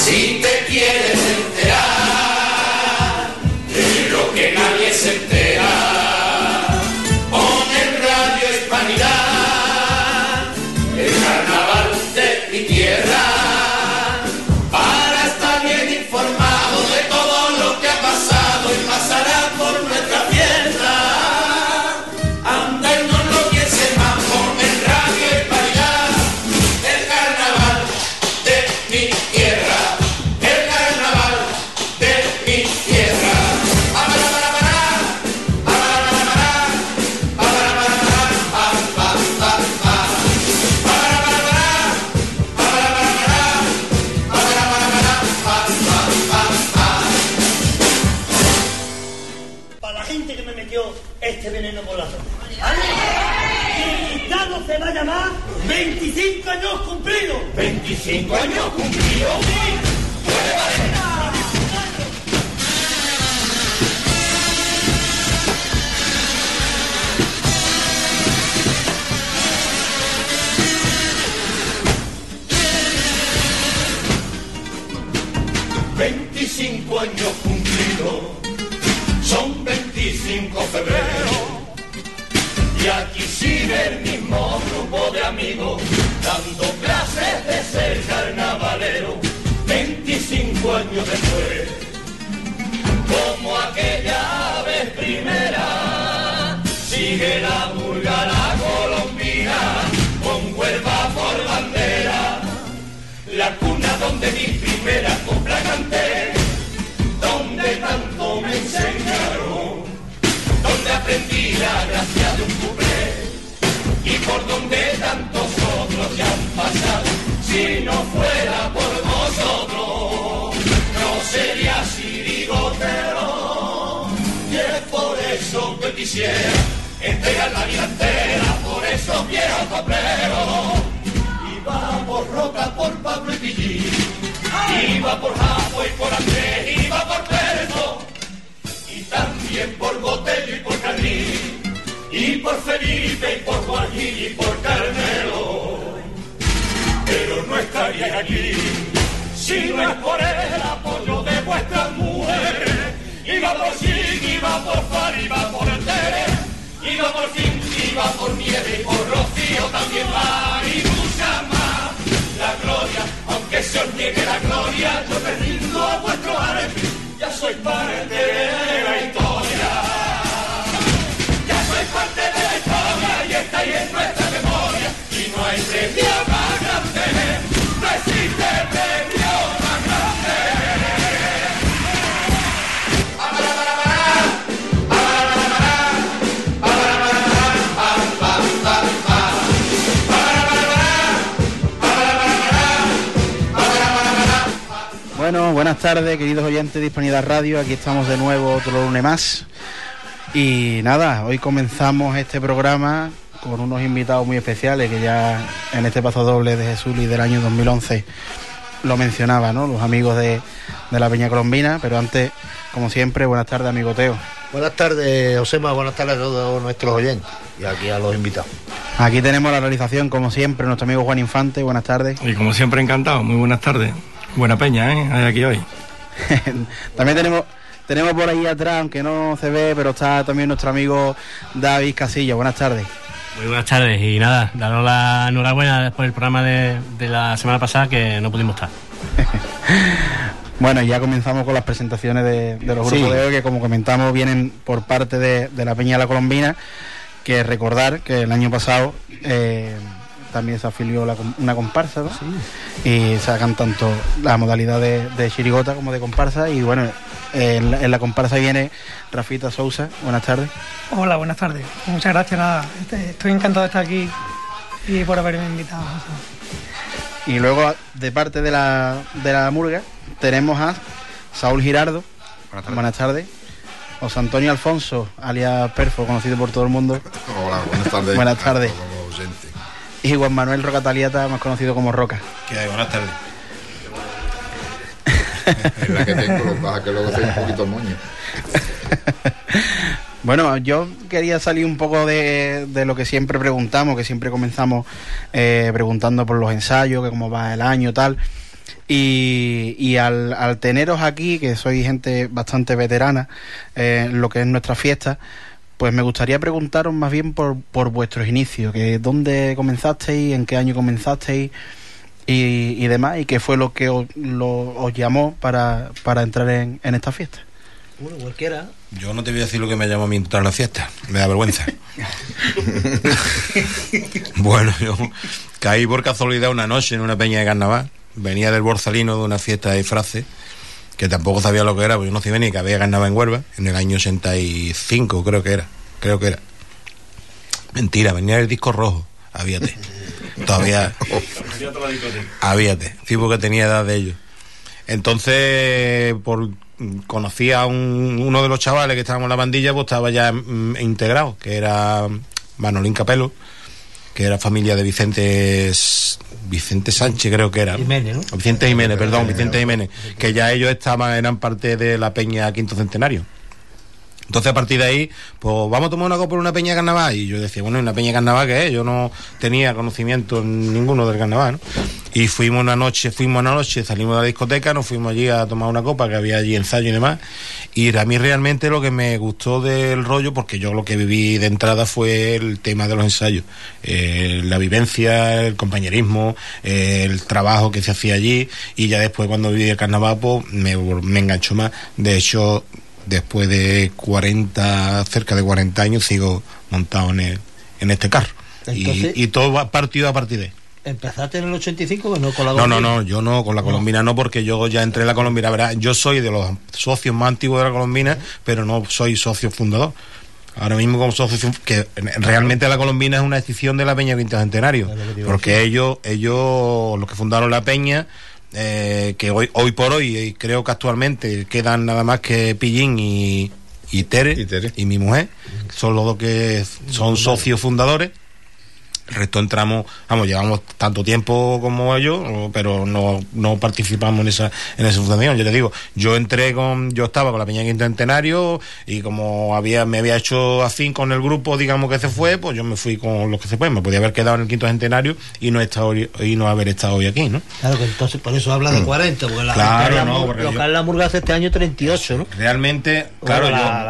Si te quieres enterar de lo que nadie se entera, pon en Radio Hispanidad el carnaval de mi tierra, para estar bien informado de todo lo que ha pasado y pasará por nuestra fiesta. Anda y no lo pienses más, pon en Radio Hispanidad el carnaval de mi tierra, el carnaval de mi tierra. Para la gente que me metió este veneno por la zona. El listado se va a llamar 25 años cumplidos. 25 años cumplidos. Puede valer. 25 años cumplidos, son 25 febrero, y aquí sigue el mismo grupo de amigos, dando clases de ser carnavalero. 25 años después, como aquella vez primera, sigue la murga, la colombina, con Huelva por bandera, la cuna donde mi primera copla canté, donde tanto me enseñaron, donde aprendí la gracia de un cuplé, y por donde tantos otros ya han pasado. Si no fuera por vosotros, no sería chirigotero, y es por eso que quisiera entregar la vida entera por esos viejos copleros. Iba por Roca, por Pablo y Pillín, iba por Japo y por Andrés, iba por Pedro, y también por Botello y por Carlín, y por Felipe y por Juan Gil y por Carmelo. Pero no estaría aquí si no es por el apoyo de vuestras mujeres. Iba por Sig, iba por Far, iba por Tere, iba por Fin, iba por Nieve y por Rocío también va, y mucha más. La gloria, aunque se os niegue la gloria, yo me rindo a vuestro arte, ya soy parte de la historia. Ya soy parte de la historia y estáis en nuestra memoria, y no hay premio más grande, no existe premio más grande. Bueno, buenas tardes, queridos oyentes de Hispanidad Radio. Aquí estamos de nuevo otro lunes más. Y nada, hoy comenzamos este programa con unos invitados muy especiales que ya en este paso doble de Jesús y del año 2011 lo mencionaba, ¿no? Los amigos de la Peña Colombina. Pero antes, como siempre, buenas tardes, amigo Teo. Buenas tardes, Josema, buenas tardes a todos nuestros oyentes y aquí a los invitados. Aquí tenemos la realización, como siempre, nuestro amigo Juan Infante. Buenas tardes. Y como siempre, encantado. Muy buenas tardes. Buena peña, hay aquí hoy. También tenemos por ahí atrás, aunque no se ve, pero está también nuestro amigo David Casillas. Buenas tardes. Muy buenas tardes y nada, daros la enhorabuena por el programa de la semana pasada que no pudimos estar. Bueno, ya comenzamos con las presentaciones de los grupos de hoy, que como comentamos vienen por parte de la Peña de la Colombina, que recordar que el año pasado también se afilió una comparsa, ¿no? Sí. Y sacan tanto la modalidad de chirigota como de comparsa. Y bueno, en la comparsa viene Rafita Sousa. Buenas tardes. Hola, buenas tardes. Muchas gracias, nada. Estoy encantado de estar aquí y por haberme invitado. Y luego, de parte de la murga, tenemos a Saúl Girardo. Buenas tardes. José Antonio Alfonso, alias Perfo, conocido por todo el mundo. Hola, buenas tardes. Buenas tardes. Y Juan Manuel Roca Taliata, más conocido como Roca. ¿Qué hay? Buenas tardes. Es la que tengo, para que luego sea un poquito moño. Bueno, yo quería salir un poco de lo que siempre preguntamos, que siempre comenzamos preguntando por los ensayos, que cómo va el año, tal. Y al teneros aquí, que sois gente bastante veterana en lo que es nuestra fiesta, pues me gustaría preguntaros más bien por vuestros inicios, que dónde comenzasteis, en qué año comenzasteis y demás, y qué fue lo que os llamó para entrar en esta fiesta. Bueno, cualquiera. Yo no te voy a decir lo que me llamó a mí entrar a la fiesta, me da vergüenza. Bueno, yo caí por casualidad una noche en una peña de carnaval. Venía del Borzalino de una fiesta de disfraces, que tampoco sabía lo que era, porque yo no sabía ni que había carnaval en Huelva, en el año 85 creo que era. Mentira, venía el disco rojo, habíate. Todavía habíate, sí, porque tenía edad de ellos. Entonces, conocí a uno de los chavales que estábamos en la bandilla, pues estaba ya integrado, que era Manolín Capelo, que era familia de Vicente Sánchez, creo que era, ¿no? Jiménez, ¿no? Vicente Jiménez, que ya ellos eran parte de la peña Quinto Centenario. Entonces, a partir de ahí, pues vamos a tomar una copa por una peña de carnaval. Y yo decía, bueno, ¿y una peña de carnaval qué es? Yo no tenía conocimiento ninguno del carnaval, ¿no? Y fuimos una noche, salimos de la discoteca, nos fuimos allí a tomar una copa, que había allí ensayo y demás. Y a mí realmente lo que me gustó del rollo, porque yo lo que viví de entrada fue el tema de los ensayos. La vivencia, el compañerismo, el trabajo que se hacía allí. Y ya después, cuando viví el carnaval, pues me enganchó más. De hecho, después de cerca de 40 años, sigo montado en este carro. Entonces, y todo va partido a partir de ahí. ¿Empezaste en el 85 o no con la Colombina? No, yo no, con la Colombina no, porque yo ya entré en la Colombina. Verá, yo soy de los socios más antiguos de la Colombina, pero no soy socio fundador. Ahora mismo como socio, que realmente la Colombina es una excepción de la Peña Quinto Centenario, porque ellos los que fundaron la Peña, que hoy por hoy, creo que actualmente quedan nada más que Pillín y Tere y mi mujer, son los dos que son socios fundadores. El resto llevamos tanto tiempo como ellos, pero no participamos en esa fundación. Yo te digo, yo estaba con la Peña Quinto Centenario, y como me había hecho afín con el grupo, digamos, que se fue, pues yo me fui con los que se fue. Me podía haber quedado en el Quinto Centenario y no haber estado hoy aquí, ¿no? Claro, que entonces por eso habla de 40, porque la Murga hace este año 38, ¿no? Realmente, claro,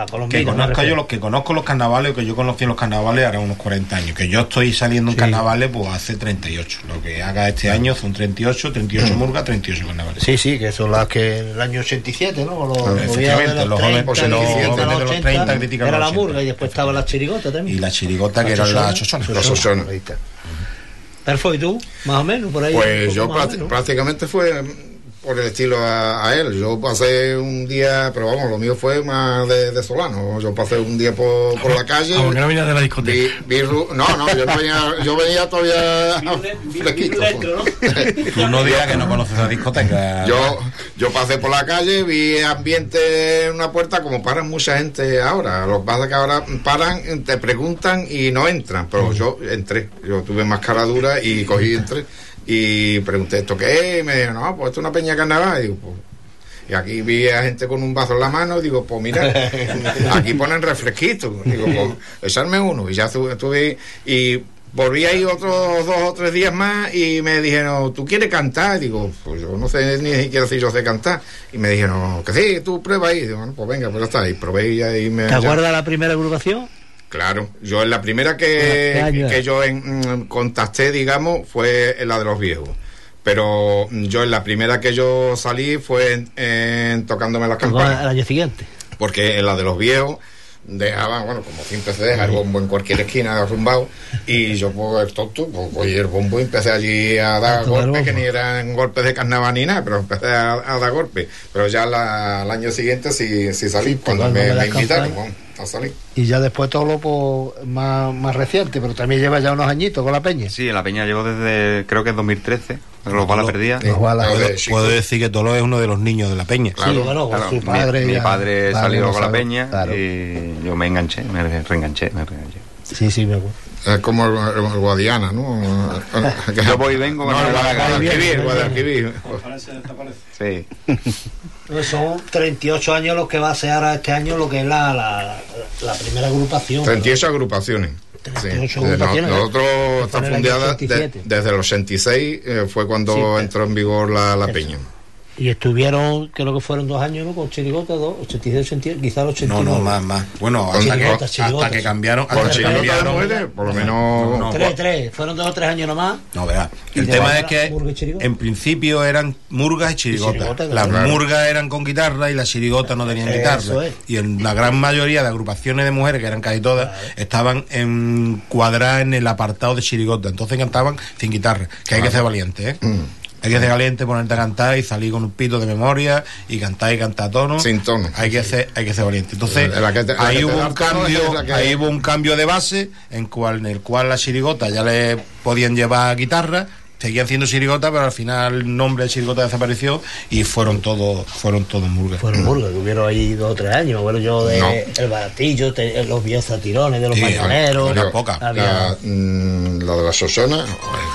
los que conozco los carnavales, o que yo conocí en los carnavales, hará unos 40 años, que yo estoy saliendo en carnavales, pues hace 38. Lo que haga este año son 38 Murga, 38 carnavales. Sí, que son las que en el año 87, ¿no? Efectivamente, los jóvenes de los 30 critican era la Murga, y después estaba la chirigota también. Y la chirigota, que eran las chochonas. Perfo, ¿y tú? Más o menos, por ahí. Pues yo prácticamente fue por el estilo a él. Yo pasé un día, pero vamos, lo mío fue más de Solano. Yo pasé un día por la calle. ¿Por qué no venías de la discoteca? Yo venía todavía fresquito. Tú no digas que no conoces la discoteca. Yo pasé por la calle, vi ambiente en una puerta, como paran mucha gente ahora. Lo que pasa es que ahora paran, te preguntan y no entran. Pero yo entré. Yo tuve mascaradura y entré. Y pregunté, ¿esto qué es? Y me dijeron, no, pues esto es una peña de carnaval. Y digo, pues, y aquí vi a gente con un vaso en la mano, y digo, pues mira, aquí ponen refresquito. Digo, pues echarme uno. Y ya estuve, y volví ahí otros 2 o 3 días más, y me dijeron, ¿tú quieres cantar? Y digo, pues yo no sé ni siquiera si yo sé cantar. Y me dijeron, que sí, tú prueba ahí. Y digo, bueno, pues venga, pues ya está. Y probé y ahí me... ¿Te acuerdas la primera agrupación? Claro, yo en la primera que yo contacté, digamos, fue en la de los viejos. Pero yo en la primera que yo salí fue en tocándome las campanas. ¿El año siguiente? Porque en la de los viejos dejaban, bueno, como siempre se deja el bombo en cualquier esquina arrumbado, y yo pues el tonto, pues el bombo, y empecé allí a dar golpes, que ni eran golpes de carnaval ni nada, pero empecé a dar golpes. Pero ya el año siguiente sí salí, cuando me invitaron a salir. Y ya después todo lo más reciente, pero también lleva ya unos añitos con la Peña. Sí, la Peña llevo desde, creo que es 2013, los balas perdidas. Puedo decir que Tolo es uno de los niños de la Peña. Claro, su padre. Mi padre salió con la Peña, claro. Y yo me reenganché. Sí, me acuerdo. Es como el Guadiana, ¿no? Yo voy y vengo con el Guadalquivir. Sí. Son 38 años los que va a ser ahora este año, lo que es la primera agrupación. 38 agrupaciones. Sí. Nosotros está fundada desde el 86, fue cuando entró en vigor la peña. Y estuvieron, creo que fueron 2 años, ¿no? Con chirigota, 86, 88, quizás 89. No, más. Bueno, hasta que cambiaron. Con chirigota de mujeres, por lo menos. Tres. Fueron 2 o 3 años nomás. No, verás. El tema es que en principio eran murgas y chirigotas. Las murgas eran con guitarra y las chirigotas no tenían guitarra. Y en la gran mayoría de agrupaciones de mujeres, que eran casi todas, estaban encuadradas en el apartado de chirigota. Entonces cantaban sin guitarra, que hay que ser valiente, ¿eh? Hay que ser valiente, ponerte a cantar y salir con un pito de memoria y cantar a tono. Sin tono. Hay que ser valiente. Entonces, ahí hubo un cambio de base en el cual la chirigota ya le podían llevar guitarra, seguían siendo chirigota, pero al final el nombre de chirigota desapareció y fueron todos murgas. Fueron murgas, que hubieron ahí 2 o 3 años. Bueno, yo el baratillo, los viejos tirones de los mañaneros. La de la Sosona.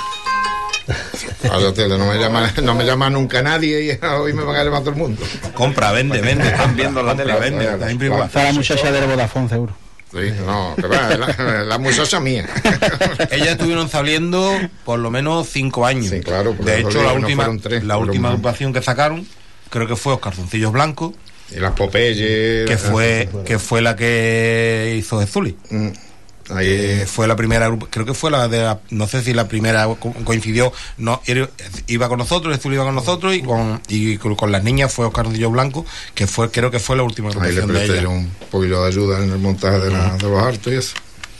No me llama nunca nadie y hoy me van a llamar todo el mundo. Compra, vende. Están viendo la tele, vende. Está la muchacha del Vodafone, seguro. Sí, no, pero la muchacha mía. Ellas estuvieron saliendo por lo menos 5 años. Sí, claro. De hecho, la última agrupación que sacaron, creo que fue Os Calzoncillos Blancos. Y las Popeyes. Que fue la que hizo Zuli. Ahí fue la primera, creo que fue no sé si la primera coincidió, no, iba con nosotros, Zuli iba con nosotros y con las niñas fue Oscar Calzoncillos Blancos, que creo que fue la última agrupación de ella. Ahí le presté un poquito de ayuda en el montaje de los hartos y eso.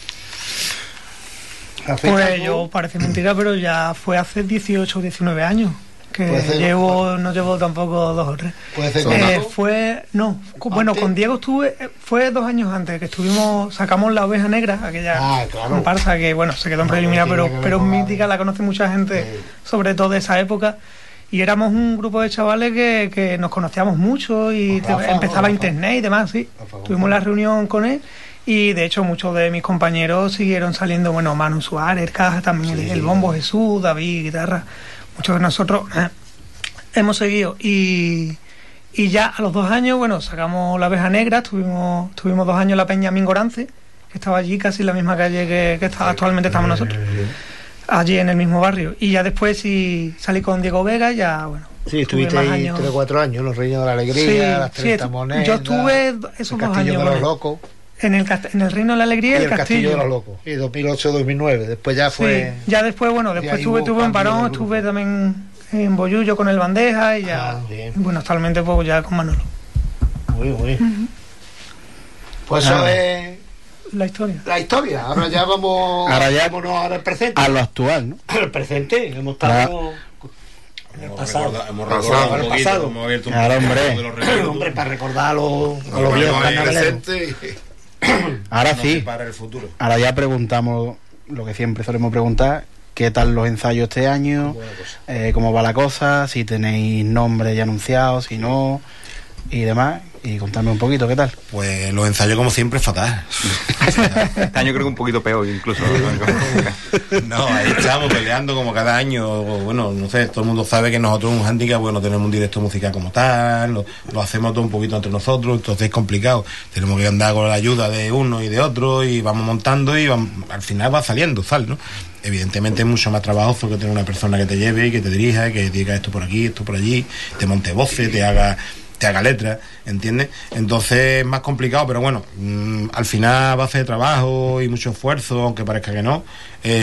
Pues yo, parece mentira, pero ya fue hace 18 o 19 años. Que no llevo tampoco 2 o 3. ¿Puede ser con Diego fue 2 años antes, que sacamos La Oveja Negra, aquella comparsa que se quedó en preliminar, pero es mítica, la conoce mucha gente, sobre todo de esa época. Y éramos un grupo de chavales que nos conocíamos mucho y empezaba internet y demás, sí. Tuvimos la reunión con él y de hecho muchos de mis compañeros siguieron saliendo, Manu Suárez, el Caja también, el Bombo Jesús, David, guitarra. Muchos de nosotros hemos seguido y ya a los 2 años, sacamos La Oveja Negra, tuvimos 2 años en la Peña Mingorance, que estaba allí casi en la misma calle que actualmente estamos nosotros, allí en el mismo barrio, y ya después salí con Diego Vega, sí, estuviste ahí 3 o 4 años, Los Reinos de la Alegría, las 30 monedas. Yo estuve esos 2 años de los Locos. En el Reino de la Alegría y el Castillo de los Locos. Y 2008-2009. Después ya fue. Sí, ya después, estuve en Parón, estuve también en Bollullo con el Bandeja y ya. Actualmente pues ya con Manolo. Muy. Pues eso es la historia. La historia. Ahora ya vámonos al presente. A lo actual, ¿no? Al presente. Hemos estado. Hemos abierto un hombre, para recordar a los viejos carnavaleros. Ahora sí, para el futuro. Ahora ya preguntamos lo que siempre solemos preguntar: ¿qué tal los ensayos este año? ¿Cómo va la cosa? Si tenéis nombres ya anunciados, si no, y demás. Y contadme un poquito, ¿qué tal? Pues los ensayos, como siempre, fatal. Este año creo que un poquito peor, incluso. No, ahí estamos peleando como cada año. No sé, todo el mundo sabe que nosotros un handicap, no tenemos un directo musical como tal, lo hacemos todo un poquito entre nosotros, entonces es complicado. Tenemos que andar con la ayuda de uno y de otro y vamos montando y al final va saliendo, ¿no? Evidentemente es mucho más trabajoso que tener una persona que te lleve y que te dirija, y que diga esto por aquí, esto por allí, te monte voces, te haga letras, ¿entiendes? Entonces es más complicado, pero al final a base de trabajo y mucho esfuerzo, aunque parezca que no,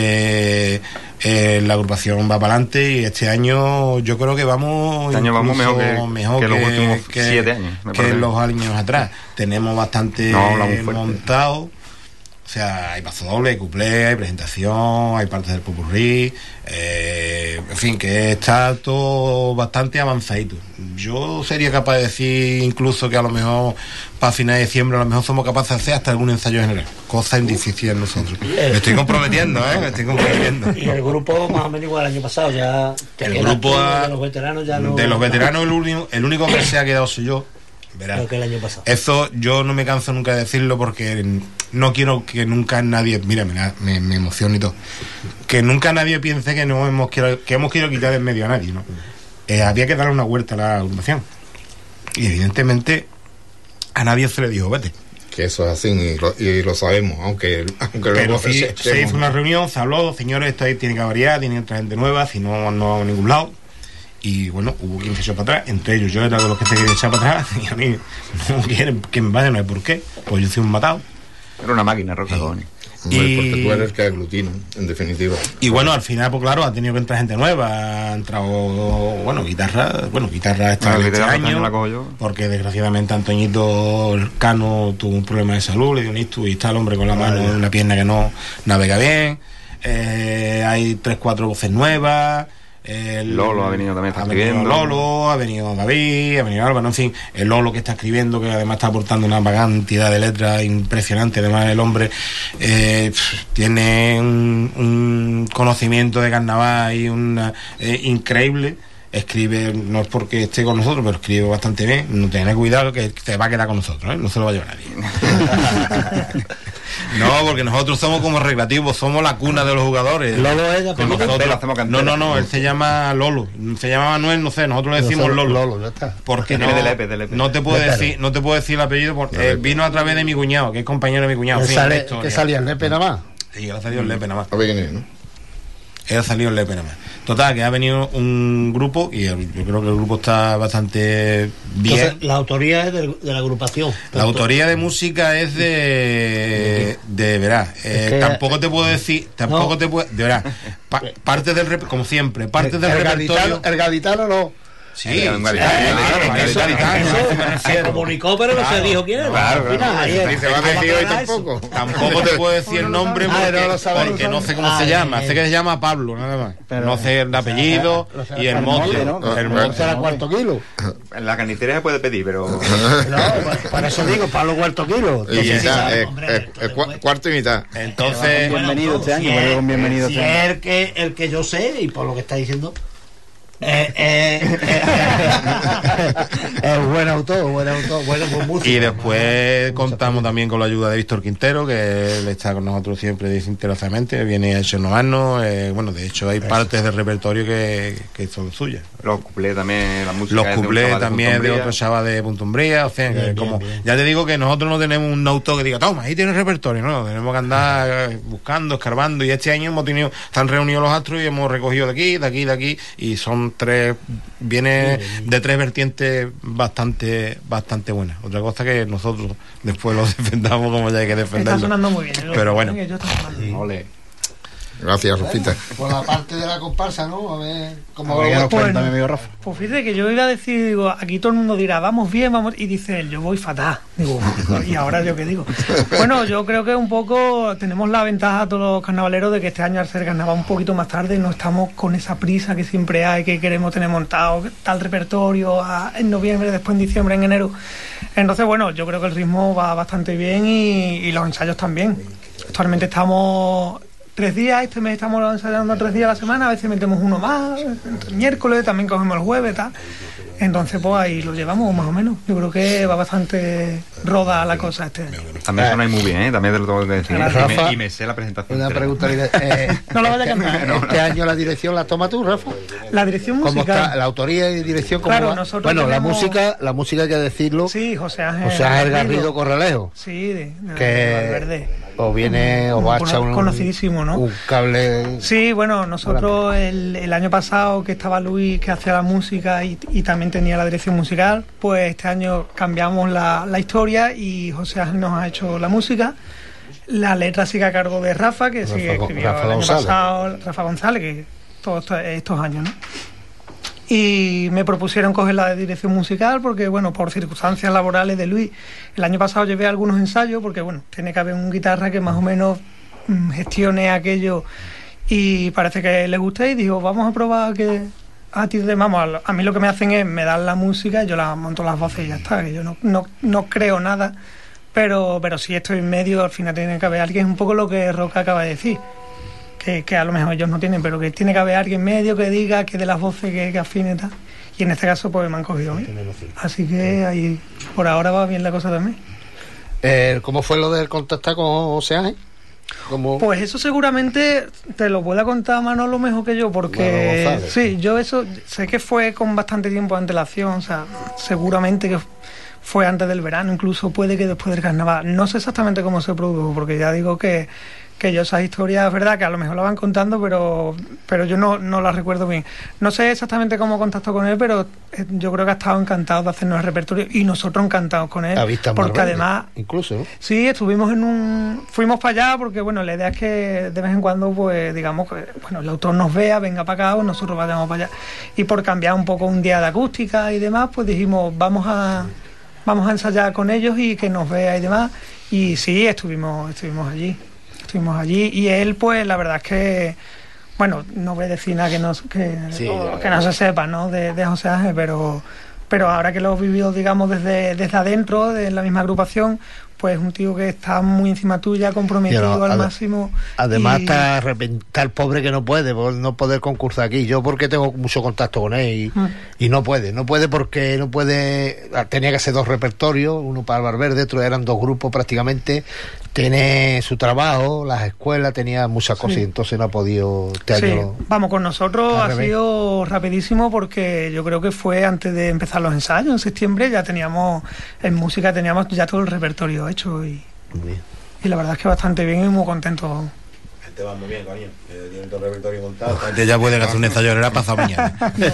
la agrupación va para adelante y este año yo creo que vamos mejor que los últimos 7 años, que los años atrás. Tenemos bastante montado. O sea, hay paso doble, hay cuplé, hay presentación, hay partes del popurrí, en fin, que está todo bastante avanzadito. Yo sería capaz de decir incluso que a lo mejor para finales de diciembre a lo mejor somos capaces de hacer hasta algún ensayo general, cosa difícil en nosotros. Me estoy comprometiendo, Y el grupo más o menos igual el año pasado, ya el grupo de los veteranos ya no... De los veteranos el único que se ha quedado soy yo. Verás, que el año pasado. Eso yo no me canso nunca de decirlo porque no quiero que nunca nadie, mira, me emociono y todo, que nunca nadie piense que hemos querido quitar en medio a nadie, ¿no? Había que darle una vuelta a la agrupación y evidentemente a nadie se le dijo vete. que eso es así y lo sabemos, aunque luego se hizo una reunión, se habló, señores, esto ahí tiene que variar, tiene que entrar gente nueva, si no a ningún lado. Y bueno, hubo quien se echó para atrás, entre ellos yo era de los que se querían echar para atrás, y a mí no quieren que me vaya, no hay por qué, pues yo soy un matado. Era una máquina, Rocagoni. Porque tú eres el que aglutina, en definitiva. Y bueno, al final, pues claro, ha tenido que entrar gente nueva, ha entrado, guitarra esta este año, la cojo yo. Porque desgraciadamente Antoñito Cano tuvo un problema de salud, le dio un ictus y está el hombre con la mano en una pierna que no navega bien. Hay 3-4 voces nuevas. Lolo ha venido también, está escribiendo. Lolo, ha venido David, ha venido Álvaro, en fin, el Lolo que está escribiendo, que además está aportando una cantidad de letras impresionante. Además el hombre tiene un conocimiento de carnaval y increíble. Escribe, no es porque esté con nosotros, pero escribe bastante bien. No tened cuidado que te va a quedar con nosotros, no se lo va a llevar nadie. No, porque nosotros somos como recreativos, somos la cuna de los jugadores. Lolo es con nosotros. No, él se llama Lolo, se llama Manuel, no sé, nosotros le decimos Lolo. Lolo, ya está. Porque no te puedo decir el apellido porque vino a través de mi cuñado, que es compañero de mi cuñado. ¿Que salía el Lepe nada más? Sí, él ha salido el Lepe nada más. A ver quién es, ¿no? Él ha salido el Lepe nada más. Total, que ha venido un grupo y yo creo que el grupo está bastante bien. Entonces, la autoría es de la agrupación. La autoría de música es de verás, tampoco te puedo decir, de verás, parte del como siempre, parte del repertorio. El gaditano no. Sí, se comunicó, pero no se dijo quién era. Tampoco te puedo decir el nombre porque no sé cómo se llama. Sé que se llama Pablo, nada más. No sé el apellido y el mote. El mote será cuarto kilo. En la carnicería se puede pedir, pero. No, para eso digo, Pablo cuarto kilo. Cuarto y mitad. Entonces. Bienvenido este año, bienvenido. Si es el que yo sé, y por lo que está diciendo. Es buen autor, bueno, buen músico. Y después contamos también con la ayuda de Víctor Quintero, que él está con nosotros siempre desinteresadamente, viene a echarnos de hecho hay partes del repertorio que son suyas. Los cuplés también, la música. Los cuplés también de otro chaval de Punta Umbría, o sea, bien, ya te digo que nosotros no tenemos un autor que diga, toma, ahí tienes repertorio, no, tenemos que andar buscando, escarbando, y este año están reunidos los astros y hemos recogido de aquí, y son viene de tres vertientes bastante buenas. Otra cosa que nosotros después lo defendamos como ya hay que defenderlo. Está sonando muy bien. Pero bueno. Ole. Gracias, Rafita. Por la parte de la comparsa, ¿no? A ver cómo va a cuenta, mi amigo Rafa. Pues fíjate que yo iba a decir, digo, aquí todo el mundo dirá, vamos bien, vamos, y dice él, yo voy fatal. Digo, ¿y ahora yo qué digo? Bueno, yo creo que un poco tenemos la ventaja a todos los carnavaleros de que este año al ser carnaval un poquito más tarde no estamos con esa prisa que siempre hay, que queremos tener montado tal repertorio en noviembre, después en diciembre, en enero. Entonces, bueno, yo creo que el ritmo va bastante bien y los ensayos también. Actualmente estamos 3 días, este mes estamos ensayando 3 días a la semana, a veces metemos uno más, el miércoles, también cogemos el jueves, tal. Entonces, pues ahí lo llevamos más o menos. Yo creo que va bastante roda la cosa este año. También suena muy bien, también te lo tengo que decir. Rafa, y me sé la presentación. Una pregunta. No lo vaya a cantar. Este año la dirección la toma tú, Rafa. La dirección musical. ¿Cómo está la autoría y dirección? ¿Cómo claro, va? nosotros bueno, tenemos... la música hay que decirlo. Sí, José Ángel Garrido Corralejo. Sí, de Valverde. O viene o va a echar conocidísimo, ¿no? Un cable. Sí, bueno, nosotros el año pasado que estaba Luis, que hacía la música y también tenía la dirección musical, pues este año cambiamos la historia y José Ángel nos ha hecho la música. La letra sigue a cargo de Rafa, que sigue escribió el año pasado, Rafa González, que todos estos años, ¿no? Y me propusieron coger la dirección musical porque, bueno, por circunstancias laborales de Luis, el año pasado llevé algunos ensayos porque, bueno, tiene que haber un guitarra que más o menos gestione aquello y parece que le gusta y digo, vamos a probar que a mí lo que me hacen es me dan la música y yo la monto las voces y ya está, que yo no creo nada, pero si estoy en medio al final tiene que haber alguien, un poco lo que Roca acaba de decir. Que a lo mejor ellos no tienen, pero que tiene que haber alguien medio que diga que de las voces que afine y tal. Y en este caso pues me han cogido a mí. Así que ahí por ahora va bien la cosa también. ¿Cómo fue lo del contactar con José Ángel? Pues eso seguramente te lo pueda contar Manolo mejor que yo, porque sí, yo eso sé que fue con bastante tiempo de antelación, o sea, seguramente que fue antes del verano, incluso puede que después del carnaval. No sé exactamente cómo se produjo, porque ya digo que yo esas historias, es verdad que a lo mejor la van contando, pero yo no las recuerdo bien. No sé exactamente cómo contactó con él, pero yo creo que ha estado encantado de hacernos el repertorio y nosotros encantados con él. Porque además, incluso, ¿no? Sí, estuvimos fuimos para allá porque, bueno, la idea es que de vez en cuando, pues, digamos, que, bueno, el autor nos vea, venga para acá o nosotros vayamos para allá. Y por cambiar un poco un día de acústica y demás, pues dijimos, vamos a ensayar con ellos y que nos vea y demás. Y sí, estuvimos allí. Estuvimos allí y él, pues la verdad es que, bueno, no voy a decir nada que no se sepa, ¿no? De José Ángel, pero ahora que lo he vivido, digamos, desde adentro, de la misma agrupación, pues es un tío que está muy encima tuya, comprometido al máximo. Además está el pobre que no puede, por no poder concursar aquí. Yo porque tengo mucho contacto con él y no puede porque tenía que hacer 2 repertorios, uno para Valverde, otro eran 2 grupos prácticamente. Tiene su trabajo, las escuelas, tenía muchas cosas y entonces no ha podido año. Vamos, con nosotros ha sido rapidísimo porque yo creo que fue antes de empezar los ensayos, en septiembre ya teníamos ya todo el repertorio hecho y la verdad es que bastante bien y muy contento. Te va muy bien, coño. Tiene todo el repertorio montado. Ya pueden hacer un ensayo de pasado mañana.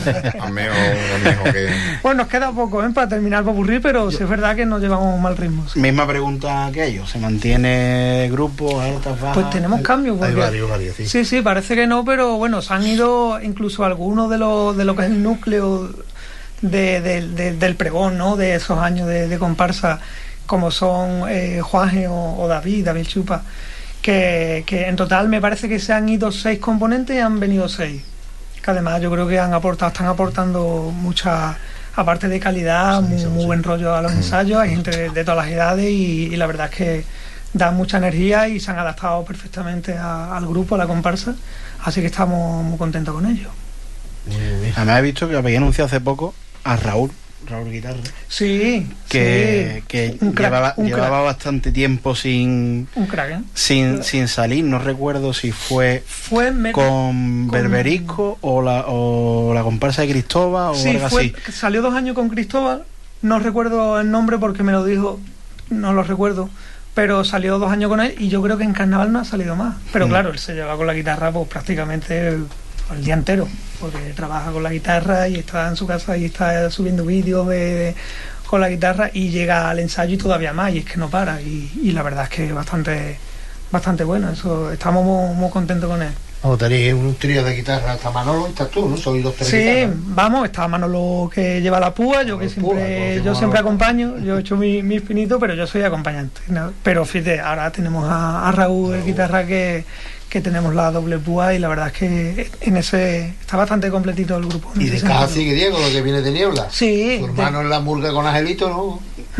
Bueno, nos queda poco para terminar para aburrir, pero sí es verdad que nos llevamos mal ritmo. Sí. Misma pregunta que ellos. ¿Se mantiene grupo, altas, bajas? Pues tenemos cambios. Hay varios, sí. Sí, parece que no, pero bueno, se han ido incluso algunos de lo que es el núcleo del pregón, ¿no? De esos años de comparsa, como son Juanje o David Chupa. Que en total me parece que se han ido 6 componentes y han venido 6. Que además yo creo que están aportando mucha, aparte de calidad, muy buen rollo a los ensayos. Hay gente de todas las edades y la verdad es que dan mucha energía y se han adaptado perfectamente al grupo, a la comparsa. Así que estamos muy contentos con ellos. Además he visto que había anunciado hace poco a Raúl Guitarra. Sí, que llevaba bastante tiempo sin salir. No recuerdo si fue con Berberisco o la comparsa de Cristóbal o algo así. Salió 2 años con Cristóbal, no recuerdo el nombre porque me lo dijo, no lo recuerdo, pero salió 2 años con él y yo creo que en carnaval no ha salido más. Pero claro, él se lleva con la guitarra pues prácticamente el día entero, porque trabaja con la guitarra y está en su casa y está subiendo vídeos con la guitarra y llega al ensayo y todavía más, y es que no para y la verdad es que es bastante bueno. Eso, estamos muy contentos con él. Tenéis un trío de guitarra, está Manolo y estás tú, ¿no? Sois los 3 guitarras. Vamos, está Manolo que lleva la púa, yo siempre acompaño, yo he hecho mis pinitos, pero yo soy acompañante, ¿no? Pero fíjate, ahora tenemos a Raúl el guitarra que tenemos la doble púa y la verdad es que en ese está bastante completito el grupo. Y de caja sigue Diego, lo que viene de Niebla. Sí. Tu hermano en la murga con Angelito, ¿no?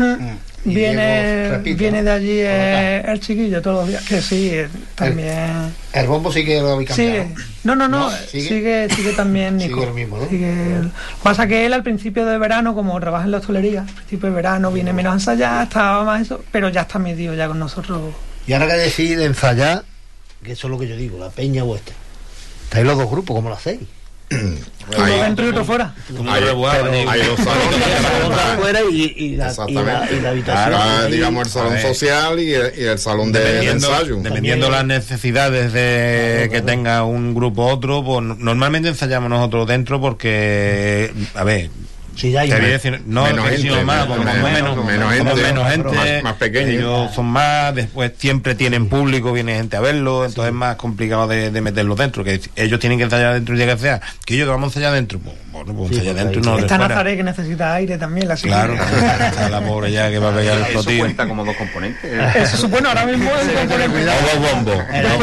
Viene de allí el chiquillo todos los días, que sí, también. El bombo sigue lo habéis cambiado. No, sigue también Nico. Sigue el mismo, ¿no? Pasa que él al principio de verano, como trabaja en la hostelería, al principio de verano viene menos a ensayar, estaba más eso, pero ya está metido ya con nosotros. Y ahora que decís de ensayar, que eso es lo que yo digo, la peña vuestra. Estáis los 2 grupos, ¿cómo lo hacéis? Uno dentro y otro fuera. Hay 2 salones fuera y la habitación. Ahora, digamos, el salón social y el salón de ensayo. Dependiendo las necesidades que tenga un grupo u otro, pues normalmente ensayamos nosotros dentro porque, a ver, Sí, ya hay menos gente, más pequeños. Ellos son más, después siempre tienen público, viene gente a verlo, entonces es más complicado de meterlos dentro, que ellos tienen que ensayar dentro y que sea, que ellos que vamos a ensayar dentro, ensayar dentro y no está Nazaret que necesita aire también, la claro, está la pobre ya que va a pegar el flotillo. Eso cuenta como 2 componentes. Eso supone ahora mismo es un componente. O 2 bombos.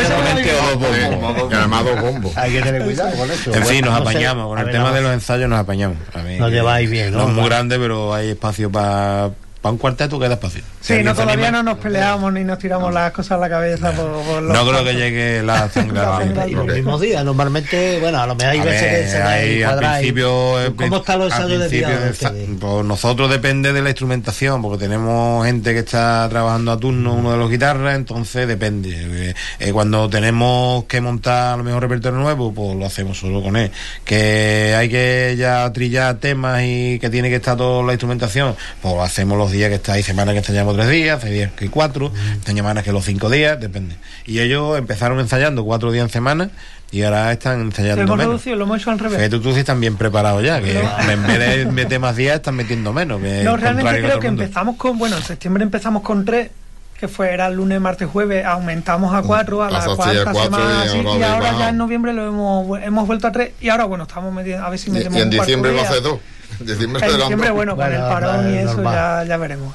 Además 2 bombos. Hay que tener cuidado con eso. En fin, nos apañamos, con el tema de los ensayos nos apañamos. Nos lleváis bien, ¿no? No es muy grande, pero hay espacio para un cuarteto, queda espacio. Sí, todavía no nos peleamos ni nos tiramos las cosas a la cabeza por no creo que llegue la sangre. Y los mismos días, normalmente, bueno, a lo mejor hay veces que se hay al principio. ¿Cómo están los ensayos de día? Pues nosotros depende de la instrumentación, porque tenemos gente que está trabajando a turno, uno de los guitarras, entonces depende. Cuando tenemos que montar a lo mejor repertorio nuevo, pues lo hacemos solo con él. Que hay que ya trillar temas y que tiene que estar toda la instrumentación, pues lo hacemos los días que hay semanas que ensayamos 3 días, hay días que hay 4, hay semanas que los 5 días, depende. Y ellos empezaron ensayando 4 días en semana y ahora están ensayando hemos menos. reducido, lo hemos hecho al revés. Tú sí están bien preparados ya, que en vez de meter más días están metiendo menos. No, realmente creo que empezamos en septiembre empezamos con 3, que era el lunes, martes, jueves, aumentamos a 4, a la cuarta semana así, y ahora ya en noviembre lo hemos vuelto a 3, y ahora estamos metiendo, a ver si metemos y en diciembre va a ser 2. En diciembre, bueno, con el parón y eso ya veremos.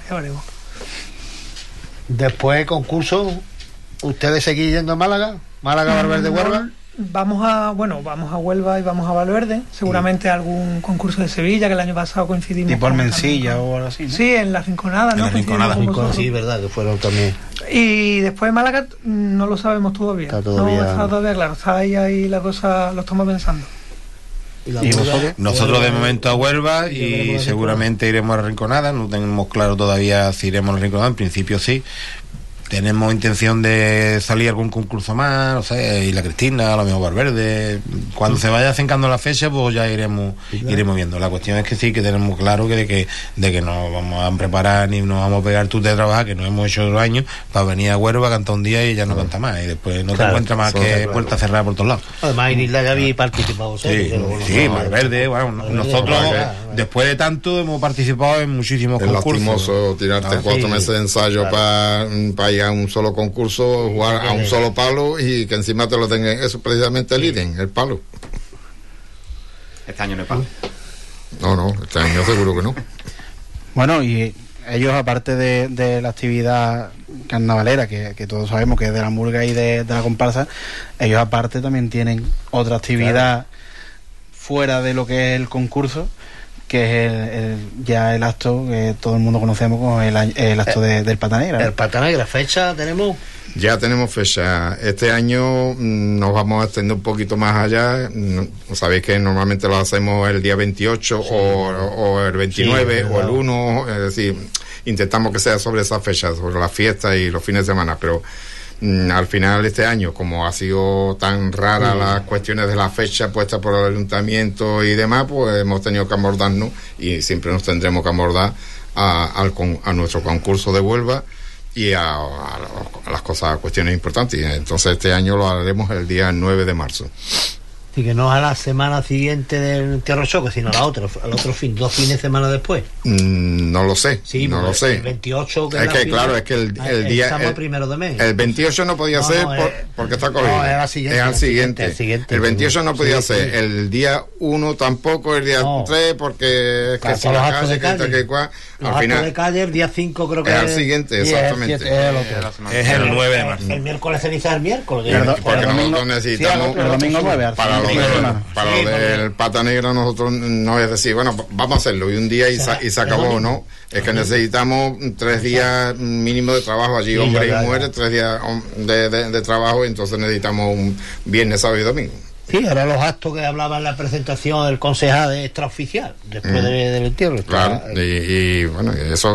Después concurso, ¿ustedes seguís yendo a Málaga? Valverde, Huelva. Vamos a Huelva y vamos a Valverde, seguramente algún concurso de Sevilla, que el año pasado coincidimos tipo Mencilla o algo así, ¿no? Sí, en la Rinconada, ¿no? Sí, verdad, que fueron también. Y después Málaga no lo sabemos todavía. Está todavía claro, está ahí la cosa, lo estamos pensando. ¿Y nosotros de momento a Huelva y seguramente iremos a la Rinconada. No tenemos claro todavía si iremos a la Rinconada, en principio sí. Tenemos intención de salir a algún concurso más, no sé, y la Cristina, a lo mejor Valverde. Cuando se vaya acercando la fecha, pues ya iremos viendo. La cuestión es que sí, que tenemos claro que de que nos vamos a preparar ni nos vamos a pegar tú de trabajar, que nos hemos hecho otros años, para venir a Huelva, cantar un día y ya no canta más. Y después no te encuentras más que puertas cerradas por todos lados. Además, en Isla ya habéis participado. Sí, Valverde. Bueno, nosotros, después de tanto, hemos participado en muchísimos concursos. Es lastimoso tirarte 4 meses de ensayo para ir a un solo concurso, jugar a un solo palo y que encima te lo tengan. Eso precisamente el IDEN, el palo. Este año no hay palo. No, este año seguro que no. Bueno, y ellos, aparte de la actividad carnavalera, que todos sabemos que es de la murga y de la comparsa, ellos aparte también tienen otra actividad fuera de lo que es el concurso, que es ya el acto que todo el mundo conocemos como el acto del Pata Negra, ¿no? El Pata Negra, ¿fecha tenemos? Ya tenemos fecha. Este año nos vamos a extender un poquito más allá. Sabéis que normalmente lo hacemos el día 28 o el 29 o el 1, es decir, intentamos que sea sobre esa fecha, sobre las fiestas y los fines de semana, pero al final de este año, como ha sido tan rara las cuestiones de la fecha puesta por el ayuntamiento y demás, pues hemos tenido que abordarnos y siempre nos tendremos que abordar a nuestro concurso de Huelva y a las cuestiones importantes. Entonces este año lo haremos el día 9 de marzo. Y que no a la semana siguiente del Tierra Choque, sino al otro fin, 2 fines de semana después. No lo sé. Sí, no lo sé. El 28 que es que claro, es que el día estamos el primero de mes. El 28 no podía ser porque está COVID. No, es al siguiente. El 28 no podía ser. Sí. El día 1 tampoco, el día 3 porque es que si la calle, al final de calle, el día 5 creo que es al siguiente, exactamente. Es el 9 de marzo. El miércoles ceniza es el miércoles. Porque nosotros necesitamos el domingo 9 para lo del Pata Negra. Nosotros no es decir, bueno, vamos a hacerlo y un día y se acabó, ¿no? Es que necesitamos 3 días mínimo de trabajo allí, hombre y mujer, 3 días de trabajo, y entonces necesitamos un viernes, sábado y domingo. Sí, ahora los actos que hablaba en la presentación del concejal de extraoficial, después del entierro. Claro, y bueno,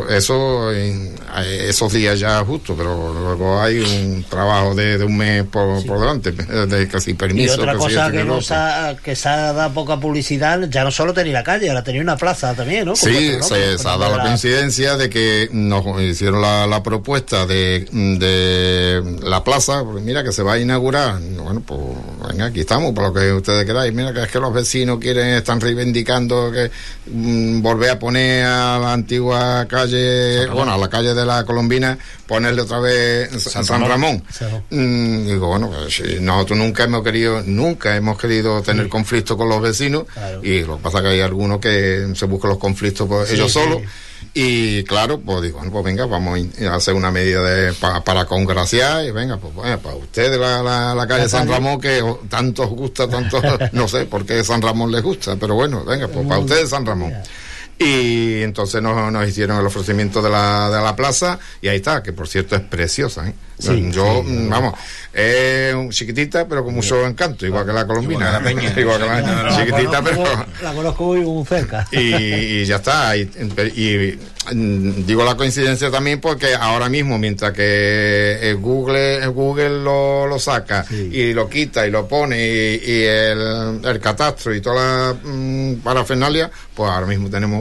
esos días ya justo, pero luego hay un trabajo de un mes por delante, de casi permiso. Y otra cosa que se ha dado poca publicidad, ya no solo tenía la calle, ahora tenía una plaza también, ¿no? Sí, se ha dado la coincidencia de que nos hicieron la propuesta de la plaza, porque mira que se va a inaugurar. Bueno, pues venga, aquí estamos, lo que ustedes queráis. Mira que es que los vecinos están reivindicando que volver a poner a la antigua calle, a la calle de la Colombina, ponerle otra vez San Ramón. Digo, bueno, pues, nosotros nunca hemos querido tener conflicto con los vecinos, y lo que pasa es que hay algunos que se buscan los conflictos ellos solos. Y claro, pues digo, bueno, pues venga, vamos a hacer una medida para congraciar, y venga, pues para ustedes la calle San Ramón, que tanto os gusta, no sé por qué San Ramón les gusta, pero bueno, venga, pues para ustedes San Ramón. Y entonces nos hicieron el ofrecimiento de la plaza, y ahí está, que por cierto es preciosa, ¿eh? Vamos, es chiquitita pero con mucho encanto, igual que la Colombina, igual que la chiquitita, pero la conozco muy cerca. Y ya está. Y digo la coincidencia también porque ahora mismo, mientras que Google lo saca y lo quita y lo pone y el catastro y toda la parafernalia, pues ahora mismo tenemos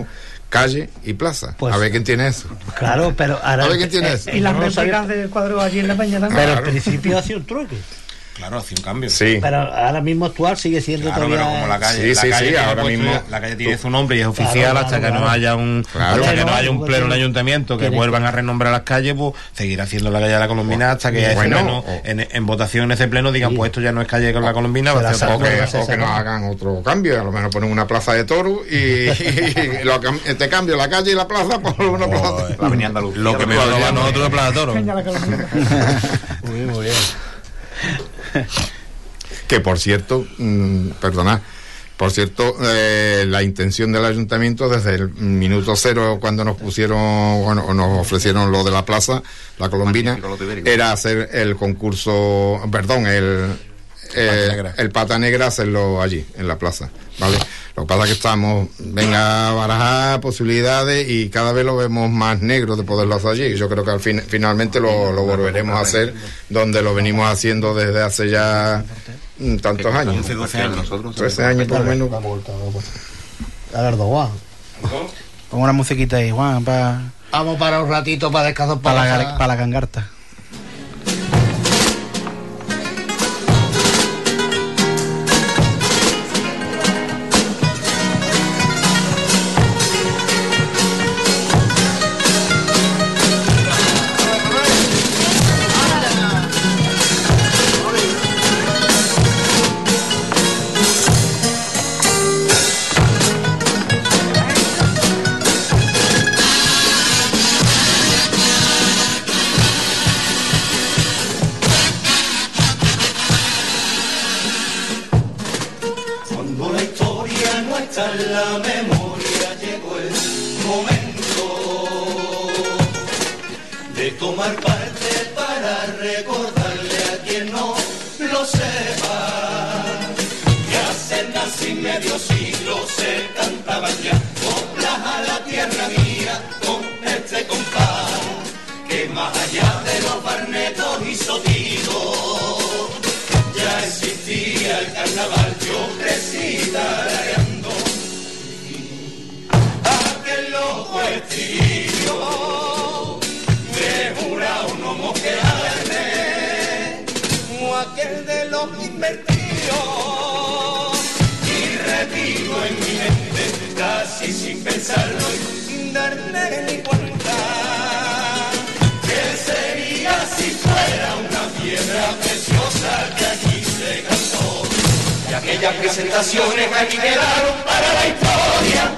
calle y plaza. Pues, a ver quién tiene eso. Claro, pero ahora... A ver quién tiene eso. Y las réplicas del cuadro allí en la Peña también. Pero al principio hacía un truque. Claro, hacía un cambio. Sí. Pero ahora mismo actual sigue siendo todavía... Pero como la calle, ahora mismo la calle tiene su nombre y es oficial, hasta que no haya un pleno en el ayuntamiento que vuelvan a renombrar las calles, pues seguir haciendo la calle de la Colombina hasta que en votación en ese pleno digan, pues esto ya no es calle con la Colombina, va a ser o que nos hagan otro cambio, a lo menos ponen una plaza de toros y te cambio la calle y la plaza por una plaza de... La Avenida Andalucía. Lo que me va a nosotros la plaza de toros. Muy bien. Que por cierto, la intención del ayuntamiento desde el minuto cero, cuando nos nos ofrecieron lo de la plaza, la Colombina, era hacer el concurso, el Pata Negra, hacerlo allí, en la plaza, ¿vale? Lo que pasa es que estamos, a barajar posibilidades y cada vez lo vemos más negro de poderlo hacer allí. Yo creo que finalmente lo volveremos a hacer donde lo venimos haciendo desde hace ya tantos años. 11, 12 años nosotros. 13 años por lo menos. A ver, Juan. Pon una musiquita ahí, Juan, vamos para un ratito para descansar para la gangarta. Aquel de los invertidos y repito en mi mente casi sin pensarlo y sin darme ni cuenta que sería si fuera una piedra preciosa que aquí se cantó y aquellas presentaciones que aquí quedaron para la historia.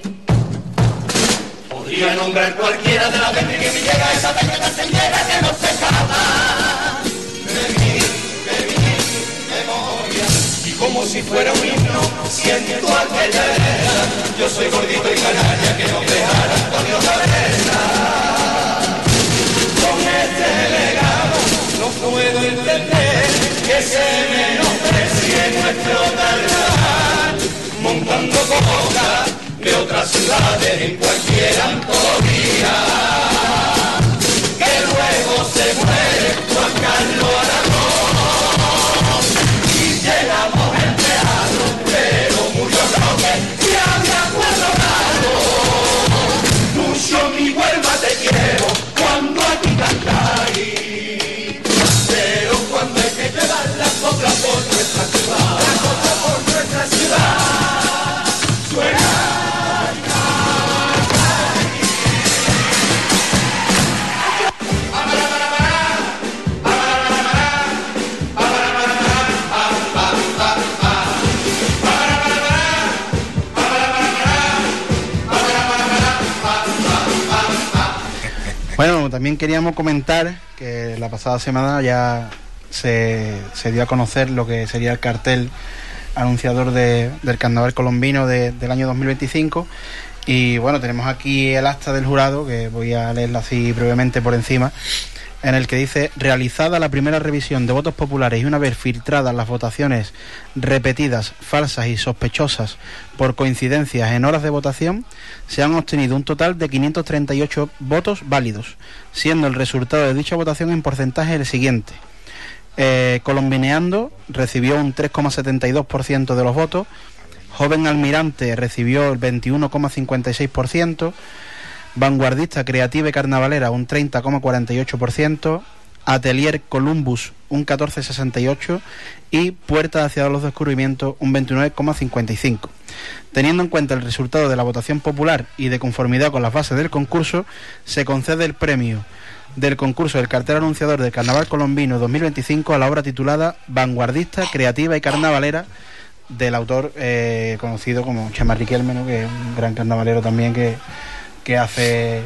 Podría nombrar cualquiera de las veces que me llega esa pequeña señora que no se escapa de mi memoria. Y como si fuera un himno, siento aquella era. Yo soy gordito y canalla que nos dejara Antonio Cabrera. Con este legado no puedo entender que se menosprecie nuestro carnaval, montando coca de otras ciudades en cualquier antología. Que luego se muere Juan Carlos Aragón y llenamos el teatro, pero murió Roque y había cuatro gatos. Mucho mi Huelva te quiero cuando aquí cantáis, pero cuando hay que llevar las coplas por nuestra ciudad, las coplas por nuestra ciudad, suena. Bueno, también queríamos comentar que la pasada semana ya se dio a conocer lo que sería el cartel anunciador del Carnaval Colombino del año 2025 y bueno, tenemos aquí el acta del jurado que voy a leerla así brevemente por encima, en el que dice: realizada la primera revisión de votos populares y una vez filtradas las votaciones repetidas, falsas y sospechosas por coincidencias en horas de votación, se han obtenido un total de 538 votos válidos, siendo el resultado de dicha votación en porcentaje el siguiente. Colombineando recibió un 3,72% de los votos, Joven Almirante recibió el 21,56%, Vanguardista Creativa y Carnavalera un 30,48%, Atelier Columbus un 14,68% y Puerta hacia los Descubrimientos un 29,55%. Teniendo en cuenta el resultado de la votación popular y de conformidad con las bases del concurso, se concede el premio del concurso del cartel anunciador del Carnaval Colombino 2025 a la obra titulada Vanguardista, Creativa y Carnavalera, del autor conocido como Chema Riquelme, ¿no? Que es un gran carnavalero también que hace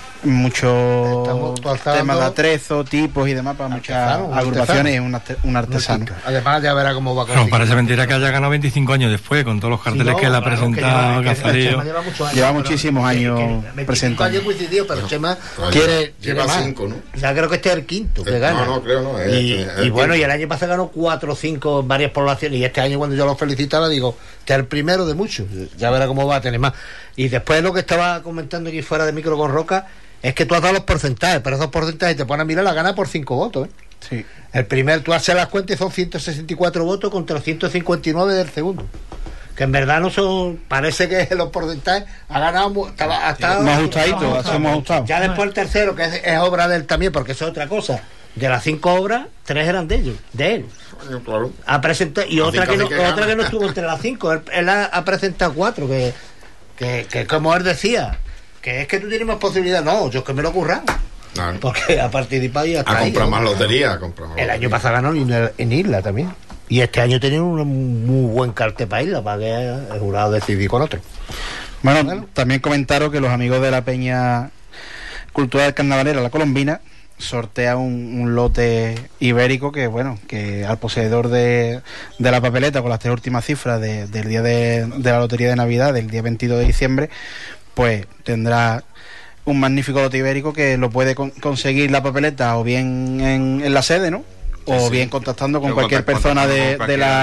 muchos temas de atrezo, tipos y demás para muchas agrupaciones, un artesano. Además ya verá cómo va a conseguir. No, parece mentira que haya ganado 25 años después, con todos los carteles que él ha presentado, Cazarío. Lleva muchísimos años presentando. 25 años coincidió, pero Chema quiere más. 5, ¿no? Ya creo que este es el quinto que gana. No, creo no. Y bueno, y el año pasado ganó 4 o 5 en varias poblaciones, y este año cuando yo lo felicitaba digo, este es el primero de muchos, ya verá cómo va a tener más. Y después lo que estaba comentando aquí fuera de micro con Roca, es que tú has dado los porcentajes, pero esos porcentajes te ponen a mirar la gana por 5 votos. Sí. El primer, tú haces las cuentas y son 164 votos contra los 159 del segundo. Que en verdad no son, parece que los porcentajes ha ganado, más ajustadito, Ya después el tercero, que es obra de él también, porque eso es otra cosa. De las 5 obras, 3 eran de ellos, de él. Claro. Ha presentado, y otra que no estuvo entre las 5. Él ha presentado 4, que como él decía, que es que tú tienes más posibilidades. No, yo es que me lo he currado. Claro. Porque ha participado y hasta ha comprado más lotería. El año pasado ganó en Isla también. Y este año tenía un muy buen cartel para Isla, para que el jurado decidir con otro. Bueno, también comentaron que los amigos de la Peña Cultural Carnavalera La Colombina sortea un lote ibérico que al poseedor de la papeleta con las 3 últimas cifras del día de la lotería de Navidad, del día 22 de diciembre, pues tendrá un magnífico lote ibérico que lo puede conseguir la papeleta o bien en la sede, ¿no? O bien contactando con cualquier persona de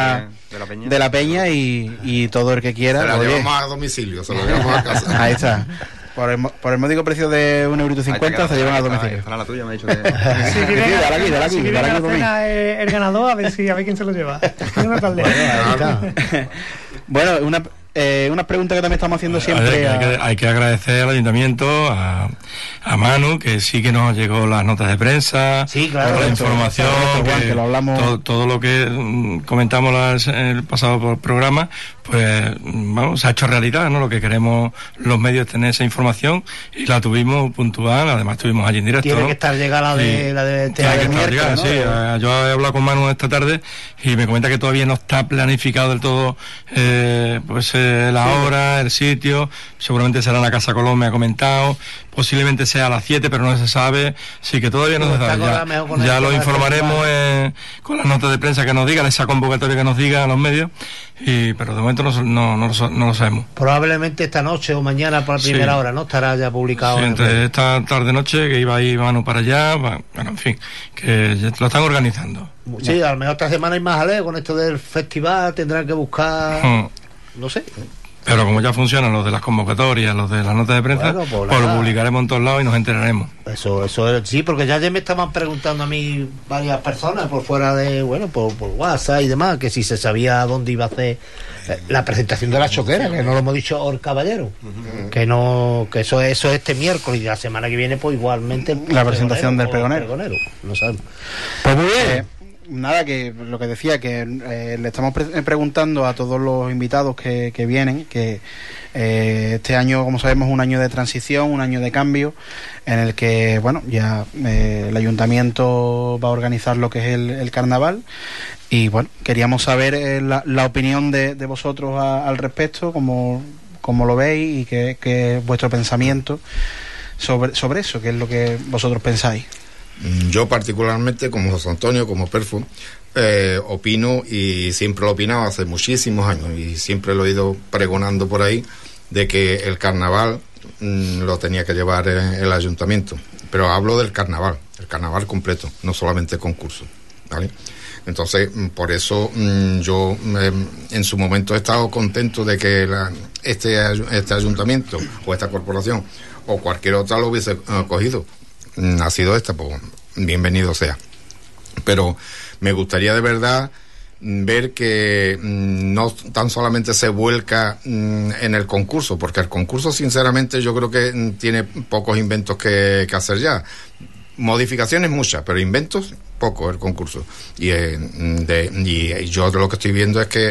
la peña y todo el que quiera. Se la llevamos a domicilio, se lo llevamos a casa. Ahí está. Por el módico precio de 1,50 € se llevan a domicilio. La tuya me ha dicho que... Si viene a cena el ganador, a ver quién se lo lleva. Bueno, una pregunta que también estamos haciendo siempre. Hay que agradecer al ayuntamiento, a Manu, que sí que nos llegó las notas de prensa, claro, la información, que lo hablamos. Todo lo que comentamos el pasado programa, pues vamos, se ha hecho realidad, ¿no? Lo que queremos los medios es tener esa información y la tuvimos puntual, además estuvimos allí en directo. Tiene que estar llegada la de miércoles, ¿no? Sí, yo he hablado con Manu esta tarde y me comenta que todavía no está planificado del todo la hora, el sitio, seguramente será en la Casa Colón, me ha comentado, posiblemente sea a las 7, pero no se sabe, sí que todavía no se sabe, ya lo informaremos con las notas de prensa que nos digan, esa convocatoria que nos digan a los medios, pero de momento no lo sabemos. Probablemente esta noche o mañana por la primera hora, ¿no? Estará ya publicado. Sí, entre esta tarde-noche, que iba a ir Manu para allá, bueno, en fin, que lo están organizando. Sí, a lo mejor esta semana hay más jaleo con esto del festival, tendrán que buscar... No sé. Pero como ya funcionan los de las convocatorias, los de las notas de prensa, pues lo publicaremos en todos lados y nos enteraremos. Eso sí, porque ya me estaban preguntando a mí varias personas por fuera de, por WhatsApp y demás, que si se sabía dónde iba a hacer la presentación de la choquera, que no lo hemos dicho el caballero, que eso es este miércoles y la semana que viene pues igualmente la presentación del pregonero. No sabemos. Pues muy bien. Nada, que lo que decía, que le estamos preguntando a todos los invitados que vienen, que este año, como sabemos, es un año de transición, un año de cambio, en el que, ya el ayuntamiento va a organizar lo que es el carnaval, y queríamos saber la opinión de vosotros al respecto, cómo lo veis y qué es vuestro pensamiento sobre eso, qué es lo que vosotros pensáis. Yo particularmente, como José Antonio, como Perfo, opino, y siempre lo he opinado hace muchísimos años, y siempre lo he ido pregonando por ahí, de que el carnaval lo tenía que llevar el ayuntamiento. Pero hablo del carnaval, el carnaval completo, no solamente concurso, ¿vale? Entonces, por eso yo en su momento he estado contento de que este ayuntamiento o esta corporación o cualquier otra lo hubiese cogido. Ha sido esta, pues bienvenido sea. Pero me gustaría de verdad ver que no tan solamente se vuelca en el concurso, porque el concurso sinceramente yo creo que tiene pocos inventos que hacer ya. Modificaciones muchas, pero inventos pocos el concurso. Y yo lo que estoy viendo es que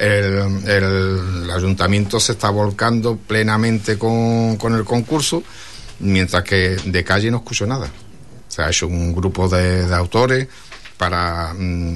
el ayuntamiento se está volcando plenamente con el concurso, mientras que de calle no escucho nada. Se ha hecho un grupo de autores para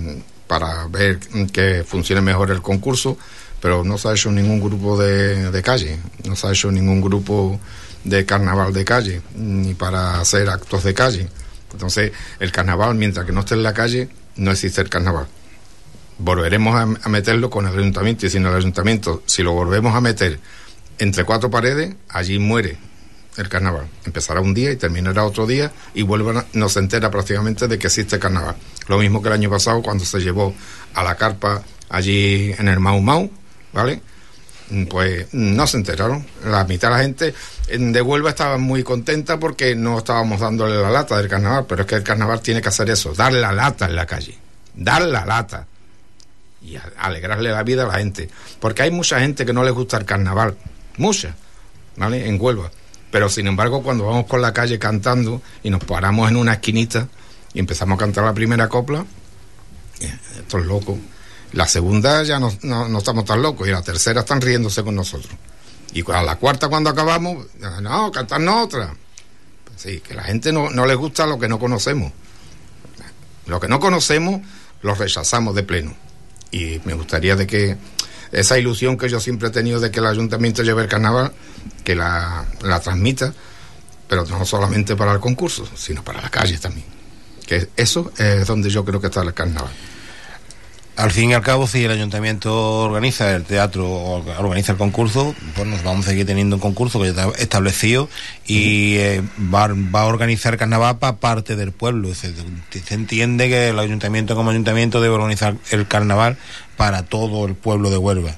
ver que funcione mejor el concurso, pero no se ha hecho ningún grupo de calle, no se ha hecho ningún grupo de carnaval de calle, ni para hacer actos de calle. Entonces, el carnaval, mientras que no esté en la calle, no existe el carnaval. Volveremos a meterlo con el ayuntamiento, y sin el ayuntamiento, si lo volvemos a meter entre cuatro paredes, allí muere el carnaval. Empezará un día y terminará otro día, y no se entera prácticamente de que existe carnaval. Lo mismo que el año pasado, cuando se llevó a la carpa allí en el Mau Mau, ¿vale? Pues no se enteraron. La mitad de la gente de Huelva estaba muy contenta porque no estábamos dándole la lata del carnaval, pero es que el carnaval tiene que hacer eso, dar la lata en la calle, dar la lata y alegrarle la vida a la gente, porque hay mucha gente que no les gusta el carnaval, mucha, ¿vale? En Huelva, pero sin embargo cuando vamos por la calle cantando y nos paramos en una esquinita y empezamos a cantar la primera copla, esto es loco. La segunda ya no estamos tan locos, y la tercera están riéndose con nosotros. Y a la cuarta, cuando acabamos, no, cantarnos otra. Sí, que la gente no les gusta lo que no conocemos. Lo que no conocemos lo rechazamos de pleno. Y me gustaría de que esa ilusión que yo siempre he tenido de que el ayuntamiento lleve el carnaval, que la transmita, pero no solamente para el concurso, sino para la calle también. Que eso es donde yo creo que está el carnaval. Al fin y al cabo, si el ayuntamiento organiza el teatro o organiza el concurso, pues nos vamos a seguir teniendo un concurso que ya está establecido, y va a organizar carnaval para parte del pueblo. Se entiende que el ayuntamiento como ayuntamiento debe organizar el carnaval para todo el pueblo de Huelva.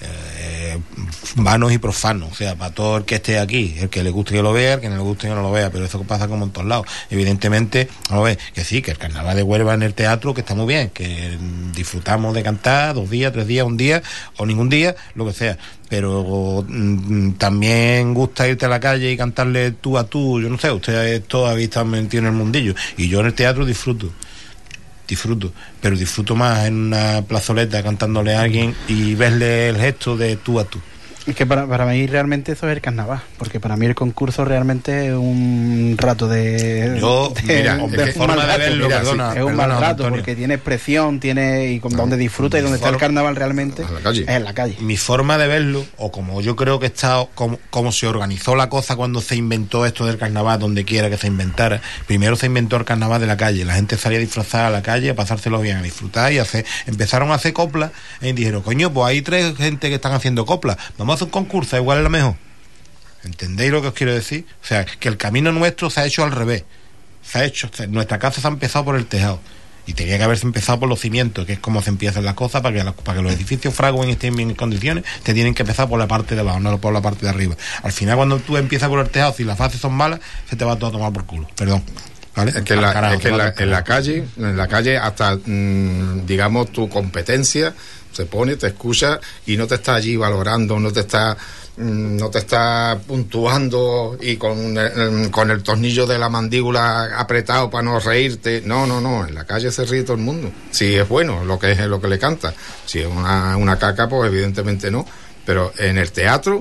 Vanos y profanos, o sea, para todo el que esté aquí, el que le guste que lo vea, el que no le guste que no lo vea, pero eso pasa como en todos lados. Evidentemente, a ver, que sí, que el carnaval de Huelva en el teatro, que está muy bien, que disfrutamos de cantar 2 días, 3 días, un día o ningún día, lo que sea, pero también gusta irte a la calle y cantarle tú a tú, yo no sé, usted todavía está metido en el mundillo, y yo en el teatro disfruto, pero disfruto más en una plazoleta cantándole a alguien y verle el gesto de tú a tú. Es que para mí realmente eso es el carnaval, porque para mí el concurso realmente es un rato de forma de verlo, es un mal rato, Antonio, porque tiene expresión, y donde disfruta y donde está el carnaval realmente es en la calle. Mi forma de verlo, o como yo creo que está, como se organizó la cosa cuando se inventó esto del carnaval, donde quiera que se inventara, primero se inventó el carnaval de la calle, la gente salía disfrazada a la calle a pasárselo bien, a disfrutar, y empezaron a hacer coplas, y dijeron, coño, pues hay 3 gente que están haciendo coplas, vamos a hacer un concurso, igual es la mejor. ¿Entendéis lo que os quiero decir? O sea, que el camino nuestro se ha hecho al revés. Nuestra casa se ha empezado por el tejado, y tenía que haberse empezado por los cimientos, que es como se empiezan las cosas. Para que los edificios fraguen y estén bien en condiciones, te tienen que empezar por la parte de abajo, no por la parte de arriba. Al final, cuando tú empiezas por el tejado, si las fases son malas, se te va todo a tomar por culo. Perdón. ¿Vale? Es que en la calle hasta digamos tu competencia se pone, te escucha y no te está allí valorando, no te está puntuando y con el tornillo de la mandíbula apretado para no reírte. No, en la calle se ríe todo el mundo. Si es bueno lo que le canta, si es una caca, pues evidentemente no, pero en el teatro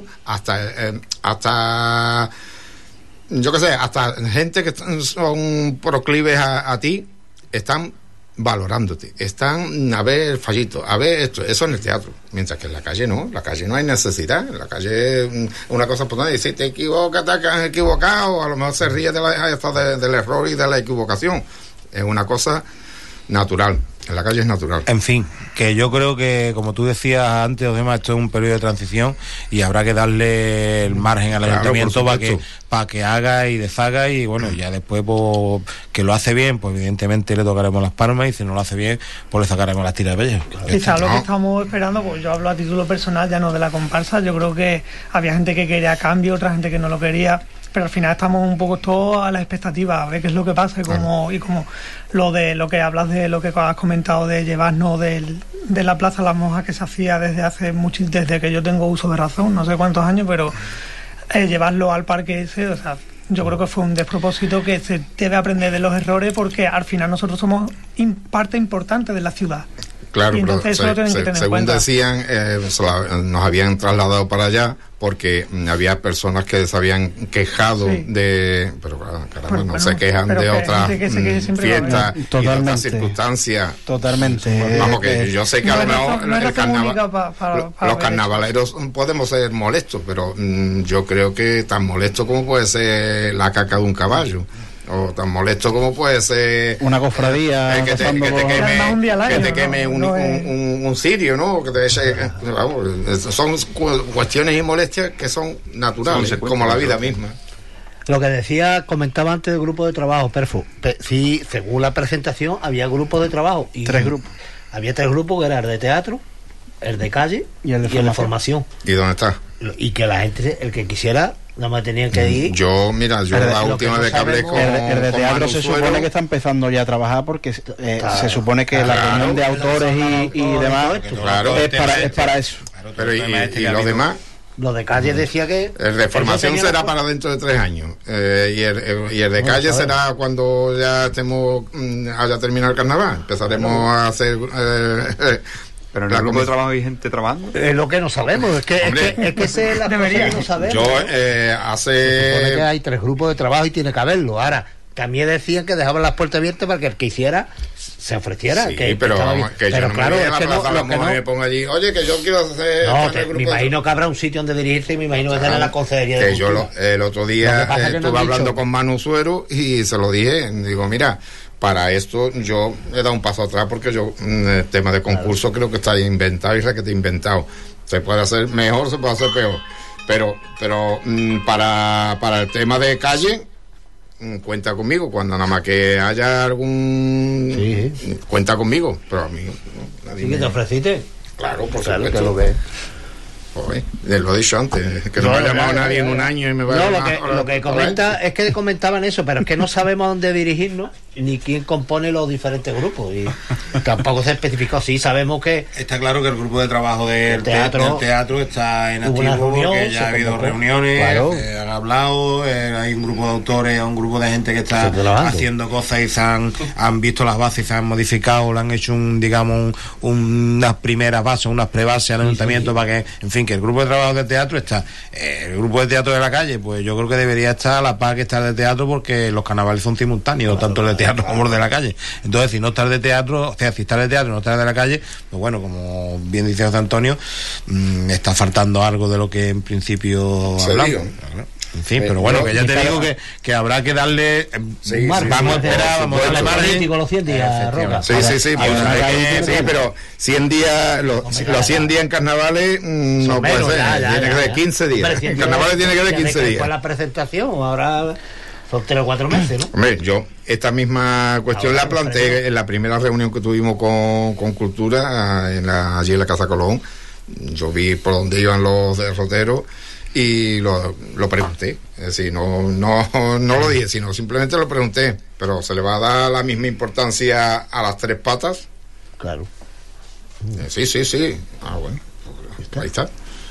hasta yo qué sé, hasta gente que son proclives a ti están valorándote, están a ver el fallito, a ver esto, eso en el teatro, mientras que en la calle no hay necesidad. En la calle una cosa importante, decir te equivocas, te has equivocado, a lo mejor se ríe del error y de la equivocación, es una cosa natural. En la calle es natural. En fin, que yo creo que, como tú decías antes, además, esto es un periodo de transición y habrá que darle el margen al ayuntamiento para que haga y deshaga, y bueno, ya después pues, que lo hace bien, pues evidentemente le tocaremos las palmas, y si no lo hace bien, pues le sacaremos las tiras de pello. Quizás lo que estamos esperando, pues yo hablo a título personal, ya no de la comparsa. Yo creo que había gente que quería cambio, otra gente que no lo quería, pero al final estamos un poco todos a la expectativa, a ver qué es lo que pasa, y como lo que hablas de lo que has comentado de llevarnos de la Plaza Las Monjas, que se hacía desde que yo tengo uso de razón, no sé cuántos años, pero llevarlo al parque ese, o sea, yo creo que fue un despropósito, que se debe aprender de los errores, porque al final nosotros somos parte importante de la ciudad. Claro, y entonces pero eso lo tienen que tener en según cuenta. decían, nos habían trasladado para allá porque había personas que se habían quejado de... Pero caramba, no se quejan de otras fiestas y de otras circunstancias. Totalmente. Vamos, que yo sé que a lo mejor los carnavaleros podemos ser molestos, pero yo creo que tan molesto como puede ser la caca de un caballo. O tan molesto como puede ser una cofradía que te queme un cirio, ¿no? Que te eche, vamos, son cuestiones y molestias que son naturales, como la vida misma. Lo que comentaba antes del grupo de trabajo, Perfo, sí, según la presentación había grupos de trabajo, y 3 grupos. Había 3 grupos, que era el de teatro, el de calle y el de formación. ¿Y dónde está? Y que la gente, el que quisiera, nada más tenían que ir. Yo la última vez que hablé con el de teatro se supone que está empezando ya a trabajar, porque se supone que la reunión de autores y demás es para eso. Pero ¿y los demás? Lo de calle decía que... El de formación será para dentro de 3 años. Y el de calle será cuando ya haya terminado el carnaval. Empezaremos a hacer... Pero en el grupo de trabajo hay gente trabajando. Es lo que no sabemos, es que se la debería no saber. Yo Se supone que hay 3 grupos de trabajo y tiene que haberlo. Ahora, también decían que dejaban las puertas abiertas para que el que hiciera se ofreciera. Sí, pero yo no claro, me voy a la Plaza Las Monjas y me pongo allí, oye, que yo quiero hacer... me imagino que habrá un sitio donde dirigirse, y me imagino que será en la consejería de Cultura. El otro día estuve hablando con Manu Suero y se lo dije, digo, mira, para esto yo he dado un paso atrás, porque yo el tema de concurso creo que está inventado y requete inventado. Se puede hacer mejor, se puede hacer peor, pero para el tema de calle, cuenta conmigo cuando nada más que haya algún... cuenta conmigo, pero a mí ¿sí que te ofreciste? Claro, por supuesto que lo ves. Lo he dicho antes, que no me ha llamado nadie en un año y me va a llamar. Lo que comenta es que comentaban eso, pero es que no sabemos a dónde dirigirnos ni quién compone los diferentes grupos, y tampoco se especificó. Sí sabemos que está claro que el grupo de trabajo del teatro está en activo, porque ya ha habido reuniones, han hablado, hay un grupo de autores, un grupo de gente que está haciendo cosas, y han visto las bases y se han modificado, le han hecho unas primeras bases, unas prebases al ayuntamiento para que, en fin, que el grupo de trabajo del teatro está. El grupo de teatro de la calle, pues yo creo que debería estar a la par que está el de teatro, porque los carnavales son simultáneos, tanto el de teatro como el de la calle. Entonces, si no está el de teatro, o sea, si está el de teatro y no está el de la calle, pues bueno, como bien dice José Antonio, está faltando algo de lo que en principio hablamos. En fin, pero bueno, que ya te digo que habrá que darle vamos a esperar, vamos a darle margen con los 100 días, Roca. Sí, pero 100 días, los 100 días en carnavales no puede ser, tiene que ser 15 días. En carnavales tiene que ser 15 días. Con la presentación, ahora son 3 o 4 meses, ¿no? Hombre, yo esta misma cuestión la planteé en la primera reunión que tuvimos con Cultura, allí en la Casa Colón. Yo vi por dónde iban los derroteros y lo pregunté. Es decir, no lo dije, sino simplemente lo pregunté. Pero ¿se le va a dar la misma importancia a las 3 patas? Claro. Sí. Bueno, ahí está.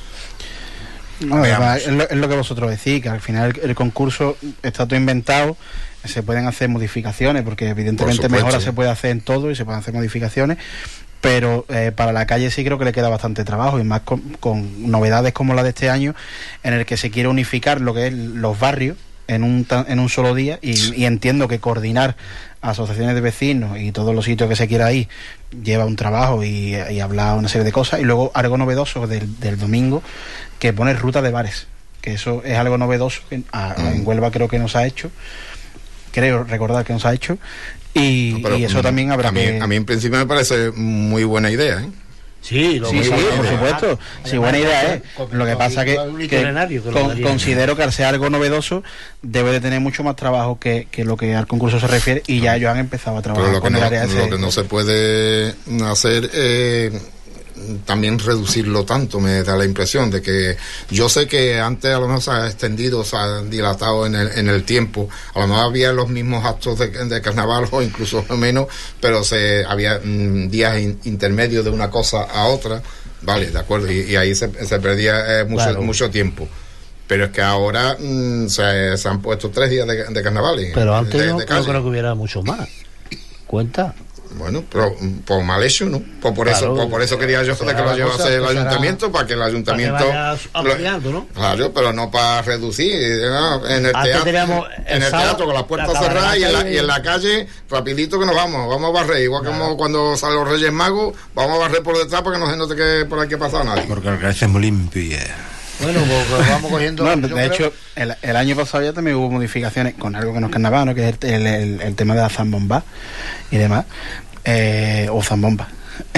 No, es lo que vosotros decís, que al final el concurso está todo inventado, se pueden hacer modificaciones, porque evidentemente mejoras se puede hacer en todo y se pueden hacer modificaciones, pero para la calle sí creo que le queda bastante trabajo, y más con novedades como la de este año, en el que se quiere unificar lo que es los barrios en un solo día, y entiendo que coordinar asociaciones de vecinos y todos los sitios que se quiera ir lleva un trabajo y habla una serie de cosas. Y luego algo novedoso del domingo, que pone ruta de bares, que eso es algo novedoso que en Huelva creo que nos ha hecho, creo recordar que nos ha hecho, y eso también habrá a mí en principio me parece muy buena idea, ¿eh? Sí, por supuesto. Sí, buena idea es. Lo que pasa que considero que al ser algo novedoso debe de tener mucho más trabajo que lo que al concurso se refiere, y ya ellos han empezado a trabajar con el área ese. Lo que no se puede hacer también reducirlo tanto, me da la impresión de que yo sé que antes a lo mejor se ha extendido, se ha dilatado en el tiempo, a lo mejor había los mismos actos de carnaval o incluso menos, pero había días intermedios de una cosa a otra, vale, de acuerdo, y ahí se perdía mucho tiempo. Pero es que ahora se han puesto 3 días de carnavales. Pero antes no creo que hubiera mucho más. ¿Cuenta? Bueno, pero por mal hecho, ¿no? Por eso quería yo que lo llevase el ayuntamiento, para que el ayuntamiento ¿no? Claro, pero no para reducir, ¿no? En el teatro con las puertas cerradas y en la calle rapidito que nos vamos a barrer, igual que como cuando salen los Reyes Magos, vamos a barrer por detrás para que no se note que por aquí ha pasado nadie. Porque la calle es muy limpia. Bueno, pues vamos cogiendo. De hecho, el año pasado ya también hubo modificaciones con algo que no es carnaval, ¿no? Que es el tema de la zambomba y demás. O zambomba.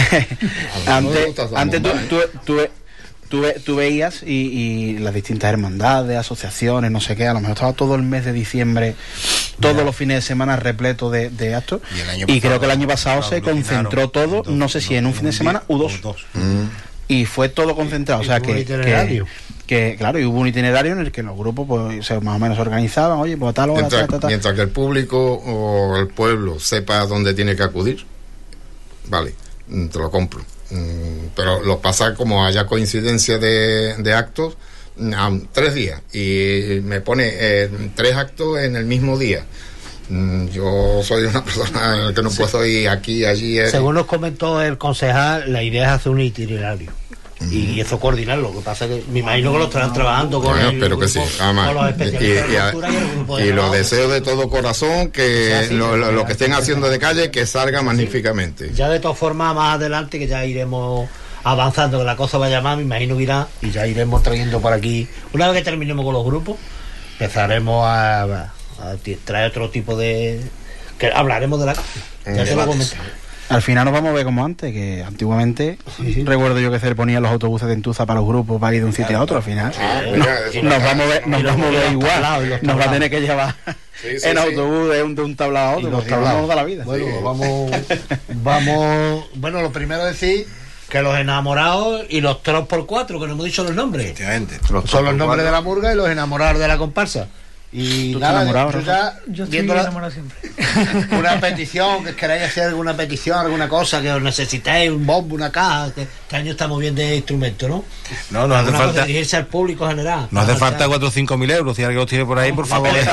Antes tú veías y las distintas hermandades, asociaciones, no sé qué, a lo mejor estaba todo el mes de diciembre, todos los fines de semana repleto de actos, y creo que el año pasado se concentró todo, no sé si en un fin de semana u dos. Y fue todo concentrado, o sea que claro, y hubo un itinerario en el que los grupos pues más o menos se organizaban, oye, pues a tal hora, mientras que el público o el pueblo sepa dónde tiene que acudir, vale, te lo compro. Pero lo pasa como haya coincidencia de actos, 3 días, y me pone 3 actos en el mismo día. Yo soy una persona que no puedo ir aquí, allí. Según nos comentó el concejal, la idea es hacer un itinerario. Y eso coordinarlo. Lo que pasa es que me imagino que lo estarán trabajando con el pero grupo, que sí, además, con los especialistas de cultura y el grupo de y lo deseo de todo corazón que lo que estén haciendo de calle que salga magníficamente. Ya de todas formas, más adelante, que ya iremos avanzando, que la cosa vaya más, me imagino que irá, y ya iremos trayendo por aquí. Una vez que terminemos con los grupos, empezaremos a traer otro tipo de... que hablaremos de la calle. Ya se lo comenté. Al final nos vamos a ver como antes, que antiguamente recuerdo yo que se le ponían los autobuses de entuza para los grupos para ir de un sitio a otro. Al final nos vamos a ver igual, nos va a tener que llevar en autobús de un tablado a otro, porque vamos a la vida. Bueno, vamos, bueno, lo primero decir que los enamorados y los 3x4, que no hemos dicho los nombres, son los nombres de la murga y los enamorados de la comparsa. Y nada, yo estoy enamorado siempre. Una petición, que queráis hacer alguna petición, alguna cosa, que os necesitéis, un bombo, una caja, que este año estamos bien de instrumento, ¿no? No hace falta dirigirse al público general. No hace falta 4 o 5 mil euros, si alguien los tiene por ahí, por favor. Oye,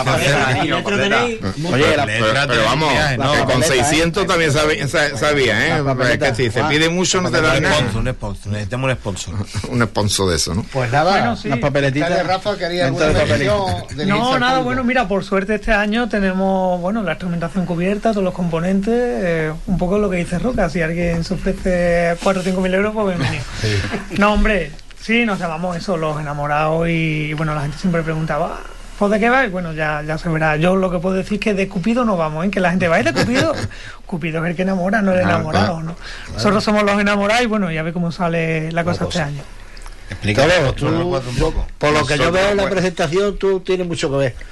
pero vamos, con 600 también sabía, ¿eh? Que si se pide mucho no te dan nada. Necesitamos un sponsor. Un sponsor de eso, ¿no? Pues nada, las papeletitas. Rafa, quería alguna petición. No, nada, bueno, mira, por suerte este año tenemos, la instrumentación cubierta, todos los componentes, un poco lo que dice Roca, si alguien se ofrece 4 o 5 mil euros, pues bienvenido. No, hombre, sí, nos llamamos eso, los enamorados, y bueno, la gente siempre preguntaba, ¿pues de qué vais? Bueno, ya se verá. Yo lo que puedo decir es que de Cupido no vamos, que la gente va de Cupido. Cupido es el que enamora, no el enamorado, ¿no? Nosotros somos los enamorados y bueno, ya ve cómo sale la cosa este año. Por lo que yo veo en la presentación, tú tienes mucho que ver.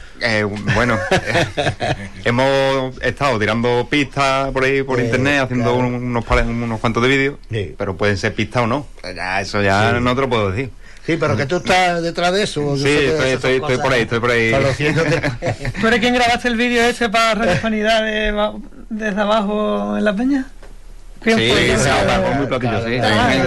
Hemos estado tirando pistas por ahí por internet, haciendo unos cuantos de vídeos, pero pueden ser pistas o no. Eso no te lo puedo decir. Sí, pero que tú estás detrás de eso. Sí, estoy por ahí. ¿Tú eres quien grabaste el vídeo ese para Radio Hispanidad desde abajo en la peña? Sí, muy platillo, sí.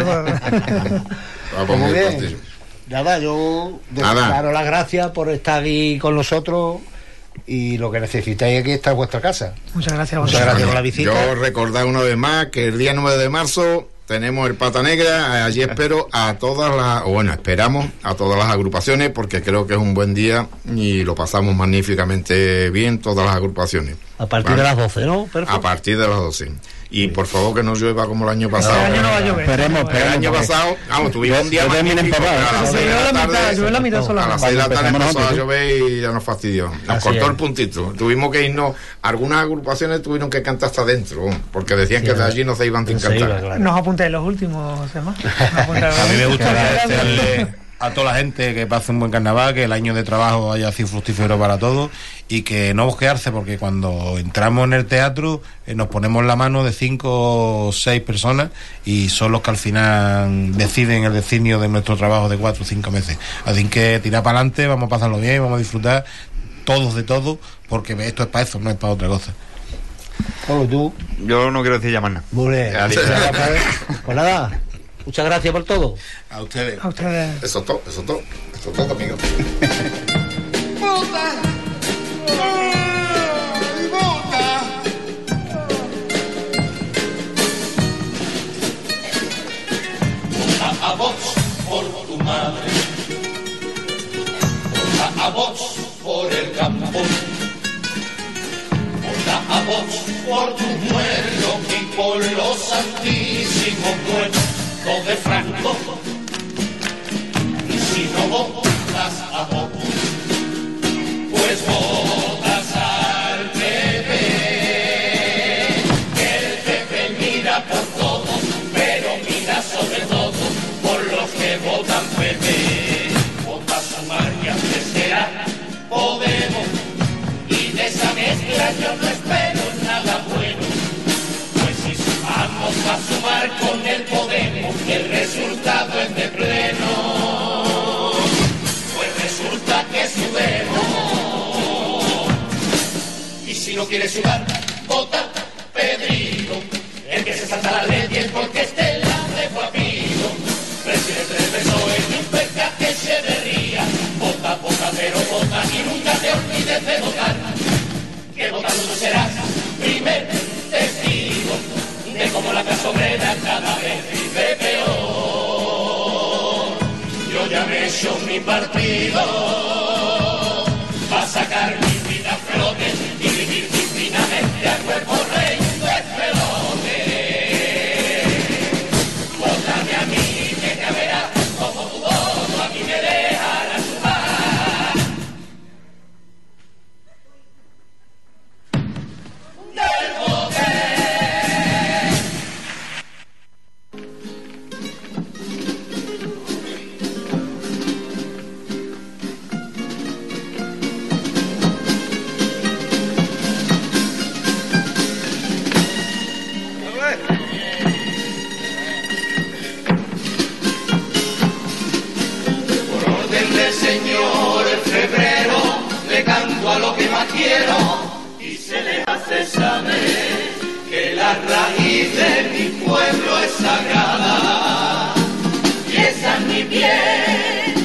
Muy bien. Nada, yo daros las gracias por estar aquí con nosotros, y lo que necesitáis aquí está en vuestra casa. Muchas gracias por la visita. Yo recordar una vez más que el día 9 de marzo tenemos el Pata Negra. Allí espero esperamos a todas las agrupaciones, porque creo que es un buen día y lo pasamos magníficamente bien todas las agrupaciones. A partir de las 12, ¿no? Perfecto. A partir de las 12. y por favor que no llueva como el año pasado. Este año no va a llover. Esperemos. El año pasado, vamos, tuvimos un día magnífico, pero a las 6 de la tarde, a las 6 de la tarde empezó a llover y ya nos fastidió. Nos cortó el puntito. Tuvimos que irnos, algunas agrupaciones tuvieron que cantar hasta adentro, porque decían que de allí no se iban sin cantar. Claro. Nos apunté los últimos demás. A mí me gustaría desearle a toda la gente que pase un buen carnaval, que el año de trabajo haya sido fructífero para todos y que no bosquearse, porque cuando entramos en el teatro nos ponemos la mano de 5 o 6 personas y son los que al final deciden el destino de nuestro trabajo de 4 o 5 meses. Así que tirar para adelante, vamos a pasarlo bien, vamos a disfrutar todos de todo, porque esto es para eso, no es para otra cosa. Tú. Yo no quiero decir ya más nada. Pues nada, muchas gracias por todo. A ustedes. A ustedes. Eso es todo, amigos. Vota, vota. Vota a Vox por tu madre. Vota a Vox por el campo. Vota a Vox por tus muertos y por los santísimos muertos de Franco. Y si no votas a Vox, pues votas al PP. El PP mira por todos, pero mira sobre todo por los que votan PP. Vota Sumar y antes será Podemos. Y de esa mezcla yo no espero nada bueno. Pues si sumamos a Sumar con el Podemos, el resultado es de pleno. Pues resulta que subemos. Y si no quieres sudar, vota Pedrito, el que se salta la ley y el porque esté la de Guapito. Presidente del PSOE, nunca que se derría. Vota, vota, pero vota y nunca te olvides de votar. Que votando tú serás primer testigo de cómo la clase obrera cada vez vive peor. Yo ya me he hecho mi partido para sacar mi vida a flote y vivir dignamente a cuerpo rey de pelote. Vótame a mí que ya verás como tu voto a mí me dejará sumar. Del poder. Señor febrero, le canto a lo que más quiero y se le hace saber que la raíz de mi pueblo es sagrada y esa es mi piel.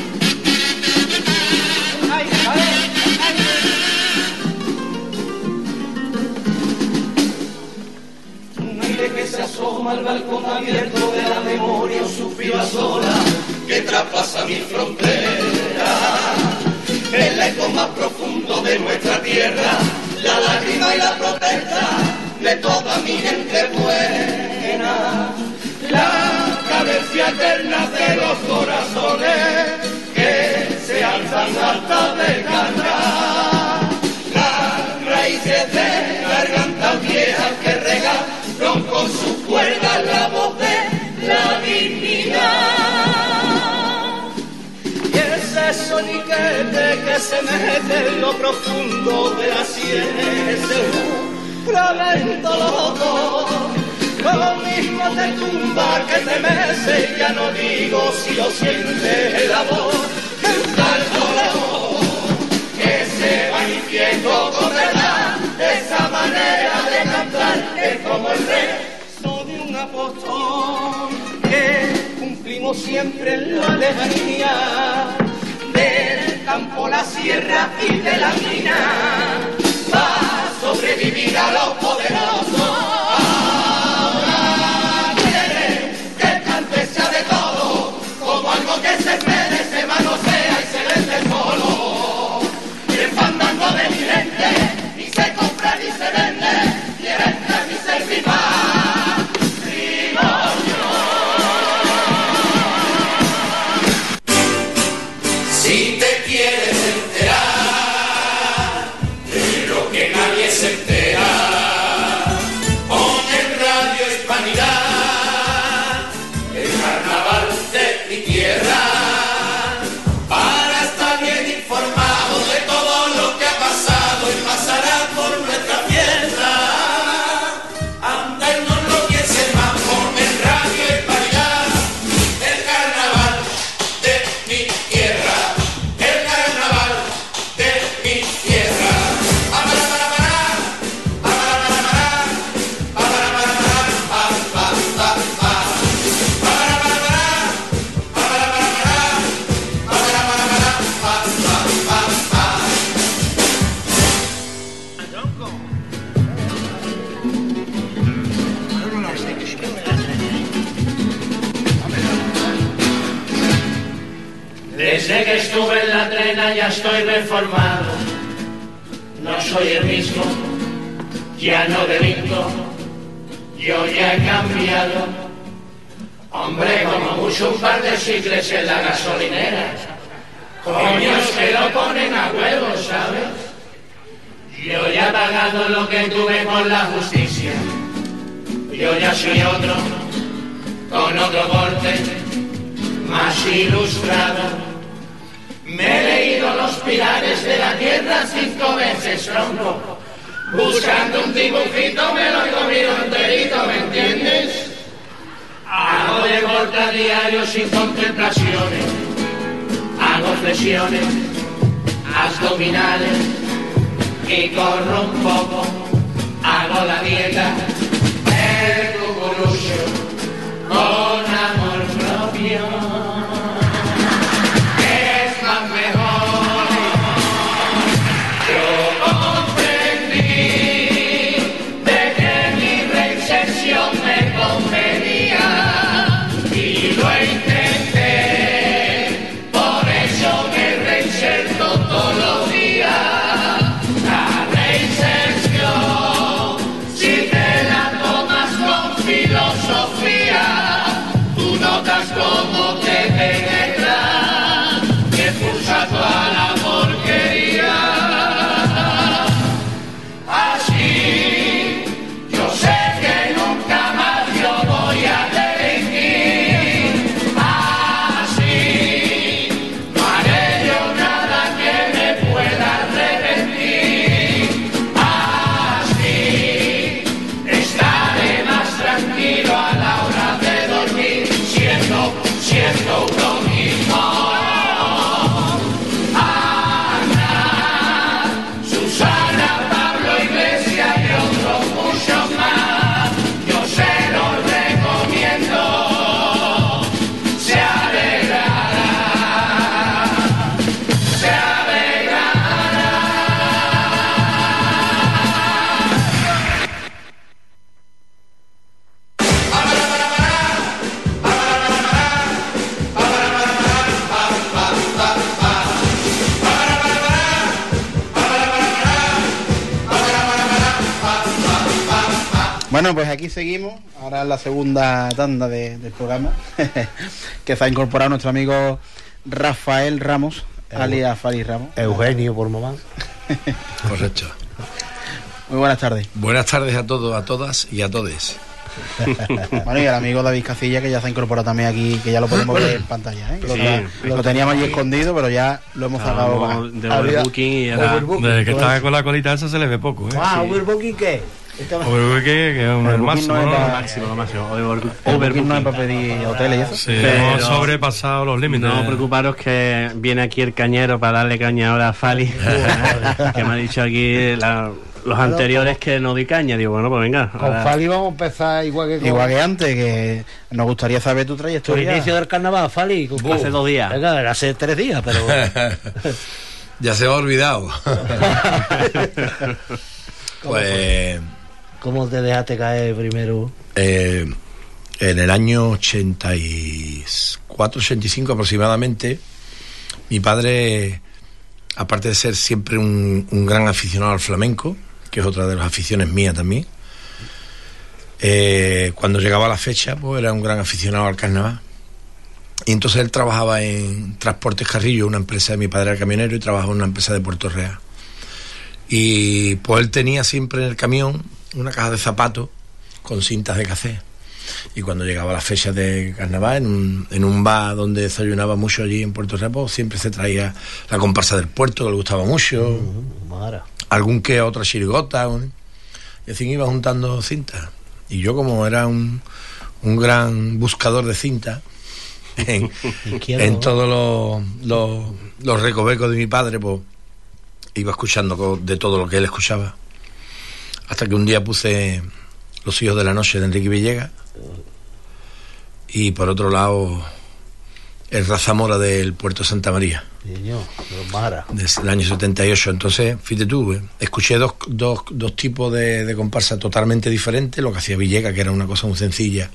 Un aire que se asoma al balcón abierto de la memoria, un suspiro a sola que traspasa mi frontera. El eco más profundo de nuestra tierra, la lágrima y la protesta de toda mi gente buena. La cadencia eterna de los corazones que se alzan hasta desgarrar. Las raíces de gargantas viejas que regaron con sus cuerdas la voz de la dignidad. Ese soniquete que se mete en lo profundo de las sienes, ese lamento loco, lo mismo te tumba que te mece, ya no digo si lo sientes la voz de un tal dolor que se va iniciando con verdad, esa manera de cantar es como el rezo de un apóstol que cumplimos siempre en la lejanía. Del campo, la sierra y de la mina, va a sobrevivir a los poderosos. Ahora quiere que el cante sea de todo, como algo que se espere, se manosea y se vende el polo. Y el fandango de mi gente, ni se compra ni se vende, y el este ni se viva. se entera. Pon en Radio Hispanidad el carnaval de mi tierra, para estar bien informado de todo lo que ha pasado y pasará por nuestra fiesta. Anda y no lo pienses más, pon en Radio Hispanidad el carnaval de mi tierra, el carnaval de mi tierra. Desde que estuve en la trena ya estoy reformado. No soy el mismo, ya no delinco, yo ya he cambiado. Hombre, como mucho un par de chicles en la gasolinera. Coños que lo ponen a huevo, ¿sabes? Yo ya he pagado lo que tuve por la justicia. Yo ya soy otro, con otro porte, más ilustrado. Me he leído Los Pilares de la Tierra 5 veces, tronco. Buscando un dibujito me lo he comido enterito, ¿me entiendes? Hago deporte a diario sin contemplaciones. Hago flexiones, abdominales y corro un poco. Hago la dieta, el cucurucho, con amor propio. Como te penetra, que pulsa toda la porquería. Así, yo sé que nunca más yo voy a delinquir. Así, no haré yo nada que me pueda arrepentir. Así, estaré más tranquilo a la hora de dormir. Siendo uno mismo. Ana, Susana, Pablo Iglesias y otros muchos más, yo se los recomiendo. Se alegrará, se alegrará. Bueno, pues aquí seguimos, ahora en la segunda tanda del programa, que se ha incorporado nuestro amigo Rafael Ramos, alias Fali Ramos. Eugenio por mamá. Correcto. Muy buenas tardes. Buenas tardes a todos, a todas y a todes. Bueno, y al amigo David Casilla, que ya se ha incorporado también aquí, que ya lo podemos ver en pantalla, ¿eh? Lo teníamos allí escondido, pero ya lo hemos sacado. De overbooking y desde que estaba con la colita esa se le ve poco, ¿eh? ¿Overbooking qué? Overbooking que es el máximo, lo máximo. Overbooking no es para pedir hoteles y eso. Sí, hemos sobrepasado los límites. No preocuparos que viene aquí el cañero para darle caña ahora a Fali, que me ha dicho aquí los anteriores que no di caña. Digo, bueno, pues venga. Con Fali vamos a empezar igual que antes, que nos gustaría saber tu trayectoria. El inicio del carnaval, Fali. Hace 2 días. Venga, hace 3 días, pero... Ya se me ha olvidado. Pues... ¿Cómo te dejaste caer primero? En el año 84, 85 aproximadamente, mi padre, aparte de ser siempre un gran aficionado al flamenco, que es otra de las aficiones mías también, cuando llegaba la fecha, pues era un gran aficionado al carnaval. Y entonces él trabajaba en Transportes Carrillo, una empresa de mi padre era camionero, y trabajaba en una empresa de Puerto Real. Y pues él tenía siempre en el camión una caja de zapatos con cintas de cassette. Y cuando llegaba la fecha de carnaval, en un bar donde desayunaba mucho allí en Puerto Real, siempre se traía la comparsa del puerto, que le gustaba mucho, algún que otra chirigota, y así iba juntando cintas. Y yo, como era un gran buscador de cintas en todos los recovecos de mi padre, pues iba escuchando de todo lo que él escuchaba, hasta que un día puse Los hijos de la noche de Enrique Villegas, y por otro el Razamora del Puerto Santa María, desde el año 78. Entonces, fíjate tú, escuché dos tipos de comparsa totalmente diferentes. Lo que hacía Villegas, que era una cosa muy sencilla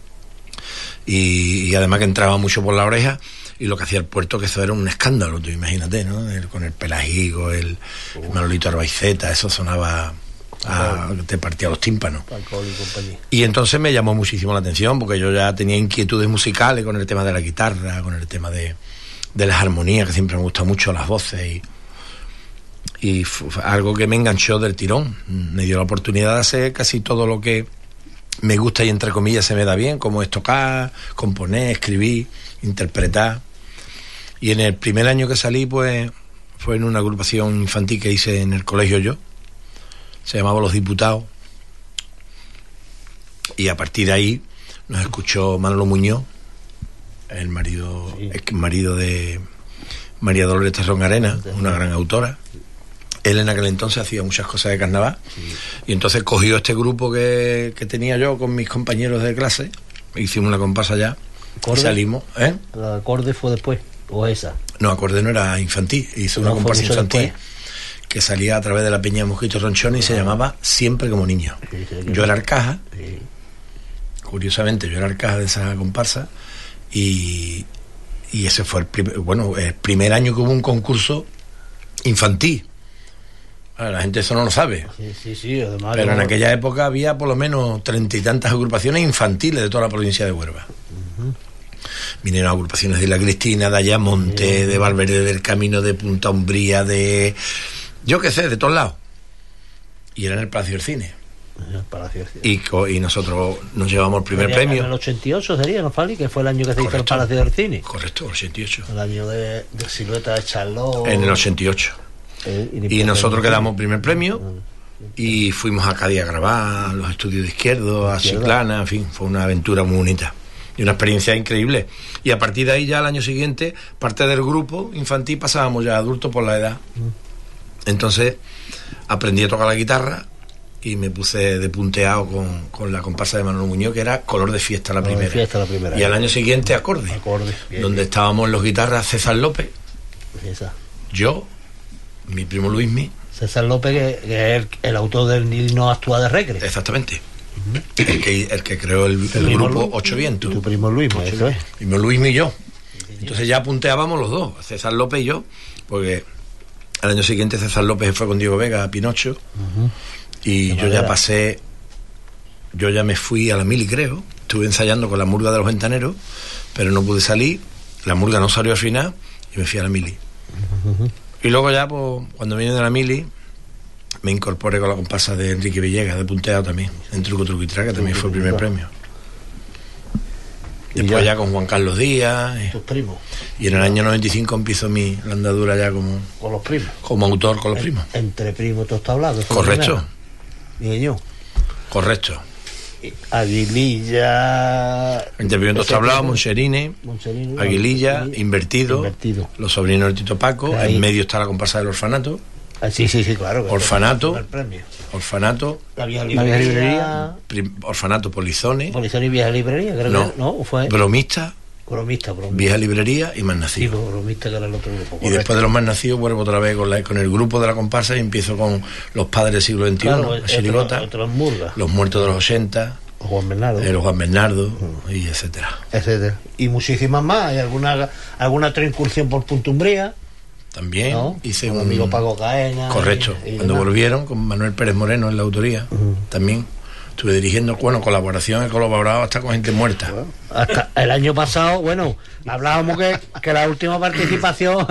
y además que entraba mucho por la oreja, y lo que hacía el puerto, que eso era un escándalo, tú imagínate, ¿no? Con el Pelagigo, el Manolito Arbaiceta, eso sonaba, te partía los tímpanos. Y entonces me llamó muchísimo la atención, porque yo ya tenía inquietudes musicales con el tema de la guitarra, con el tema de las armonías, que siempre me gusta mucho, las voces, y fue algo que me enganchó del tirón. Me dio la oportunidad de hacer casi todo lo que me gusta y entre comillas se me da bien, como es tocar, componer, escribir, interpretar. Y en el primer año que salí, pues fue en una agrupación infantil que hice en el colegio yo, se llamaba Los Diputados, y a partir de ahí nos escuchó Manolo Muñoz, el marido de María Dolores Terrón Arena, una gran autora. Él en aquel entonces hacía muchas cosas de carnaval, y entonces cogió este grupo que tenía yo con mis compañeros de clase, hicimos una comparsa allá y salimos. ¿El acorde fue después o esa? No, acorde no, era infantil, hizo una comparsa infantil después, que salía a través de la Peña de Mosquito Ronchón, y se llamaba Siempre como niño. Yo era Arcaja, curiosamente yo era Arcaja de esa comparsa, y ese fue el primer año que hubo un concurso infantil. La gente eso no lo sabe. Además, pero en aquella época había por lo menos 30 y tantas agrupaciones infantiles de toda la provincia de Huelva. Vinieron agrupaciones de La Cristina, de Ayamonte, de Valverde del Camino, de Punta Umbría, de yo qué sé, de todos lados. Y era en el Palacio del Cine. Y nosotros nos llevamos el primer premio. En el 88 sería, ¿no, Fali? Que fue el año que se hizo el Palacio del Cine. Correcto, el 88. El año de Silueta de Charlot. En el 88. Y nosotros quedamos primer premio, y fuimos a Cádiz a grabar, a los estudios de Izquierdo, a Chiclana, en fin, fue una aventura muy bonita y una experiencia increíble. Y a partir de ahí, ya al año siguiente, parte del grupo infantil pasábamos ya adultos por la edad. Entonces aprendí a tocar la guitarra y me puse de punteado con la comparsa de Manolo Muñoz, que era Color de Fiesta la primera. Y al año siguiente Acorde, donde estábamos en los guitarras César López, yo, mi primo Luismi. César López, que es el autor del Nino Actúa de Recre. Exactamente. El que creó el grupo Ocho Vientos. Tu primo Luismi, eso es. Primo Luismi y yo. Entonces ya punteábamos los dos, César López y yo, porque al año siguiente César López fue con Diego Vega a Pinocho, y yo ya me fui a la Mili, creo. Estuve ensayando con la murga de los Ventaneros, pero no pude salir, la murga no salió al final, y me fui a la Mili. Y luego ya, pues, cuando vine de la Mili, me incorporé con la comparsa de Enrique Villegas, de punteado también, en Truco Truco y Traca, también fue el primer premio. Después ya con Juan Carlos Díaz. Tus primos. Y en el año 95 empiezo mi andadura ya como... Con los primos. Como autor con los primos. Entre primos todo está hablado. Correcto. Niño. Correcto. Aguililla. Entre primos todo está hablado, Moncherine, Aguililla, Invertido, los sobrinos del Tito Paco, en medio está la comparsa del orfanato. Sí, claro. Orfanato, la vieja librería, orfanato Polizone y vieja librería, creo que no, fue Bromista, vieja librería y Más Nacido. Sí, Bromista, que era el otro grupo. Y después de los Más Nacidos vuelvo otra vez con el grupo de la comparsa, y empiezo con Los Padres del Siglo XXI, la Chirigota, Los Muertos de los 80, Juan Bernardo, y etcétera. Y muchísimas más. Hay alguna otra incursión por Punta Umbría. También, ¿no? Hice un amigo Paco Caena. Correcto, cuando volvieron con Manuel Pérez Moreno en la autoría, también Estuve dirigiendo, colaboración, he colaborado hasta con gente muerta. Bueno, hasta el año pasado, hablábamos que la última participación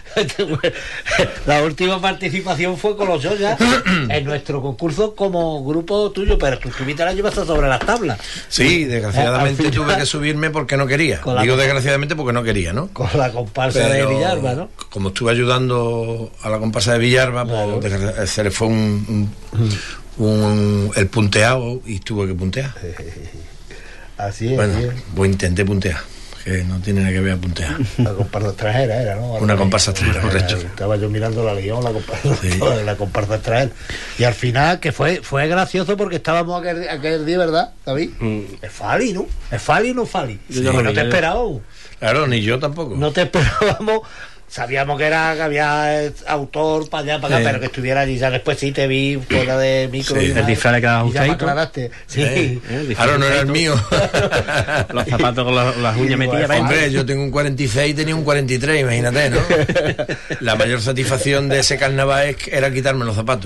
fue con los Joyas en nuestro concurso como grupo tuyo, pero tú estuviste el año pasado sobre las tablas. Sí, desgraciadamente tuve que subirme porque no quería. Digo desgraciadamente porque no quería, ¿no? Con la comparsa de Villalba, ¿no? Como estuve ayudando a la comparsa de Villalba, pues se le fue el punteado y tuve que puntear. Así es. Bueno, pues intenté puntear, que no tiene nada que ver a puntear. La comparsa extranjera era, ¿no? Una comparsa extranjera, correcto. Estaba yo mirando la León, la comparsa extranjera. Y al final, que fue gracioso porque estábamos aquel día, ¿verdad, David? Es Fali, ¿no? ¿Es Fali o no Fali? Sí, no te esperábamos. Claro, ni yo tampoco. No te esperábamos. Sabíamos que había autor para allá, para acá, pero que estuviera allí. Ya después sí te vi fuera de micro. Sí, el disfraz le quedaba ajustadito. Ya me aclaraste. Sí. Claro, no era el mío. Los zapatos con las uñas metidas. Hombre, yo tengo un 46 y tenía un 43, imagínate, ¿no? La mayor satisfacción de ese carnaval era quitarme los zapatos.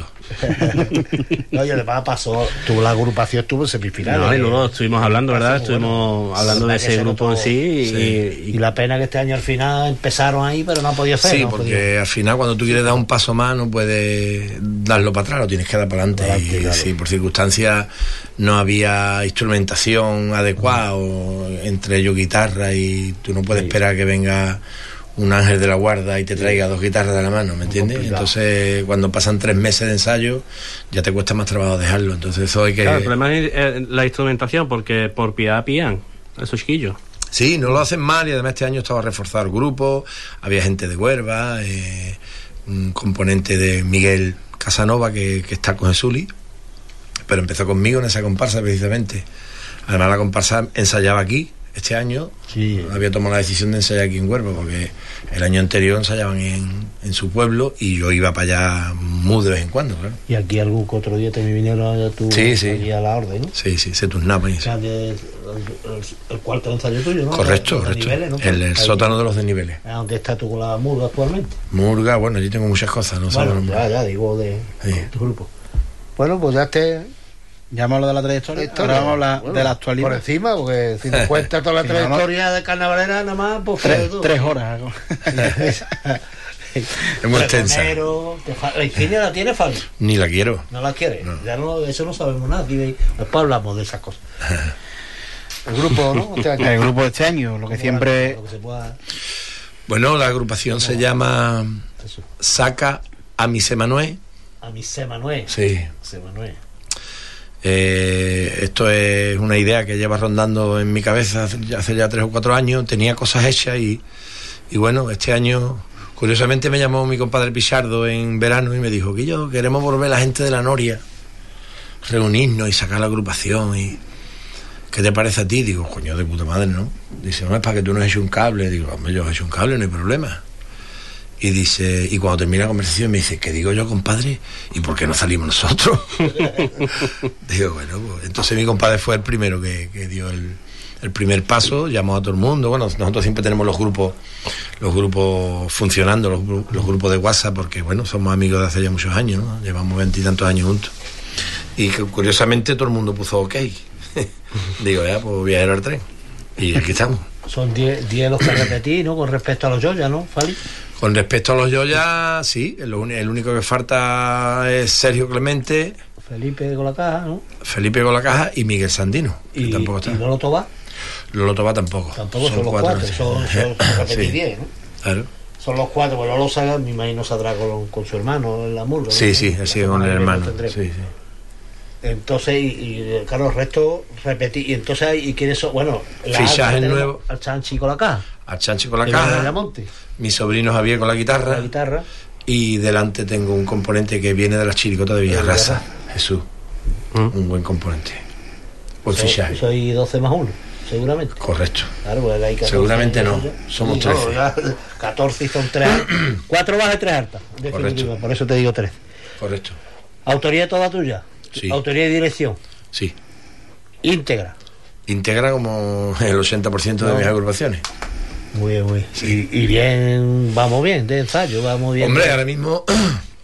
No, y además la agrupación estuvo en semifinal. No, y luego estuvimos hablando, ¿verdad? Estuvimos hablando de ese grupo en sí. Y la pena que este año al final empezaron ahí, pero no podía ser. Sí, porque al final cuando tú quieres dar un paso más no puedes darlo para atrás, lo tienes que dar para adelante. Y claro. Sí, por circunstancias no había instrumentación adecuada, entre ellos guitarra, y tú no puedes esperar que venga un ángel de la guarda y te traiga 2 guitarras de la mano, ¿me entiendes? Entonces cuando pasan 3 meses de ensayo ya te cuesta más trabajo dejarlo, entonces eso hay que... Claro, el problema es la instrumentación, porque por piedad pillan esos chiquillos. Sí, no lo hacen mal, y además este año estaba reforzado el grupo, había gente de Huelva, un componente de Miguel Casanova que está con Jesuli, pero empezó conmigo en esa comparsa precisamente. Además la comparsa ensayaba aquí este año, había tomado la decisión de ensayar aquí en Huelva, porque el año anterior ensayaban en su pueblo y yo iba para allá muy de vez en cuando, claro. Y aquí algún otro día te vinieron a tu aquí a la orden, ¿no? Sí, se turnaban. O sea, el cuarto ensayo tuyo, ¿no? Correcto. Niveles, ¿no? El sótano de los desniveles. ¿Dónde estás tú con la Murga actualmente? Murga, bueno, allí tengo muchas cosas, ¿no? Bueno, ya digo de tu grupo. Bueno, pues ya hemos hablado de la trayectoria. Ahora vamos a hablar de la actualidad. Por encima, porque si nos cuenta toda la trayectoria de carnavalera, nada más, pues 3 horas. Es muy extensa. ¿La insignia la tiene, Fabio? Ni la quiero. ¿No la quiere? No. Ya de eso no sabemos nada. Después hablamos de esas cosas. El grupo, ¿no? El grupo de este año, lo que siempre... Lo que se pueda... Bueno, la agrupación se llama Saca a mi Semanué. A mi Semanué. Sí. Semanué. Esto es una idea que lleva rondando en mi cabeza hace ya 3 o 4 años. Tenía cosas hechas y bueno, este año curiosamente me llamó mi compadre Pichardo en verano y me dijo: Guillo, queremos volver la gente de la Noria, reunirnos y sacar la agrupación. Y ¿qué te parece a ti? Digo, coño, de puta madre, ¿no? Dice, no, es para que tú nos eches un cable. Digo, hombre, yo he hecho un cable, no hay problema. Y dice, y cuando termina la conversación me dice, ¿qué digo yo, compadre? ¿Y por qué no salimos nosotros? Digo, bueno, pues entonces mi compadre fue el primero que dio el primer paso, llamó a todo el mundo. Bueno, nosotros siempre tenemos los grupos funcionando, los grupos de WhatsApp, porque bueno, somos amigos de hace ya muchos años, ¿no? Llevamos 20 y tantos años juntos. Y que, curiosamente todo el mundo puso ok. Digo, ya, pues voy a ir al tren. Y aquí estamos. Son 10 los que repetí, ¿no? Con respecto a los Joyas, ¿no, Fali? Con respecto a los Joyas, sí, el único que falta es Sergio Clemente, Felipe con la caja, ¿no? Felipe con la caja y Miguel Sandino, que tampoco está. ¿Y Lolo Toba? Lolo Toba tampoco. Tampoco son los 4, son repetí 10, ¿no? Claro. Son los 4, pues Lolo Saga, me imagino, saldrá con su hermano en la Murga, ¿no? Sí, así con el hermano. Sí. Entonces, y claro, el resto repetí. Y entonces, ¿y quiénes son? Bueno, fichaje nuevo. Al Chanchi con la caja. Al Chanchi con la caja. Mi sobrino Javier con la guitarra. Y delante tengo un componente que viene de las chiricotas de Villarraza. Jesús. Un buen componente. Buen fichaje. Soy 12 más 1, seguramente. Correcto. Claro, pues hay 14. Seguramente no. Somos 13. 14 y son 3. 4 bajas y 3 altas. Correcto. Por eso te digo 13. Correcto. ¿Autoría toda tuya? Sí. ¿Autoría y dirección? Sí. ¿Íntegra? Íntegra como el 80% de mis agrupaciones. Muy bien, muy bien. Sí. Y bien, vamos bien, de ensayo, vamos bien. Hombre, ahora mismo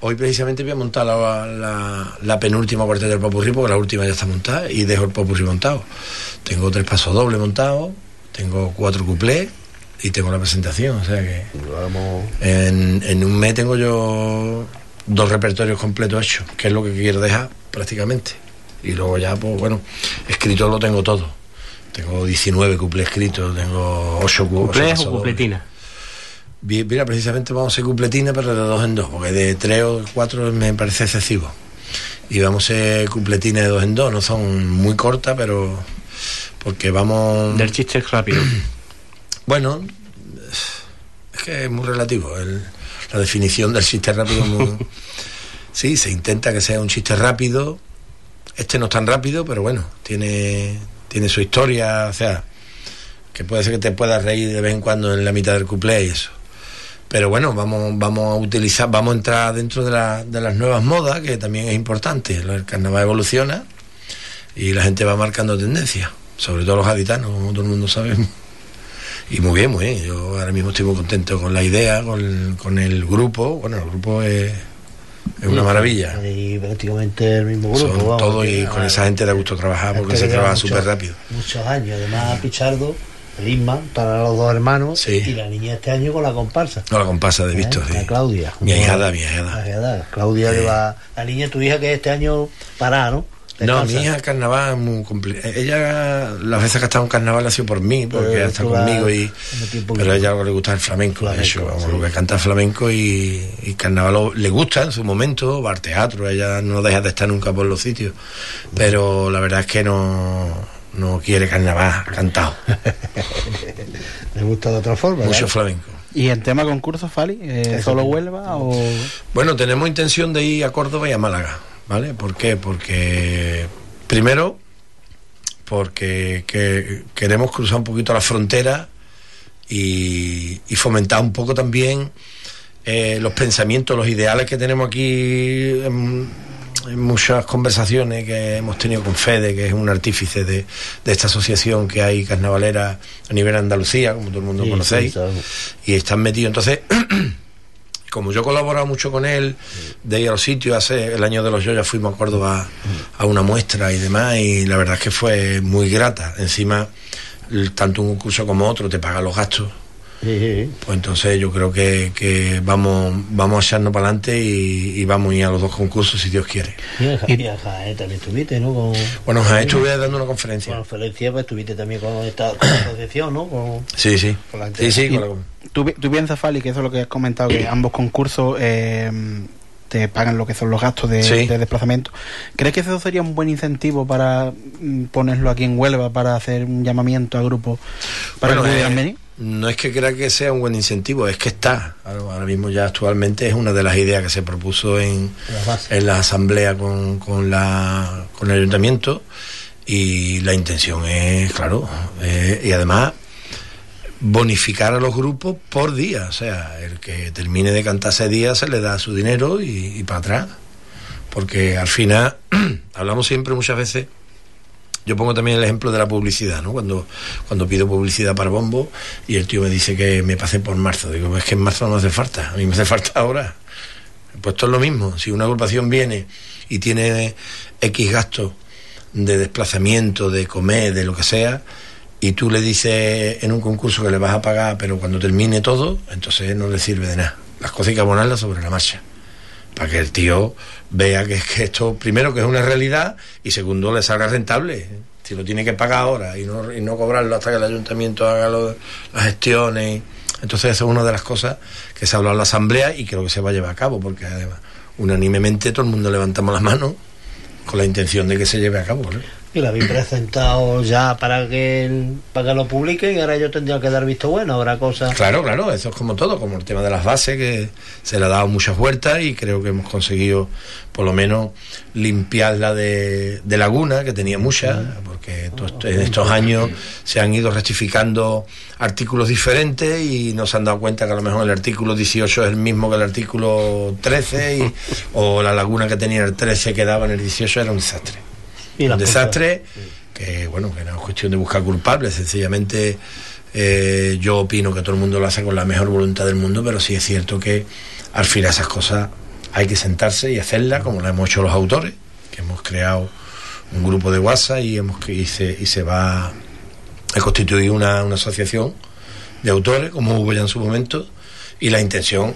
Hoy precisamente voy a montar la penúltima cuarteta del popurrí, porque la última ya está montada, y dejo el popurrí montado. Tengo 3 pasos dobles montados, tengo 4 cuplés y tengo la presentación, o sea que en un mes tengo yo 2 repertorios completos hechos, que es lo que quiero dejar prácticamente. Y luego ya, pues bueno, escrito lo tengo todo. Tengo 19 cuplés escritos, tengo 8 ¿Cuplés o cupletina? Mira, precisamente vamos a hacer cupletina, pero de 2 en 2, porque de 3 o 4 me parece excesivo. Y vamos a hacer cupletina de 2 en 2, no son muy cortas, pero porque vamos... Del chiste rápido. Bueno, es que es muy relativo. La definición del chiste rápido es muy... Sí, se intenta que sea un chiste rápido. Este no es tan rápido, pero bueno, tiene su historia, o sea, que puede ser que te puedas reír de vez en cuando en la mitad del cuplé y eso. Pero bueno, vamos a entrar dentro de las nuevas modas, que también es importante. El carnaval evoluciona y la gente va marcando tendencia, sobre todo los gaditanos, como todo el mundo sabe. Y muy bien, muy bien. Yo ahora mismo estoy muy contento con la idea, con el grupo. Bueno, el grupo es una maravilla. Y prácticamente el mismo grupo. Son todos, y con esa gente da gusto trabajar, porque se trabaja súper rápido. Muchos años, además Pichardo, el Isma, para los 2 hermanos, sí. Y la niña este año con la comparsa. No, la comparsa de visto, sí. La Claudia. Mi ahijada. Claudia le va... La niña, tu hija, que este año para, ¿no? No, mi hija, el carnaval es muy complicado. Ella, las veces que ha estado en carnaval ha sido por mí, porque ella está conmigo, pero a ella le gusta el flamenco, de hecho, sí. Lo que canta flamenco y carnaval le gusta en su momento, va al teatro, ella no deja de estar nunca por los sitios, pero la verdad es que no quiere carnaval cantado. Le gusta de otra forma. Mucho flamenco. ¿Y en tema concursos, Fali? ¿Solo Huelva o...? Bueno, tenemos intención de ir a Córdoba y a Málaga, ¿vale? ¿Por qué? Porque primero, porque queremos cruzar un poquito la frontera y fomentar un poco también los pensamientos, los ideales que tenemos aquí en muchas conversaciones que hemos tenido con Fede, que es un artífice de esta asociación que hay carnavalera a nivel de Andalucía, como todo el mundo conocéis, y están metidos. Entonces, como yo he colaborado mucho con él, de ir a los sitios, hace el año de los Yoyas fuimos a Córdoba a una muestra y demás, y la verdad es que fue muy grata. Encima, tanto un curso como otro te pagan los gastos. Pues entonces yo creo que vamos a echarnos para adelante y vamos a ir a los 2 concursos si Dios quiere. Y a Jaén también estuviste, ¿no? Bueno, en Jaén estuve dando una conferencia. Pues estuviste también con la asociación, ¿no? Sí. ¿Tú piensas, Fali, que eso es lo que has comentado, que ambos concursos te pagan lo que son los gastos de desplazamiento? ¿Crees que eso sería un buen incentivo para ponerlo aquí en Huelva, para hacer un llamamiento a grupos para que pudieran venir? No es que crea que sea un buen incentivo, es que está. Ahora mismo ya actualmente es una de las ideas que se propuso en la asamblea con el ayuntamiento, y la intención es, claro, y además bonificar a los grupos por día, o sea, el que termine de cantar ese día se le da su dinero y para atrás, porque al final hablamos siempre muchas veces. Yo pongo también el ejemplo de la publicidad, ¿no? Cuando pido publicidad para Bombo y el tío me dice que me pase por marzo. Digo, es que en marzo no hace falta, a mí me hace falta ahora. Pues esto es lo mismo. Si una agrupación viene y tiene X gastos de desplazamiento, de comer, de lo que sea, y tú le dices en un concurso que le vas a pagar, pero cuando termine todo, entonces no le sirve de nada. Las cosas hay que abonarlas sobre la marcha, para que el tío vea que esto, primero, que es una realidad, y segundo, le salga rentable. Si lo tiene que pagar ahora y no cobrarlo hasta que el ayuntamiento haga las gestiones. Entonces eso es una de las cosas que se ha hablado en la asamblea y creo que se va a llevar a cabo, porque además unánimemente todo el mundo levantamos las manos con la intención de que se lleve a cabo, ¿no? Y lo habéis presentado ya para que lo publiquen, y ahora yo tendría que dar visto bueno, habrá cosas... Claro, eso es como todo, como el tema de las bases, que se le ha dado muchas vueltas y creo que hemos conseguido por lo menos limpiarla de laguna, que tenía muchas, porque en estos años se han ido rectificando artículos diferentes y no se han dado cuenta que a lo mejor el artículo 18 es el mismo que el artículo 13 o la laguna que tenía el 13 quedaba en el 18, era un desastre. Un desastre que no es cuestión de buscar culpables, sencillamente yo opino que todo el mundo lo hace con la mejor voluntad del mundo, pero sí es cierto que al final esas cosas hay que sentarse y hacerla como lo hemos hecho los autores, que hemos creado un grupo de WhatsApp y se va a constituir una asociación de autores, como hubo ya en su momento, y la intención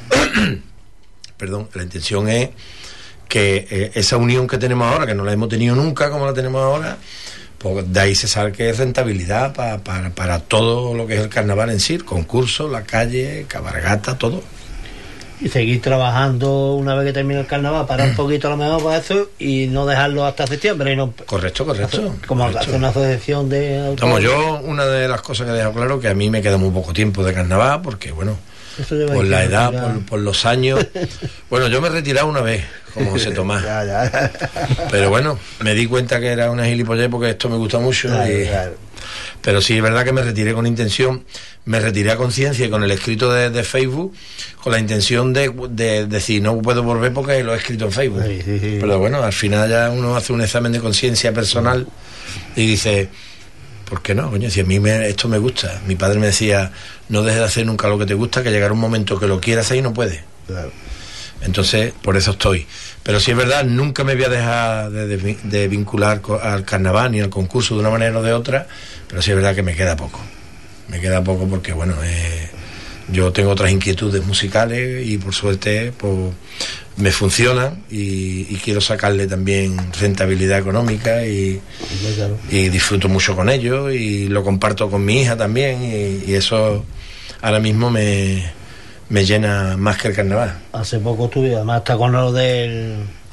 la intención es que esa unión que tenemos ahora, que no la hemos tenido nunca como la tenemos ahora, pues de ahí se saque rentabilidad para todo lo que es el carnaval en sí, el concurso, la calle, cabalgata, todo. Y seguir trabajando una vez que termine el carnaval, parar un poquito a lo mejor para eso y no dejarlo hasta septiembre. Y no, correcto. Como hacer una asociación de autores. Vamos, yo una de las cosas que he dejado claro que a mí me queda muy poco tiempo de carnaval, porque bueno, por la edad, por los años. Bueno, yo me he retirado una vez, como José Tomás. Ya. Pero bueno, me di cuenta que era una gilipollez porque esto me gusta mucho. Claro. Pero sí es verdad que me retiré con intención, me retiré a conciencia y con el escrito de Facebook, con la intención de decir, no puedo volver porque lo he escrito en Facebook. Sí. Pero bueno, al final ya uno hace un examen de conciencia personal y dice, ¿por qué no? Coño, si a mí esto me gusta. Mi padre me decía, no dejes de hacer nunca lo que te gusta, que llegará un momento que lo quieras hacer y no puedes. Claro. Entonces, por eso estoy. Pero sí es verdad, nunca me voy a dejar de vincular al carnaval ni al concurso de una manera o de otra, pero sí es verdad que me queda poco. Me queda poco porque, bueno, yo tengo otras inquietudes musicales y por suerte pues, me funcionan y quiero sacarle también rentabilidad económica y disfruto mucho con ellos y lo comparto con mi hija también y eso ahora mismo me llena más que el carnaval. Hace poco estuve, además está con lo de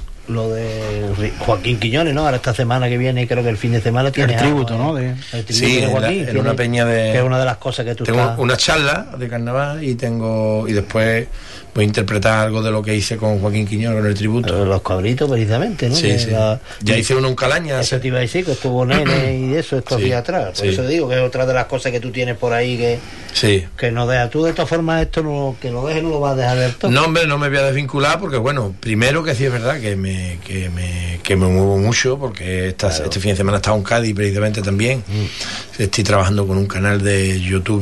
Joaquín Quiñones, ¿no? Ahora esta semana que viene, creo que el fin de semana tiene el tributo, ¿no? El tributo de Joaquín, en una peña de... Que es una de las cosas que tú tengo una charla de carnaval y después voy a interpretar algo de lo que hice con Joaquín Quiñones con el tributo. Los cabritos, precisamente, ¿no? Sí. Ya hice uno en Calaña. Eso te iba a decir, que estuvo Nene y eso estos días atrás. Por eso digo que es otra de las cosas que tú tienes por ahí que no dejas. Tú de todas formas esto que no dejes no lo vas a dejar del todo. No, hombre, no me voy a desvincular porque, bueno, primero que sí es verdad que me muevo mucho porque este fin de semana he estado en Cádiz precisamente también. Estoy trabajando con un canal de YouTube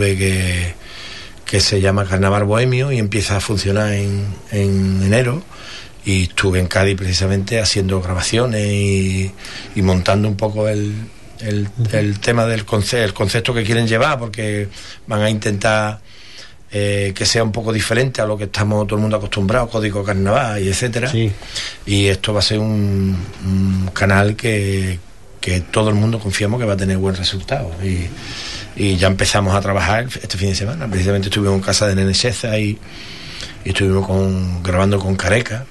que se llama Carnaval Bohemio y empieza a funcionar en enero y estuve en Cádiz precisamente haciendo grabaciones y montando un poco el tema del concepto que quieren llevar, porque van a intentar que sea un poco diferente a lo que estamos todo el mundo acostumbrado, código carnaval y etcétera. Y esto va a ser un canal que todo el mundo confiamos que va a tener buen resultado y ya empezamos a trabajar este fin de semana. Precisamente estuvimos en casa de Nene Seza y estuvimos grabando con Careca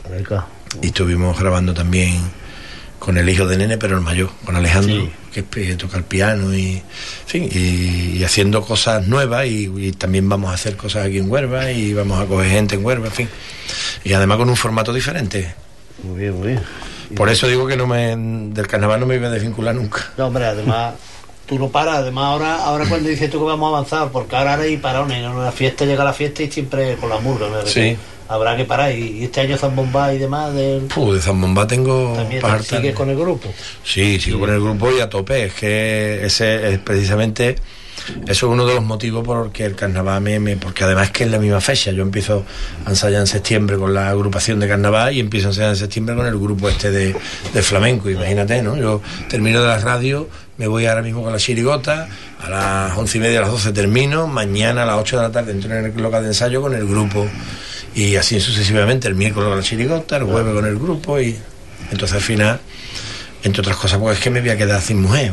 y estuvimos grabando también con el hijo de Nene, pero el mayor, con Alejandro, que toca el piano y haciendo cosas nuevas y también vamos a hacer cosas aquí en Huelva y vamos a coger gente en Huelva, en fin, y además con un formato diferente. Muy bien. Por eso digo que del carnaval no me voy a desvincular nunca. No, hombre, además tú no paras, además ahora cuando dices tú que vamos a avanzar, porque ahora hay parones, ¿no? La fiesta llega la fiesta y siempre con la murga, ¿no? Sí. Habrá que parar, y este año Zambomba y demás de Zambomba tengo también sigues con el grupo. Sí, sigo con el grupo y a tope. Es que ese es precisamente eso es uno de los motivos por que el carnaval porque además es que es la misma fecha. Yo empiezo a ensayar en septiembre con la agrupación de carnaval y empiezo a ensayar en septiembre con el grupo de flamenco, imagínate, ¿no? Yo termino de la radio, me voy ahora mismo con la chirigota, a las 11:30, a las 12 termino, mañana a las 8 de la tarde entro en el local de ensayo con el grupo y así sucesivamente, el miércoles con la chirigota, el jueves con el grupo y entonces al final, entre otras cosas, pues es que me voy a quedar sin mujer.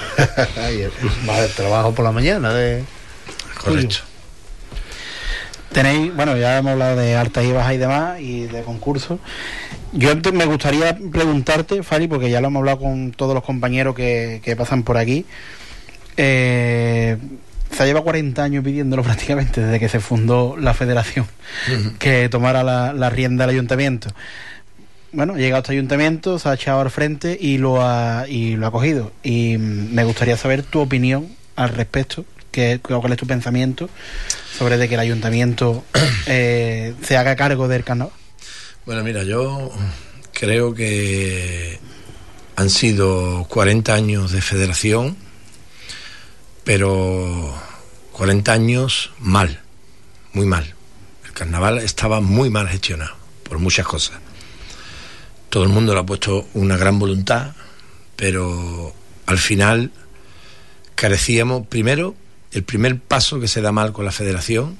Más el trabajo por la mañana Correcto. Tenéis, bueno, ya hemos hablado de altas y bajas y demás y de concursos. Yo me gustaría preguntarte, Fali, porque ya lo hemos hablado con todos los compañeros que pasan por aquí. Se lleva 40 años pidiéndolo prácticamente desde que se fundó la federación, que tomara la rienda del ayuntamiento. Bueno, ha llegado a este ayuntamiento, se ha echado al frente y lo ha cogido. Y me gustaría saber tu opinión al respecto, cuál es tu pensamiento sobre de que el ayuntamiento se haga cargo del carnaval. Bueno, mira, yo creo que han sido 40 años de federación, pero 40 años mal, muy mal. El carnaval estaba muy mal gestionado. por muchas cosas. Todo el mundo le ha puesto una gran voluntad, pero al final carecíamos, primero, el primer paso que se da mal con la federación,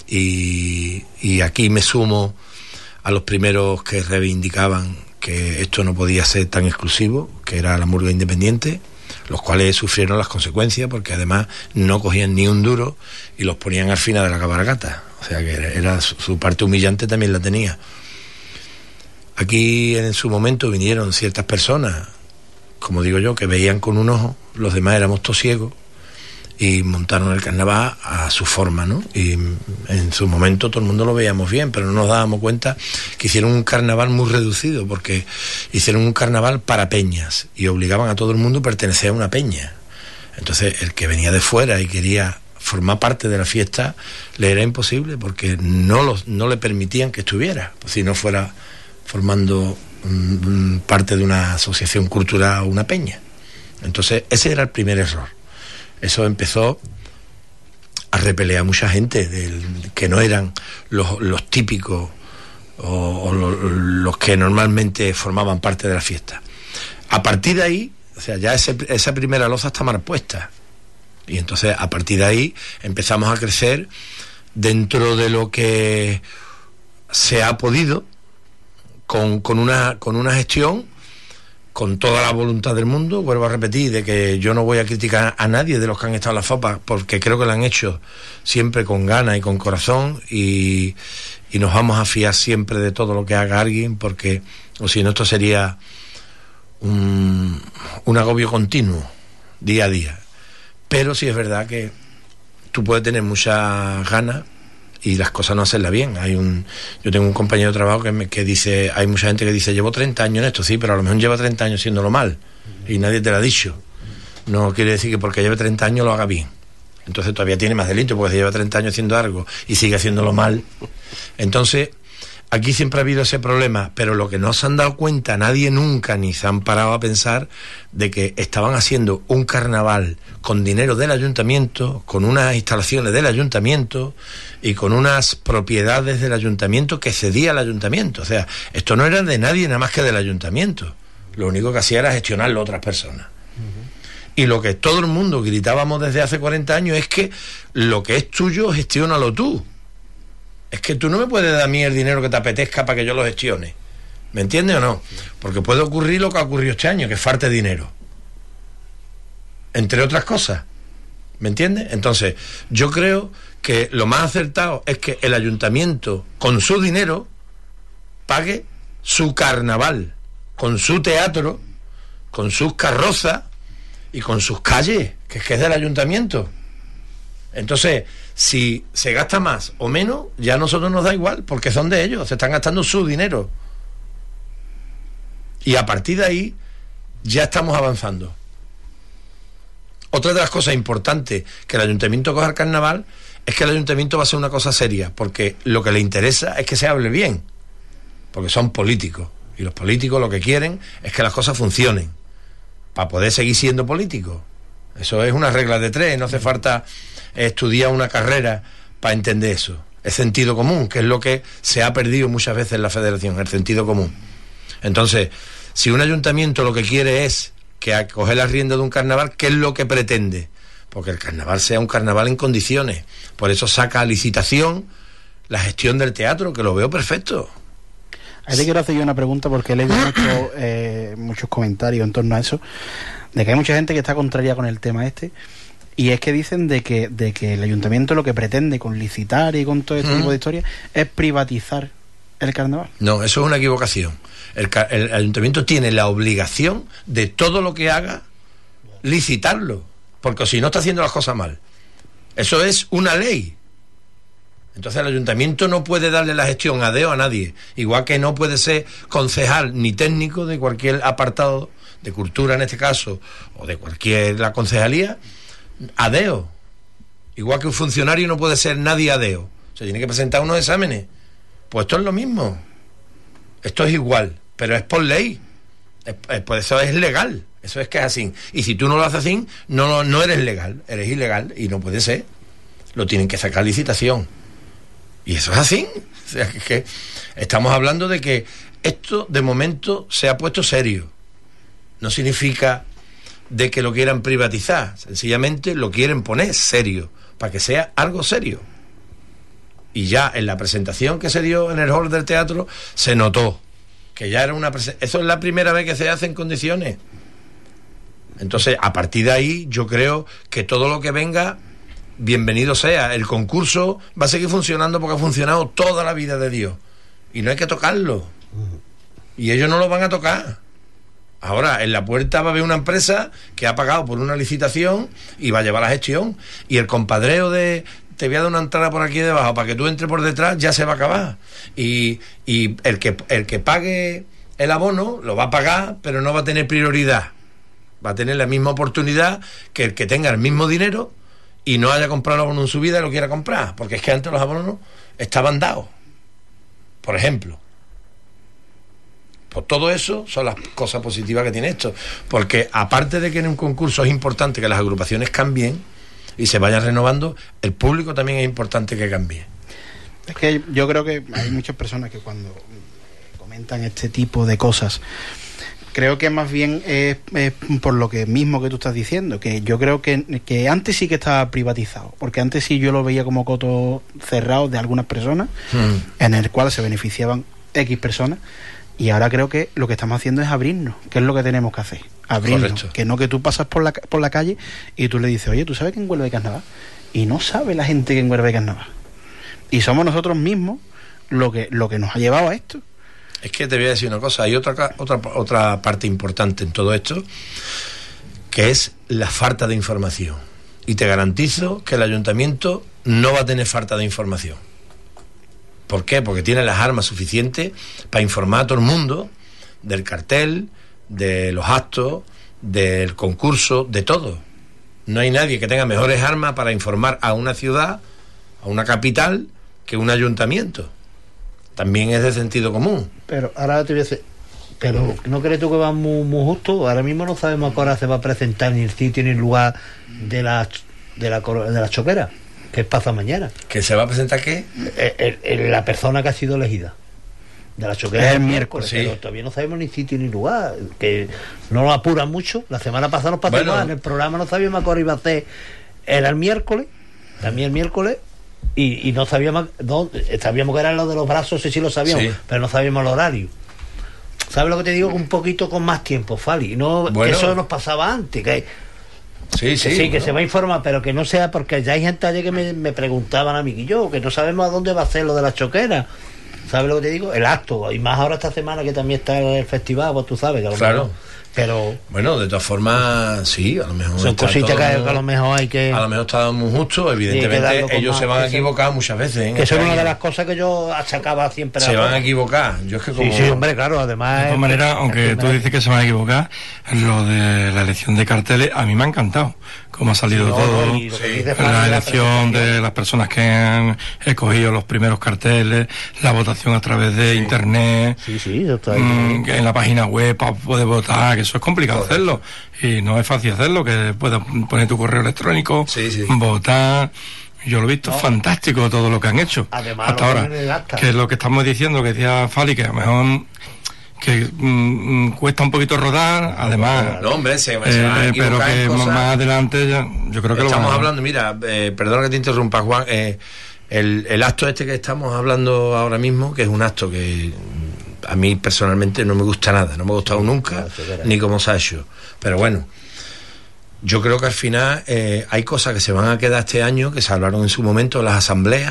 y aquí me sumo a los primeros que reivindicaban que esto no podía ser tan exclusivo, que era la murga independiente, los cuales sufrieron las consecuencias porque además no cogían ni un duro y los ponían al final de la cabalgata, o sea que era su parte humillante también la tenía. Aquí en su momento vinieron ciertas personas, como digo yo, que veían con un ojo, los demás éramos todos ciegos, y montaron el carnaval a su forma, ¿no? Y en su momento todo el mundo lo veíamos bien, pero no nos dábamos cuenta que hicieron un carnaval muy reducido, porque hicieron un carnaval para peñas y obligaban a todo el mundo a pertenecer a una peña. Entonces el que venía de fuera y quería formar parte de la fiesta le era imposible, porque no le permitían que estuviera, si no fuera formando parte de una asociación cultural o una peña. Entonces ese era el primer error. Eso empezó a repeler a mucha gente que no eran los típicos o los que normalmente formaban parte de la fiesta. A partir de ahí, o sea, ya esa primera loza está mal puesta, y entonces a partir de ahí empezamos a crecer dentro de lo que se ha podido con una gestión con toda la voluntad del mundo. Vuelvo a repetir de que yo no voy a criticar a nadie de los que han estado en la FOPA, porque creo que lo han hecho siempre con ganas y con corazón, y nos vamos a fiar siempre de todo lo que haga alguien, porque o si no esto sería un agobio continuo día a día. Pero sí es verdad que tú puedes tener muchas ganas y las cosas no hacerlas bien. Yo tengo un compañero de trabajo que dice, hay mucha gente que dice, llevo 30 años en esto, sí, pero a lo mejor lleva 30 años haciéndolo mal y nadie te lo ha dicho. No quiere decir que porque lleve 30 años lo haga bien. Entonces todavía tiene más delito, porque si lleva 30 años haciendo algo y sigue haciéndolo mal. Entonces aquí siempre ha habido ese problema, pero lo que no se han dado cuenta nadie nunca, ni se han parado a pensar de que estaban haciendo un carnaval con dinero del ayuntamiento, con unas instalaciones del ayuntamiento y con unas propiedades del ayuntamiento que cedía al ayuntamiento. O sea, esto no era de nadie nada más que del ayuntamiento. Lo único que hacía era gestionarlo a otras personas. Y lo que todo el mundo gritábamos desde hace 40 años es que lo que es tuyo, gestiónalo tú. Es que tú no me puedes dar a mí el dinero que te apetezca para que yo lo gestione. ¿Me entiendes o no? Porque puede ocurrir lo que ha ocurrido este año, que falte dinero. Entre otras cosas. ¿Me entiendes? Entonces, yo creo que lo más acertado es que el ayuntamiento, con su dinero, pague su carnaval, con su teatro, con sus carrozas y con sus calles, que es del ayuntamiento. Entonces, si se gasta más o menos, ya a nosotros nos da igual, porque son de ellos, se están gastando su dinero. Y a partir de ahí ya estamos avanzando. Otra de las cosas importantes que el ayuntamiento coja el carnaval es que el ayuntamiento va a ser una cosa seria, porque lo que le interesa es que se hable bien, porque son políticos, y los políticos lo que quieren es que las cosas funcionen para poder seguir siendo políticos. Eso es una regla de 3, no hace falta estudiar una carrera para entender eso. Es sentido común, que es lo que se ha perdido muchas veces en la federación, el sentido común. Entonces, si un ayuntamiento lo que quiere es que acoger la rienda de un carnaval, ¿qué es lo que pretende? Porque el carnaval sea un carnaval en condiciones. Por eso saca a licitación la gestión del teatro, que lo veo perfecto. Ahí te quiero hacer yo una pregunta, porque he leído muchos comentarios en torno a eso, de que hay mucha gente que está contraria con el tema este, y es que dicen de que el ayuntamiento lo que pretende con licitar y con todo este tipo de historias es privatizar el carnaval. No, eso es una equivocación. El ayuntamiento tiene la obligación de todo lo que haga licitarlo, porque si no está haciendo las cosas mal. Eso es una ley. Entonces el ayuntamiento no puede darle la gestión a deo a nadie, igual que no puede ser concejal ni técnico de cualquier apartado de cultura en este caso, o de cualquier la concejalía, a deo. Igual que un funcionario no puede ser nadie a deo, se tiene que presentar unos exámenes. Pues esto es lo mismo, esto es igual, pero es por ley, pues eso es legal, eso es que es así, y si tú no lo haces así, no eres legal, eres ilegal, y no puede ser, lo tienen que sacar a licitación. Y eso es así. O sea, que estamos hablando de que esto de momento se ha puesto serio. No significa de que lo quieran privatizar, sencillamente lo quieren poner serio, para que sea algo serio. Y ya en la presentación que se dio en el hall del teatro se notó que ya era una presentación. Eso es la primera vez que se hace en condiciones. Entonces, a partir de ahí, yo creo que todo lo que venga, bienvenido sea. El concurso va a seguir funcionando porque ha funcionado toda la vida de Dios. Y no hay que tocarlo. Y ellos no lo van a tocar. Ahora, en la puerta va a haber una empresa que ha pagado por una licitación y va a llevar la gestión. Y el compadreo de te voy a dar una entrada por aquí debajo para que tú entres por detrás ya se va a acabar. Y el que pague el abono lo va a pagar, pero no va a tener prioridad. Va a tener la misma oportunidad que el que tenga el mismo dinero y no haya comprado el abono en su vida y lo quiera comprar. Porque es que antes los abonos estaban dados. Por ejemplo. Pues todo eso son las cosas positivas que tiene esto. Porque aparte de que en un concurso es importante que las agrupaciones cambien y se vayan renovando, el público también es importante que cambie. Es que yo creo que hay muchas personas que cuando comentan este tipo de cosas, creo que más bien es por lo que mismo que tú estás diciendo, que yo creo que antes sí que estaba privatizado, porque antes sí yo lo veía como coto cerrado de algunas personas, en el cual se beneficiaban X personas. Y ahora creo que lo que estamos haciendo es abrirnos, que es lo que tenemos que hacer. Abrirnos. Correcto. Que no que tú pasas por la calle y tú le dices, oye, ¿tú sabes que en Huelva hay carnaval? Y no sabe la gente que en Huelva hay carnaval. Y somos nosotros mismos lo que nos ha llevado a esto. Es que te voy a decir una cosa, hay otra parte importante en todo esto, que es la falta de información. Y te garantizo que el ayuntamiento no va a tener falta de información. ¿Por qué? Porque tiene las armas suficientes para informar a todo el mundo del cartel, de los actos, del concurso, de todo. No hay nadie que tenga mejores armas para informar a una ciudad, a una capital, que un ayuntamiento. También es de sentido común. Pero ahora te voy a decir, pero ¿no crees tú que va muy justo? Ahora mismo no sabemos a qué hora se va a presentar ni el sitio ni el lugar de la choquera, que es pasa mañana. ¿Que se va a presentar qué? La persona que ha sido elegida de la choquera es el miércoles, sí. Pero todavía no sabemos ni sitio ni lugar, que no lo apuran mucho. La semana pasada nos pasó igual, en el programa no sabíamos a qué hora iba a hacer. Era el miércoles, también el miércoles, y no sabíamos sabíamos que era lo de los brazos, sí lo sabíamos, sí. Pero no sabíamos el horario. ¿Sabes lo que te digo? Un poquito con más tiempo, Fali. No, eso nos pasaba antes, que que se va a informar, pero que no sea, porque ya hay gente allí que me preguntaban a mí y yo, que no sabemos a dónde va a ser lo de la choquera. ¿Sabes lo que te digo? El acto, y más ahora esta semana que también está el festival, pues tú sabes que a lo mejor, pero bueno, de todas formas, sí, a lo mejor son cositas que a lo mejor hay que... A lo mejor está muy justo, evidentemente ellos se van a equivocar muchas veces. Que eso es una de las cosas que yo achacaba siempre. Se van a equivocar. Yo es que como... Sí, hombre, claro, además... De todas maneras, aunque tú dices que se van a equivocar, lo de la elección de carteles, a mí me ha encantado cómo ha salido todo, la elección de las personas que han escogido los primeros carteles, la votación a través de internet, que en la página web para poder votar, que eso es complicado hacerlo, y no es fácil hacerlo, que puedas poner tu correo electrónico, votar. Yo lo he visto fantástico todo lo que han hecho. Además, hasta ahora, que es lo que estamos diciendo, que decía Fali, que a lo mejor que cuesta un poquito rodar, además no, hombre, se van a pero que cosas. Más adelante ya, yo creo que estamos hablando, mira, perdona que te interrumpa, Juan, el acto este que estamos hablando ahora mismo, que es un acto que a mí personalmente no me gusta nada, no me ha gustado nunca, ni cómo se ha hecho, pero bueno, yo creo que al final hay cosas que se van a quedar este año, que se hablaron en su momento en las asambleas,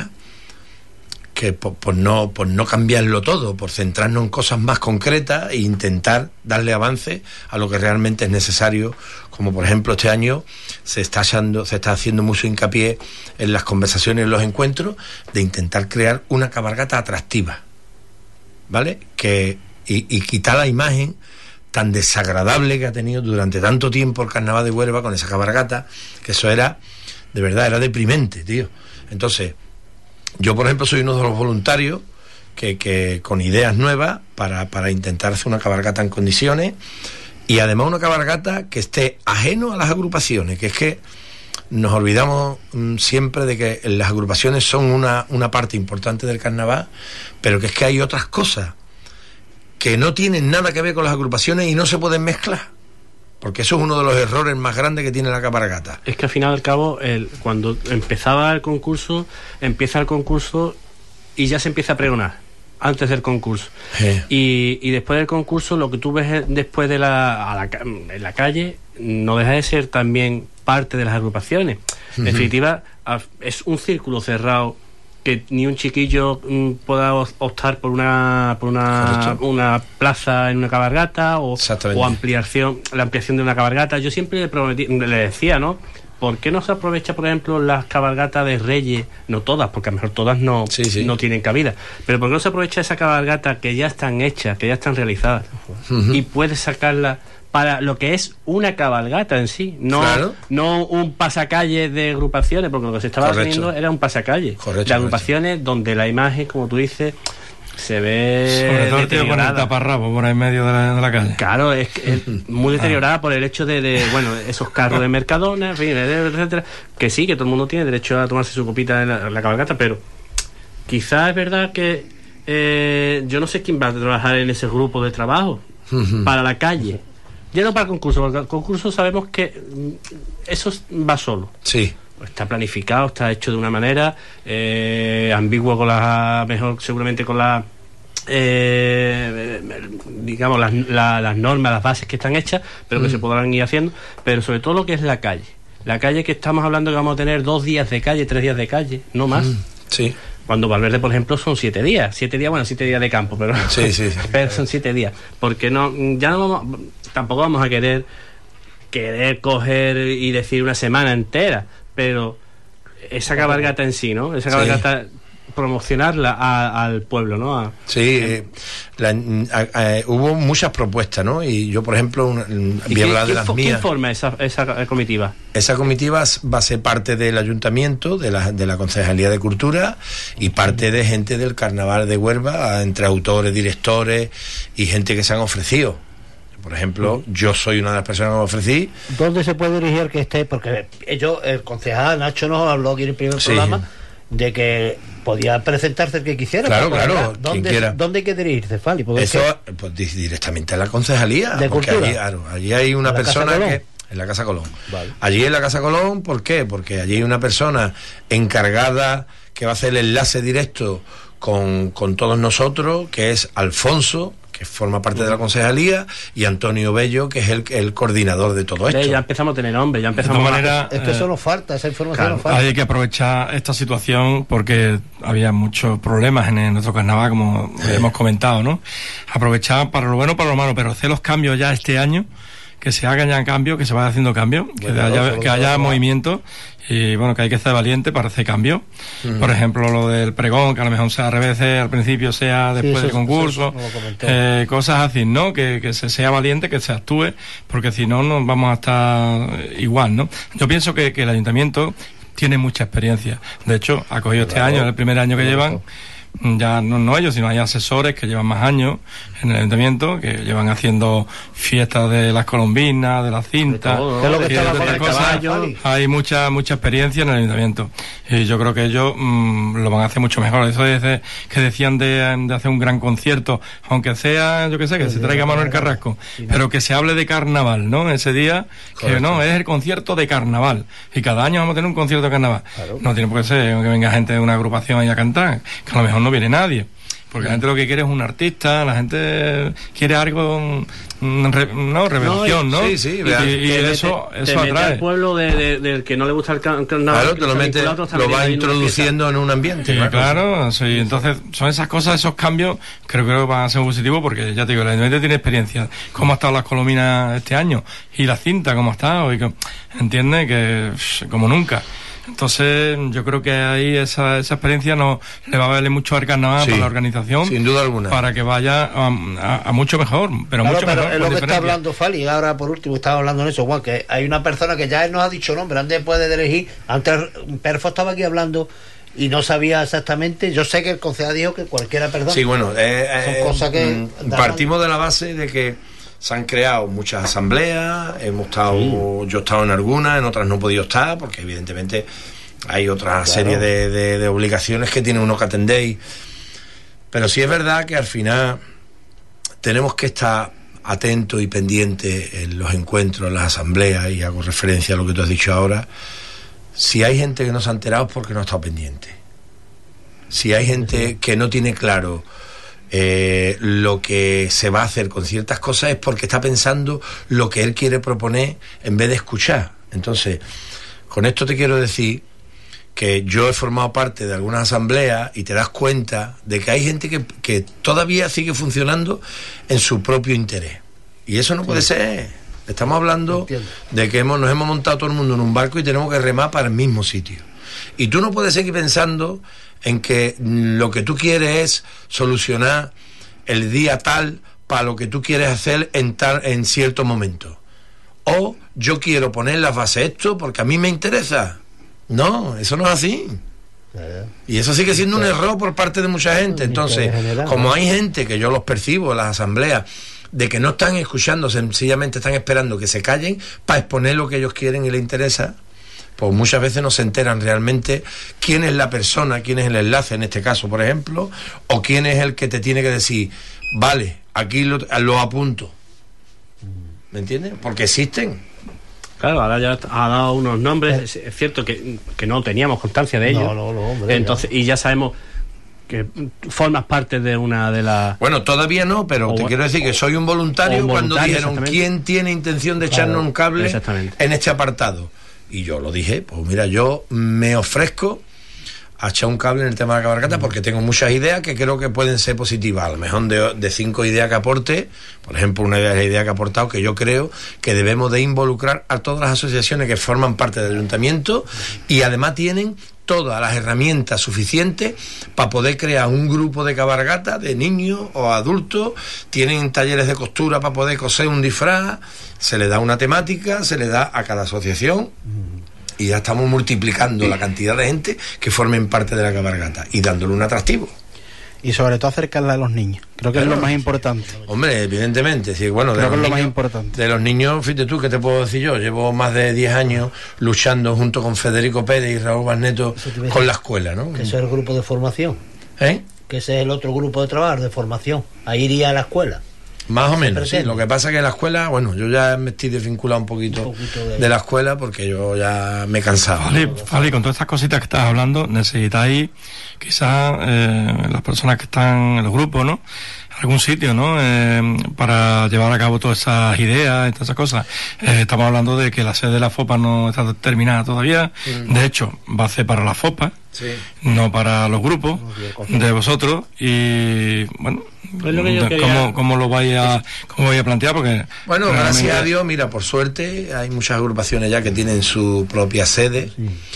que por no cambiarlo todo, por centrarnos en cosas más concretas e intentar darle avance a lo que realmente es necesario, como por ejemplo este año se está haciendo mucho hincapié en las conversaciones, en los encuentros, de intentar crear una cabalgata atractiva, ¿vale? Y quitar la imagen tan desagradable que ha tenido durante tanto tiempo el carnaval de Huelva con esa cabalgata, que eso era, de verdad, era deprimente, tío. Entonces, yo, por ejemplo, soy uno de los voluntarios que con ideas nuevas para intentar hacer una cabalgata en condiciones, y además una cabalgata que esté ajeno a las agrupaciones, que es que nos olvidamos siempre de que las agrupaciones son una parte importante del carnaval, pero que es que hay otras cosas que no tienen nada que ver con las agrupaciones y no se pueden mezclar. Porque eso es uno de los errores más grandes que tiene la cabalgata. Es que al final y al cabo, cuando empezaba el concurso, empieza el concurso y ya se empieza a pregonar antes del concurso. Y después del concurso, lo que tú ves después en la calle no deja de ser también parte de las agrupaciones. En definitiva, es un círculo cerrado que ni un chiquillo pueda optar por una plaza en una cabalgata o la ampliación de una cabalgata. Yo siempre le decía, ¿no? ¿Por qué no se aprovecha, por ejemplo, las cabalgatas de Reyes? No todas, porque a lo mejor todas no tienen cabida. Pero ¿por qué no se aprovecha esa cabalgata que ya están hechas, que ya están realizadas? Y puedes sacarla para lo que es una cabalgata en sí, no un pasacalle de agrupaciones, porque lo que se estaba teniendo era un pasacalle de agrupaciones donde la imagen, como tú dices, se ve sobre todo el tío con el taparrabo por ahí en medio de la calle. Claro, es muy deteriorada por el hecho de esos carros de Mercadona, en fin, etcétera, que sí, que todo el mundo tiene derecho a tomarse su copita en la cabalgata, pero quizás es verdad que yo no sé quién va a trabajar en ese grupo de trabajo para la calle. Ya no para el concurso, porque el concurso sabemos que eso va solo. Sí. Está planificado, está hecho de una manera ambigua seguramente con las digamos las normas, las bases que están hechas, pero que se podrán ir haciendo, pero sobre todo lo que es la calle que estamos hablando, que vamos a tener 2 días de calle, 3 días de calle, no más. Sí. Cuando Valverde, por ejemplo, son 7 días. 7 días, bueno, 7 días de campo, pero, pero son 7 días. Porque tampoco vamos a querer coger y decir una semana entera, pero esa cabalgata en sí, ¿no? Esa cabalgata, promocionarla al pueblo, ¿no? Hubo muchas propuestas, ¿no? Y yo, por ejemplo, voy a hablar de las mías. ¿Quién forma esa comitiva? Esa comitiva va a ser parte del ayuntamiento, de la Concejalía de Cultura, y parte de gente del Carnaval de Huelva, entre autores, directores y gente que se han ofrecido. Por ejemplo, yo soy una de las personas que me ofrecí. ¿Dónde se puede dirigir el que esté? Porque el concejal Nacho nos habló aquí en el primer programa de que podía presentarse el que quisiera. Claro, ¿Dónde hay que dirigirse, Fali? Eso, pues directamente a la concejalía. ¿De Cultura? Allí hay una persona que... En la Casa Colón. Vale. Allí en la Casa Colón, ¿por qué? Porque allí hay una persona encargada que va a hacer el enlace directo con todos nosotros, que es Alfonso, que forma parte de la concejalía, y Antonio Bello, que es el coordinador de todo esto. Ya empezamos a tener nombre, ya empezamos es que eso nos falta, esa información nos falta. Hay que aprovechar esta situación porque había muchos problemas en nuestro carnaval, como hemos comentado, ¿no? Aprovechar para lo bueno, para lo malo, pero hacer los cambios ya este año, que se hagan ya cambios, que se vaya haciendo cambios, que haya movimiento, y bueno, que hay que ser valiente para hacer cambios. Por ejemplo, lo del pregón, que a lo mejor sea al revés, al principio sea después del concurso, cosas así, ¿no? Que se sea valiente, que se actúe, porque si no, nos vamos a estar igual, ¿no? Yo pienso que el ayuntamiento tiene mucha experiencia. De hecho, ha cogido este año, el primer año que llevan, ya no ellos, sino hay asesores que llevan más años en el ayuntamiento, que llevan haciendo fiestas de las colombinas, de las cintas, hay mucha experiencia en el ayuntamiento, y yo creo que ellos lo van a hacer mucho mejor. Eso es que decían de hacer un gran concierto, aunque sea, yo que sé, que se traiga Manuel Carrasco, pero que se hable de carnaval, ¿no? Ese día, que no, es el concierto de carnaval, y cada año vamos a tener un concierto de carnaval. No tiene por qué ser que venga gente de una agrupación ahí a cantar, que a lo mejor no viene nadie, porque la gente lo que quiere es un artista, la gente quiere algo, revelación, ¿no? Sí, y eso atrae al pueblo del que no le gusta el carnaval. Claro, te lo va introduciendo en un ambiente. Claro, sí, entonces son esas cosas, esos cambios, creo que van a ser positivos, porque ya te digo, el ayuntamiento tiene experiencia, cómo ha estado las colombinas este año, y la cinta, cómo ha estado, y entiende que como nunca. Entonces yo creo que ahí esa experiencia no le va a valer mucho al carnaval, para la organización, sin duda alguna, para que vaya a mucho mejor, pero mucho mejor. Es lo que está hablando Fali. Ahora por último estaba hablando en eso, Juan, que hay una persona que ya él nos ha dicho nombre, antes puede elegir, antes Perfo estaba aquí hablando y no sabía exactamente. Yo sé que el concejal dijo que cualquiera, perdón. Sí, bueno, son cosas que partimos de la base de que se han creado muchas asambleas, yo he estado en algunas, en otras no he podido estar, porque evidentemente hay otra serie de obligaciones que tiene uno que atender. Pero sí es verdad que al final tenemos que estar atentos y pendientes en los encuentros, en las asambleas, y hago referencia a lo que tú has dicho ahora. Si hay gente que no se ha enterado es porque no ha estado pendiente. Si hay gente que no tiene claro lo que se va a hacer con ciertas cosas, es porque está pensando lo que él quiere proponer en vez de escuchar. Entonces, con esto te quiero decir que yo he formado parte de algunas asambleas y te das cuenta de que hay gente que todavía sigue funcionando en su propio interés. Y eso no puede ser. Estamos hablando de que nos hemos montado todo el mundo en un barco y tenemos que remar para el mismo sitio. Y tú no puedes seguir pensando en que lo que tú quieres es solucionar el día tal para lo que tú quieres hacer en cierto momento. O yo quiero poner las bases esto porque a mí me interesa. No, eso no es así. Y eso sigue siendo un error por parte de mucha gente. Entonces, como hay gente que yo los percibo en las asambleas, de que no están escuchando, sencillamente están esperando que se callen para exponer lo que ellos quieren y les interesa, pues muchas veces no se enteran realmente quién es la persona, quién es el enlace, en este caso, por ejemplo, o quién es el que te tiene que decir, vale, aquí lo apunto. ¿Me entiendes? Porque existen. Claro, ahora ya ha dado unos nombres, es cierto que no teníamos constancia de ellos. No, hombre, entonces, y ya sabemos que formas parte de una de las... Bueno, todavía no, pero te quiero decir que soy un voluntario cuando dijeron quién tiene intención de echarnos un cable en este apartado. Y yo lo dije, pues mira, yo me ofrezco a echar un cable en el tema de la cabalgata porque tengo muchas ideas que creo que pueden ser positivas. A lo mejor de 5 ideas que aporte, por ejemplo, una de las ideas que he aportado, que yo creo que debemos de involucrar a todas las asociaciones que forman parte del ayuntamiento y además tienen todas las herramientas suficientes para poder crear un grupo de cabalgata de niños o adultos, tienen talleres de costura para poder coser un disfraz, se le da una temática, se le da a cada asociación y ya estamos multiplicando la cantidad de gente que formen parte de la cabalgata y dándole un atractivo. Y sobre todo acercarla a los niños. Creo que es lo más importante. Hombre, evidentemente. Sí, bueno, creo que es lo más importante. De los niños, fíjate tú, ¿qué te puedo decir yo? Llevo más de 10 años luchando junto con Federico Pérez y Raúl Barneto con la escuela, ¿no? Que ese es el grupo de formación. Que ese es el otro grupo de trabajo, de formación. Ahí iría a la escuela. Más o menos, sí. Lo que pasa es que en la escuela, bueno, yo ya me estoy desvinculado un poquito de la escuela porque yo ya me he cansado. Fali, con todas estas cositas que estás hablando, necesitáis quizás las personas que están en los grupos, ¿no? Algún sitio, ¿no? Para llevar a cabo todas esas ideas y todas esas cosas. Estamos hablando de que la sede de la FOPA no está terminada todavía. De hecho, va a ser para la FOPA, no para los grupos de vosotros. Y bueno, ¿cómo lo vais a plantear? Porque bueno, gracias a Dios, mira, por suerte hay muchas agrupaciones ya que tienen su propia sede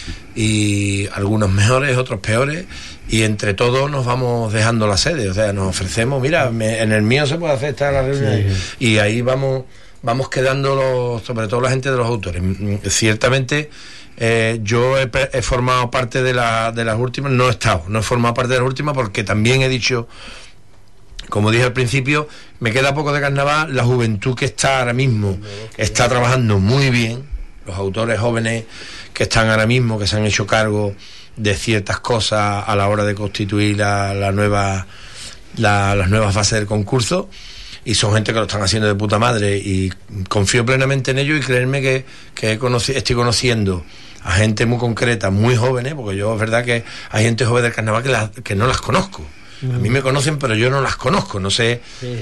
y algunos mejores, otros peores, y entre todos nos vamos dejando la sede, o sea, nos ofrecemos, mira, en el mío se puede hacer esta la reunión y ahí vamos quedando sobre todo la gente de los autores. Ciertamente yo he formado parte de las últimas, no he formado parte de las últimas porque también he dicho, como dije al principio, me queda poco de carnaval, la juventud que está ahora mismo está trabajando muy bien, los autores jóvenes que están ahora mismo, que se han hecho cargo de ciertas cosas a la hora de constituir las nuevas fases del concurso, y son gente que lo están haciendo de puta madre, y confío plenamente en ellos, y creerme que estoy conociendo a gente muy concreta, muy jóvenes, porque yo es verdad que hay gente joven del carnaval que no las conozco. A mí me conocen, pero yo no las conozco, no sé.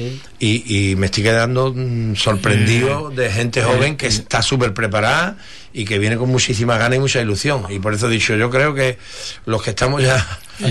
Y me estoy quedando sorprendido de gente joven que está súper preparada y que viene con muchísimas ganas y mucha ilusión. Y por eso he dicho, yo creo que los que estamos ya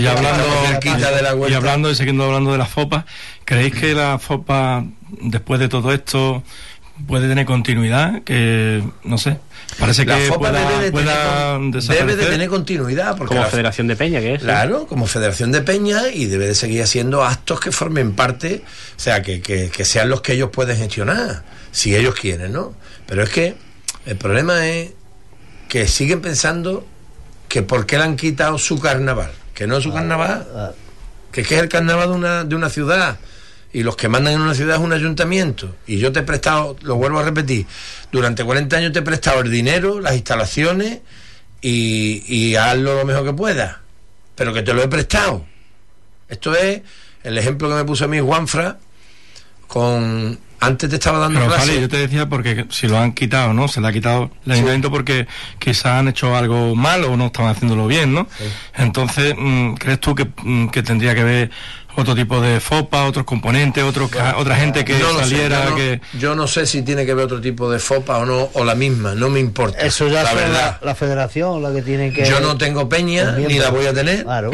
hablando y siguiendo hablando de las FOPA, ¿creéis que la FOPA, después de todo esto, puede tener continuidad? Que no sé, parece la que FOPA debe de tener continuidad, porque como Federación de Peña, que es claro, como Federación de Peña, y debe de seguir haciendo actos que formen parte, o sea, que sean los que ellos pueden gestionar, si ellos quieren, ¿no? Pero es que el problema es que siguen pensando que por qué le han quitado su carnaval, que no es su carnaval, que es el carnaval de una ciudad, y los que mandan en una ciudad es un ayuntamiento, y yo te he prestado, lo vuelvo a repetir, durante 40 años te he prestado el dinero, las instalaciones, y hazlo lo mejor que puedas, pero que te lo he prestado. Esto es el ejemplo que me puso a mí Juanfra con... Antes te estaba dando clase. Vale, yo te decía porque si lo han quitado, ¿no? Se le ha quitado el ayuntamiento porque quizás han hecho algo mal o no estaban haciéndolo bien, ¿no? Sí. Entonces, ¿crees tú que tendría que haber otro tipo de FOPA, otros componentes, otra gente que no saliera? Yo no sé si tiene que ver otro tipo de FOPA o no, o la misma, no me importa. Eso ya la verdad. La federación la que tiene que... Yo no tengo peña, ni la voy a tener. Claro.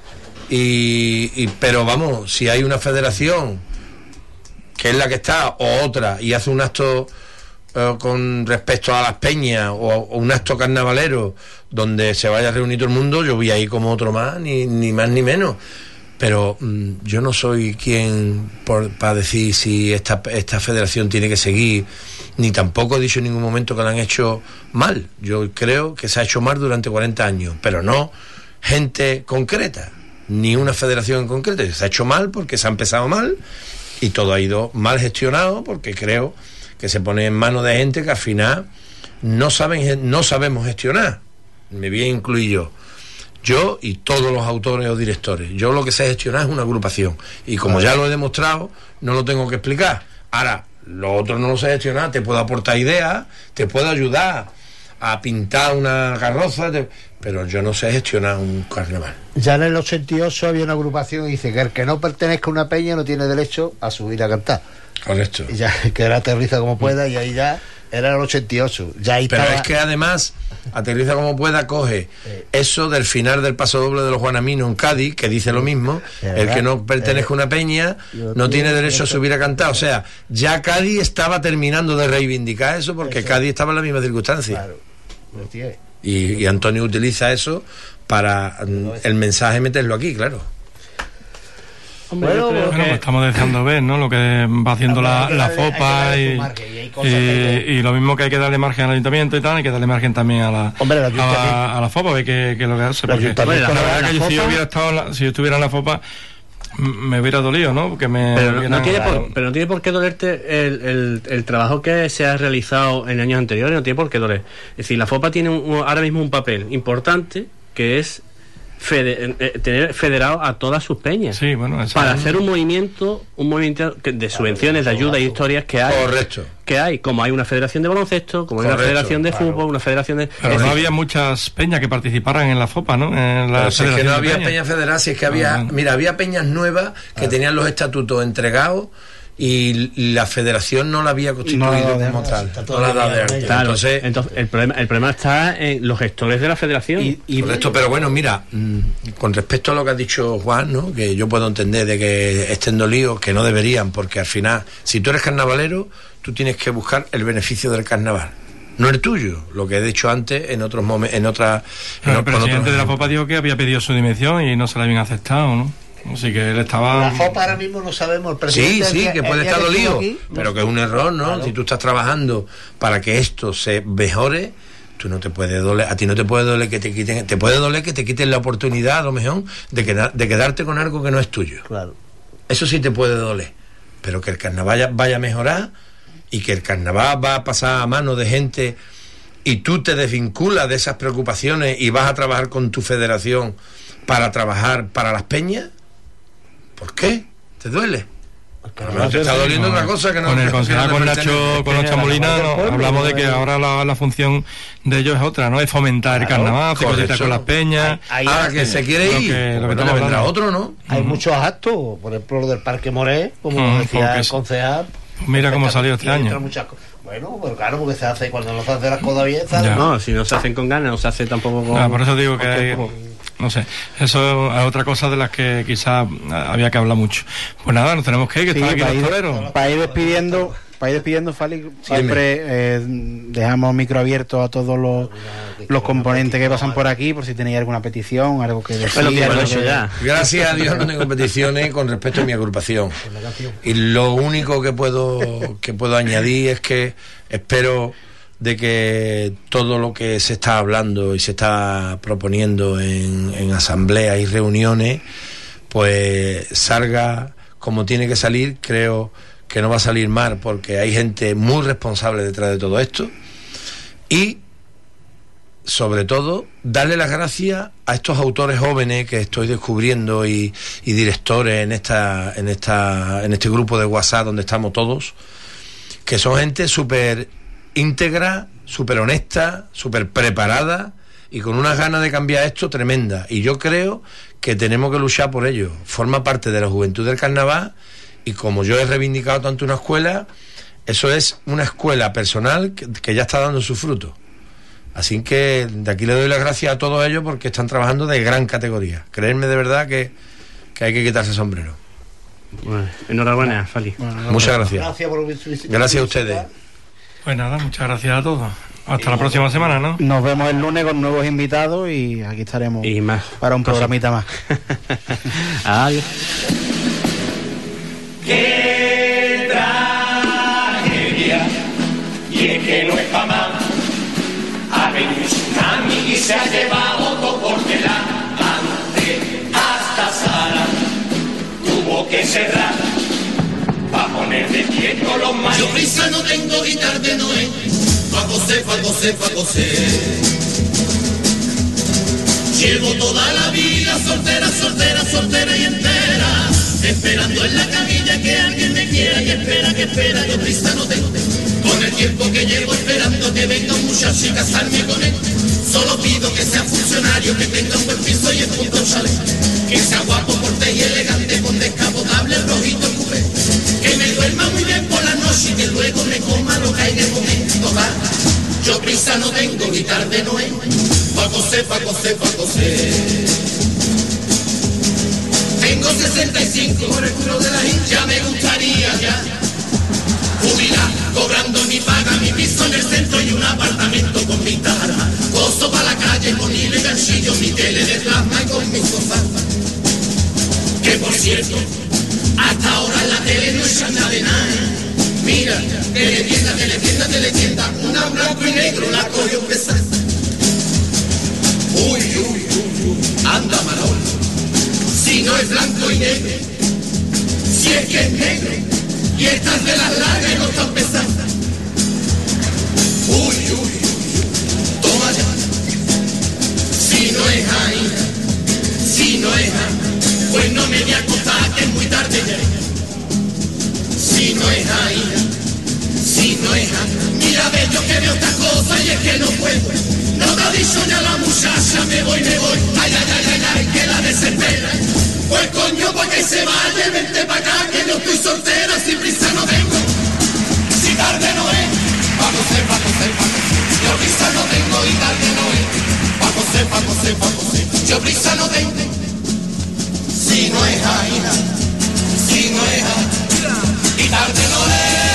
Pero vamos, si hay una federación que es la que está, o otra, y hace un acto con respecto a las peñas, o un acto carnavalero donde se vaya a reunir todo el mundo, yo voy ahí como otro más, ni más ni menos. Pero yo no soy quien para decir si esta federación tiene que seguir, ni tampoco he dicho en ningún momento que la han hecho mal. Yo creo que se ha hecho mal durante 40 años, pero no gente concreta, ni una federación en concreto. Se ha hecho mal porque se ha empezado mal, y todo ha ido mal gestionado porque creo que se pone en manos de gente que al final no sabemos gestionar. Me voy a incluir yo y todos los autores o directores. Yo lo que sé gestionar es una agrupación, y como ya lo he demostrado, no lo tengo que explicar. Ahora, lo otro no lo sé gestionar. Te puedo aportar ideas, te puedo ayudar a pintar una carroza, pero yo no sé gestionar un carnaval. Ya en el 88 había una agrupación y dice que el que no pertenezca a una peña no tiene derecho a subir a cantar. Correcto. Y ya que era Aterriza como pueda, y ahí ya era el 88. Ya ahí pero estaba... es que además Aterriza como pueda coge eso del final del paso doble de los Juanaminos en Cádiz, que dice lo mismo, el que no pertenezca a una peña no tiene derecho a subir a cantar. O sea, ya Cádiz estaba terminando de reivindicar eso, porque Cádiz estaba en la misma circunstancia. Claro. Y Antonio utiliza eso para el mensaje meterlo aquí, claro. Bueno, pues estamos dejando ver, ¿no? Lo que va haciendo la FOPA y lo mismo que hay que darle margen al ayuntamiento y tal, hay que darle margen también a la FOPA, ver qué es lo que hace. Porque la verdad que si yo estuviera en la FOPA me hubiera dolido, ¿no? Porque pero no tiene por qué dolerte el trabajo que se ha realizado en años anteriores, no tiene por qué doler. Es decir, la FOPA tiene ahora mismo un papel importante, que es tener federado a todas sus peñas, sí, bueno, para hacer un movimiento de subvenciones, de ayuda y historias que hay. Correcto. Que hay, como hay una federación de baloncesto, como hay una federación de fútbol, una federación de... Pero no había muchas peñas que participaran en la FOPA, ¿no? Es que no había peñas federadas, si es que había peñas nuevas que tenían los estatutos entregados, y la federación no la había constituido como tal. No la ha dado de alta. Claro, entonces el problema está en los gestores de la federación. Correcto, pero bueno, mira, con respecto a lo que ha dicho Juan, ¿no? Que yo puedo entender de que estén dolidos, que no deberían, porque al final, si tú eres carnavalero, tú tienes que buscar el beneficio del carnaval, no el tuyo, lo que he dicho antes en otros momentos, el presidente de la FOPA dijo que había pedido su dimisión y no se la habían aceptado, ¿no? Así que él estaba... La FOPA ahora mismo no sabemos, el presidente... Sí, que puede estar dolido, pero que es un error, ¿no? Claro. Si tú estás trabajando para que esto se mejore, tú no te puedes doler, a ti no te puede doler que te quiten, te puede doler que te quiten la oportunidad, a lo mejor, de quedarte con algo que no es tuyo. Claro. Eso sí te puede doler, pero que el carnaval vaya a mejorar, y que el carnaval va a pasar a manos de gente, y tú te desvinculas de esas preocupaciones y vas a trabajar con tu federación para trabajar para las peñas. ¿Por qué? ¿Te duele? No te está doliendo otra cosa que no. Con el concejal, con Nacho Molina, hablamos de que ahora la función de ellos es otra, ¿no? Es fomentar el carnaval, hacer cositas con las peñas. Ahora que se quiere ir, lo que vendrá otro, ¿no? Hay muchos actos, por ejemplo, lo del Parque Moré, como decía el concejal. Mira cómo salió este año. Bueno, pero claro, porque se hace cuando no se hace las cosas bien, no, si no se hacen con ganas, no se hace tampoco con... por eso digo que hay... No sé, eso es otra cosa de las que quizás había que hablar mucho. Pues nada, nos tenemos que ir, que están aquí los toreros. Para ir despidiendo, Fali, siempre dejamos micro abierto a todos los componentes que pasan por aquí, por si tenéis alguna petición, algo que decir. Gracias a Dios no tengo peticiones con respecto a mi agrupación. Y lo único que puedo añadir es que espero de que todo lo que se está hablando y se está proponiendo en asambleas y reuniones, pues salga como tiene que salir. Creo que no va a salir mal porque hay gente muy responsable detrás de todo esto. Y sobre todo darle las gracias a estos autores jóvenes que estoy descubriendo y directores en este grupo de WhatsApp donde estamos todos, que son gente súper íntegra, súper honesta, súper preparada y con unas ganas de cambiar esto tremenda. Y yo creo que tenemos que luchar por ello. Forma parte de la juventud del carnaval y como yo he reivindicado tanto una escuela, eso es una escuela personal que ya está dando su fruto. Así que de aquí le doy las gracias a todos ellos porque están trabajando de gran categoría. Creedme de verdad que hay que quitarse el sombrero. Bueno, enhorabuena, Fali. Muchas gracias. Gracias a ustedes. Pues nada, muchas gracias a todos. Hasta la próxima semana, ¿no? Nos vemos el lunes con nuevos invitados y aquí estaremos y más para un programita más. Adiós. ¡Qué tragedia! Y es que no es pa' más. Ha venido un tsunami y se ha llevado todo por delante. Hasta Sara tuvo que cerrar pa' poner de pie con los manos. Yo prisa no tengo y tarde no es. Pa' José. Llevo toda la vida soltera y entera, esperando en la camilla que alguien me quiera y espera. Yo prisa no tengo. Con el tiempo que llevo esperando que venga un muchacho y casarme con él. Solo pido que sea funcionario, que tenga un buen piso y el punto un chalet. Que sea guapo, cortés y elegante, con descapotable, rojito y coupé. Que me duerma muy bien por la noche y que luego me coma lo que hay de comer. Total, yo prisa no tengo y tarde no es. Pa' José. Tengo 65, por el culo de la hincha me gustaría ya jubilar, cobrando mi paga, mi piso en el centro y un apartamento con vistas al mar. Gozo para la calle con hilo y ganchillo, mi tele de plasma y con mi sofá. Que por cierto, hasta ahora en la tele no echan nada de nada. Mira, teletienda, una blanco y negro la cogió pesada. Uy, anda Manolo, si no es blanco y negro, si es que es negro, y estas de las largas no están pesadas. Uy, toma ya, si no es ahí, pues no me voy a acostar que es muy tarde ya. Si no es ahí, mira ve yo que veo estas cosas y es que no puedo. No te ha dicho ya la muchacha, me voy, ay, que la desespera. Pues coño, pa' que se vaya, vente pa' acá, que yo estoy soltera, sin prisa no tengo. Si tarde no es, pa' José. Yo prisa no tengo y tarde no es. Pa' José. Yo prisa no tengo. Si no es ahí, y tarde no es.